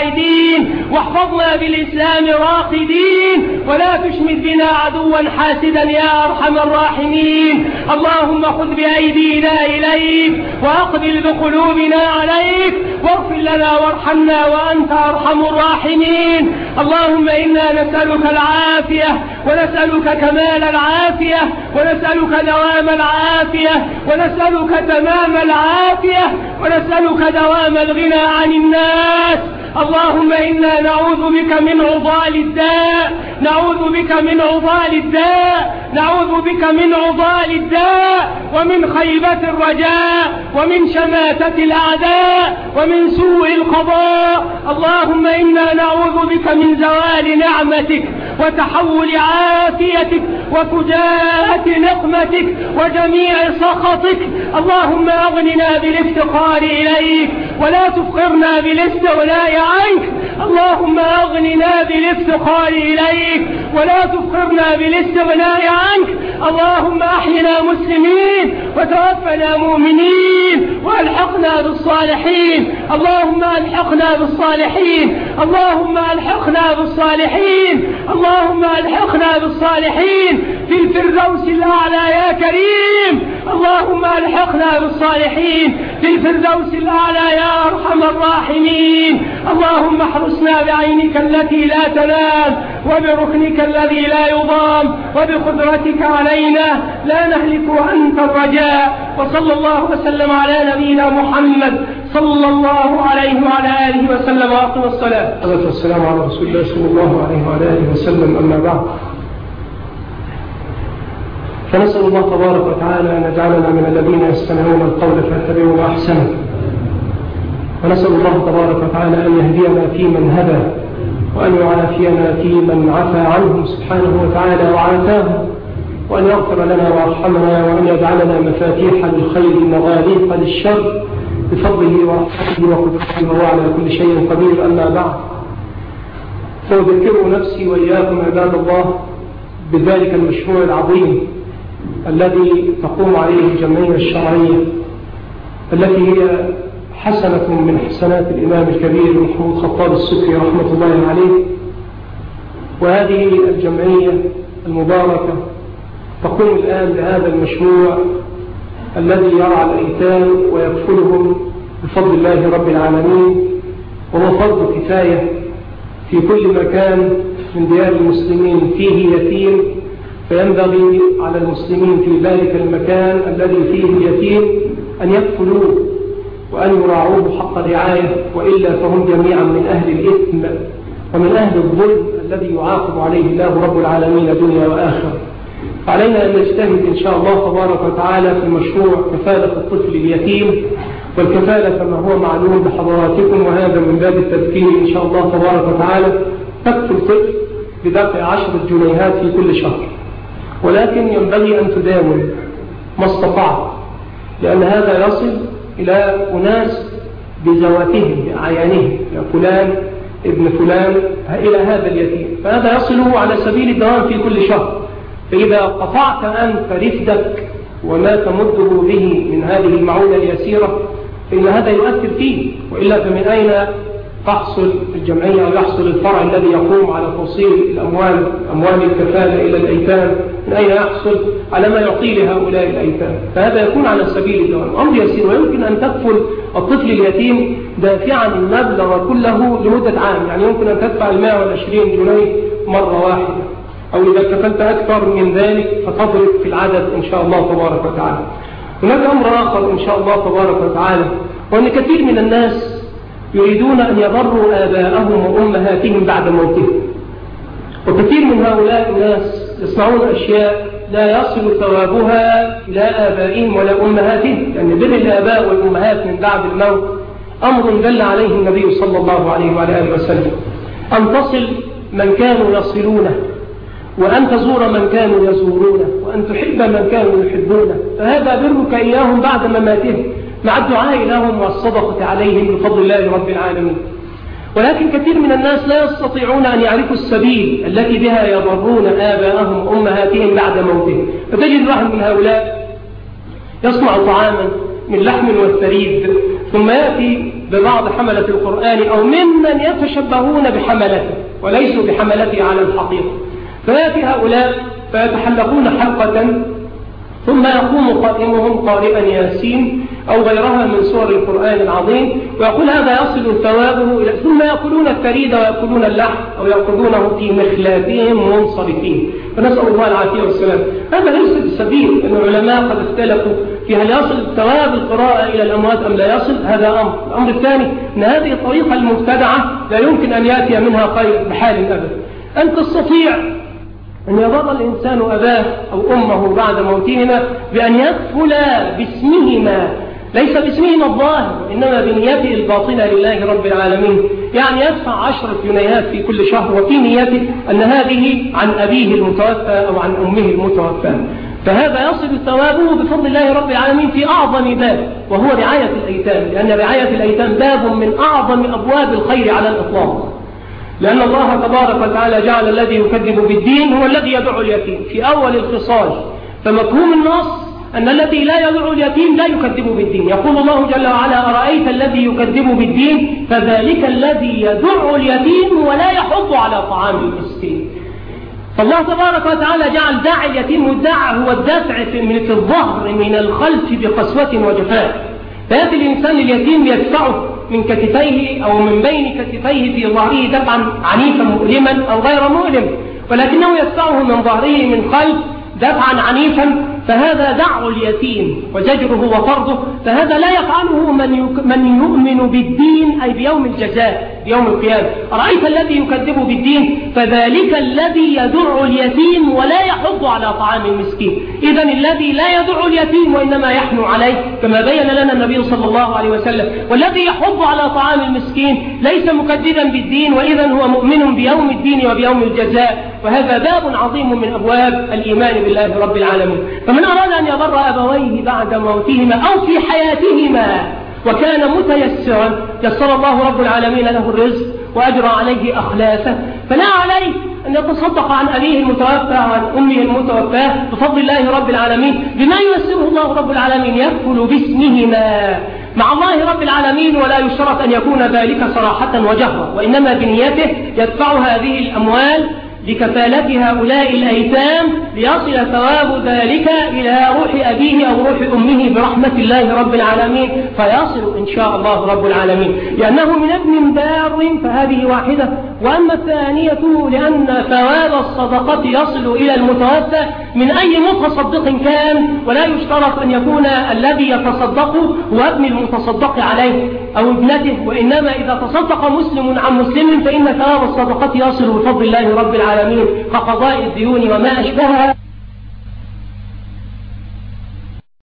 قاعدين واحفظنا بالإسلام راقدين، ولا تشمت بنا عدوا حاسدا يا أرحم الراحمين. اللهم خذ بأيدينا إليك وأقبل بقلوبنا عليك واغفر لنا وارحمنا وأنت أرحم الراحمين. اللهم إنا نسألك العافية ونسألك كمال العافية ونسألك دوام العافية ونسألك تمام العافية ونسألك دوام الغنى عن الناس. اللهم إنا نعوذ بك من عضال الداء نعوذ بك من عضال الداء نعوذ بك من عضال الداء ومن خيبة الرجاء ومن شماتة الأعداء ومن سوء القضاء. اللهم إنا نعوذ بك من زوال نعمتك وتحول عافيتك وفجاءة نقمتك وجميع سخطك. اللهم أغننا بالافتقار إليك ولا تفقرنا بالاستغناء عنك. اللهم أغننا بالافتقار إليك ولا تفقرنا بالاستغناء عنك. اللهم أحينا مسلمين وتوفنا مؤمنين وألحقنا بالصالحين. اللهم ألحقنا بالصالحين. اللهم ألحقنا بالصالحين. اللهم ألحقنا بالصالحين في الفردوس الأعلى يا كريم. اللهم ألحقنا بالصالحين في الفردوس الأعلى يا أرحم الراحمين. اللهم احرسنا بعينك التي لا تنام وبركنك الذي لا يضام وبقدرتك علينا لا نهلك وأنت الرجاء. وصلى الله وسلم على نبينا محمد صلى الله عليه وعلى آله وسلم وأقم الصلاة. والسلام على رسول الله صلى الله عليه وعلى آله وسلم. أما بعد، فنسأل الله تبارك وتعالى أن يجعلنا من الذين يستمعون القول فيتبعون أحسنه، ونسأل الله تبارك وتعالى أن يهدينا فيمن هدى وأن يعافينا فيمن عفى عنه سبحانه وتعالى وعافاه، وأن يغفر لنا ويرحمنا، وأن يجعلنا مفاتيح للخير مغاليق للشر بفضله ورحمته وقدرته وهو على كل شيء قدير. أما بعد، فأذكر نفسي وإياكم عباد الله بذلك المشروع العظيم الذي تقوم عليه الجمعية الشرعية، التي هي حسنة من حسنات الإمام الكبير محمود خطاب السكري رحمة الله عليه. وهذه الجمعية المباركة تقوم الآن بهذا المشروع الذي يرعى الأيتام ويكفلهم بفضل الله رب العالمين، وهو فرض كفاية في كل مكان من ديار المسلمين فيه يتيم، فينبغي على المسلمين في ذلك المكان الذي فيه اليتيم أن يكفلوه وأن يراعوه حق الرعاية، وإلا فهم جميعا من أهل الإثم ومن أهل الظلم الذي يعاقب عليه الله رب العالمين دنيا وآخرة. فعلينا أن نجتهد إن شاء الله تبارك وتعالى في مشروع كفالة الطفل اليتيم، والكفالة كما هو معلوم بحضراتكم، وهذا من باب التذكير إن شاء الله تبارك وتعالى. تكفل طفل بدفع عشرة جنيهات في كل شهر، ولكن ينبغي أن تداول ما استطعت، لأن هذا يصل إلى أناس بذواتهم بعيانهم، يا فلان ابن فلان إلى هذا اليتيم، فهذا يصل على سبيل الدوام في كل شهر. فإذا قطعت أنت رفدك وما تمده به من هذه المعونة اليسيرة فإن هذا يؤثر فيه، وإلا فمن أين تحصل الجمعية أو يحصل الفرع الذي يقوم على توصيل الأموال أموال الكفالة إلى الأيتام؟ من أين يحصل على ما يعطي لهؤلاء الأيتام؟ فهذا يكون على سبيل الدوام، أمر يسير. ويمكن أن تكفل الطفل اليتيم دافعا المبلغ كله لمدة عام، يعني يمكن أن تدفع المائة والعشرين جنيه مرة واحدة، أو إذا كفلت أكثر من ذلك فتضرب في العدد إن شاء الله تبارك وتعالى. هناك أمر آخر إن شاء الله تبارك وتعالى، وأن كثير من الناس يريدون أن يضروا آباءهم وأمهاتهم بعد موتهم، وكثير من هؤلاء الناس يصنعون أشياء لا يصل ثوابها إلى آبائهم ولا أمهاتهم، لأن بر الآباء والأمهات من بعد الموت أمر دل عليه النبي صلى الله عليه وعلى آله وسلم، أن تصل من كانوا يصلونه، وأن تزور من كانوا يزورونه، وأن تحب من كانوا يحبونه، فهذا برك إياهم بعد مماتهم مع الدعاء لهم والصدقة عليهم بفضل الله رب العالمين. ولكن كثير من الناس لا يستطيعون أن يعرفوا السبيل التي بها يضرون آباءهم وأمهاتهم بعد موتهم، فتجد واحد من هؤلاء يصنع طعاما من لحم والثريد، ثم يأتي ببعض حملة القرآن أو ممن يتشبهون بحملته وليسوا بحملته على الحقيقة، فيأتي هؤلاء فيتحلقون حلقة، ثم يقوم قائمهم قارئا ياسين أو غيرها من سور القرآن العظيم، ويقول هذا يصل ثوابه إلى، ثم يأكلون الثريد ويأكلون اللحم أو يأكلونه في مخلاتهم منصرفين، فنسأل الله العافية والسلام. هذا ليس بسبيل، أن العلماء قد اختلفوا في هل يصل ثواب القراءة إلى الأموات أم لا يصل؟ هذا أمر. الأمر الثاني أن هذه الطريقة المبتدعة لا يمكن أن يأتي منها خير بحال أبدا. أن تستطيع أن يبر الإنسان أباه أو أمه بعد موتهما بأن يكفل باسمهما، ليس باسمهما الظاهر إنما بنيته الباطنة لله رب العالمين، يعني يدفع عشرة جنيهات في كل شهر وفي نيته أن هذه عن أبيه المتوفى أو عن أمه المتوفى، فهذا يصل ثوابه بفضل الله رب العالمين في أعظم باب، وهو رعاية الأيتام، لأن رعاية الأيتام باب من أعظم أبواب الخير على الإطلاق، لأن الله تبارك وتعالى جعل الذي يكذب بالدين هو الذي يدعو اليتيم في أول الخصال. فمفهوم النص أن الذي لا يدعو اليتيم لا يكذب بالدين. يقول الله جل وعلا: أرأيت الذي يكذب بالدين فذلك الذي يدعو اليتيم ولا يحض على طعام المسكين. فالله تبارك وتعالى جعل داعي اليتيم، والداع هو الدافع من في الظهر من الخلف بقسوة وجفاء، فيأتي الإنسان لليتيم يدفعه من كتفيه أو من بين كتفيه في ظهره دفعا عنيفا مؤلما أو غير مؤلم، ولكنه يدفعه من ظهره من خلف دفعا عنيفا، فهذا دعو اليتيم وزجره وطرده. فهذا لا يفعله من من يؤمن بالدين، أي بيوم الجزاء يوم القيامة. أرأيت الذي يكذب بالدين فذلك الذي يدعو اليتيم ولا يحض على طعام المسكين. إذن الذي لا يدعو اليتيم وإنما يحنو عليه كما بين لنا النبي صلى الله عليه وسلم، والذي يحض على طعام المسكين ليس مكذبا بالدين، وإذن هو مؤمن بيوم الدين وبيوم الجزاء. وهذا باب عظيم من أبواب الإيمان بالله رب العالمين. فمن أراد أن يبر أبويه بعد موتهما أو في حياتهما وكان متيسرا يسر الله رب العالمين له الرزق وأجرى عليه أخلافه، فلا عليه أن يتصدق عن أبيه المتوفى وعن أمه المتوفى بفضل الله رب العالمين بما ييسره الله رب العالمين، يكفل باسمهما مع الله رب العالمين، ولا يشترط أن يكون ذلك صراحة وجهرا، وإنما بنيته يدفع هذه الأموال لكفالة هؤلاء الأيتام ليصل ثواب ذلك إلى روح أبيه أو روح أمه برحمة الله رب العالمين، فيصل إن شاء الله رب العالمين، لأنه من ابن بار فهذه واحدة. وأما الثانية لأن ثواب الصدقة يصل إلى المتوفى من أي متصدق كان، ولا يشترط أن يكون الذي يتصدق هو ابن المتصدق عليه أو ابنته، وإنما إذا تصدق مسلم عن مسلم فإن ثواب الصدقة يصل بفضل الله رب العالمين كقضاء الديون وما أشبهها.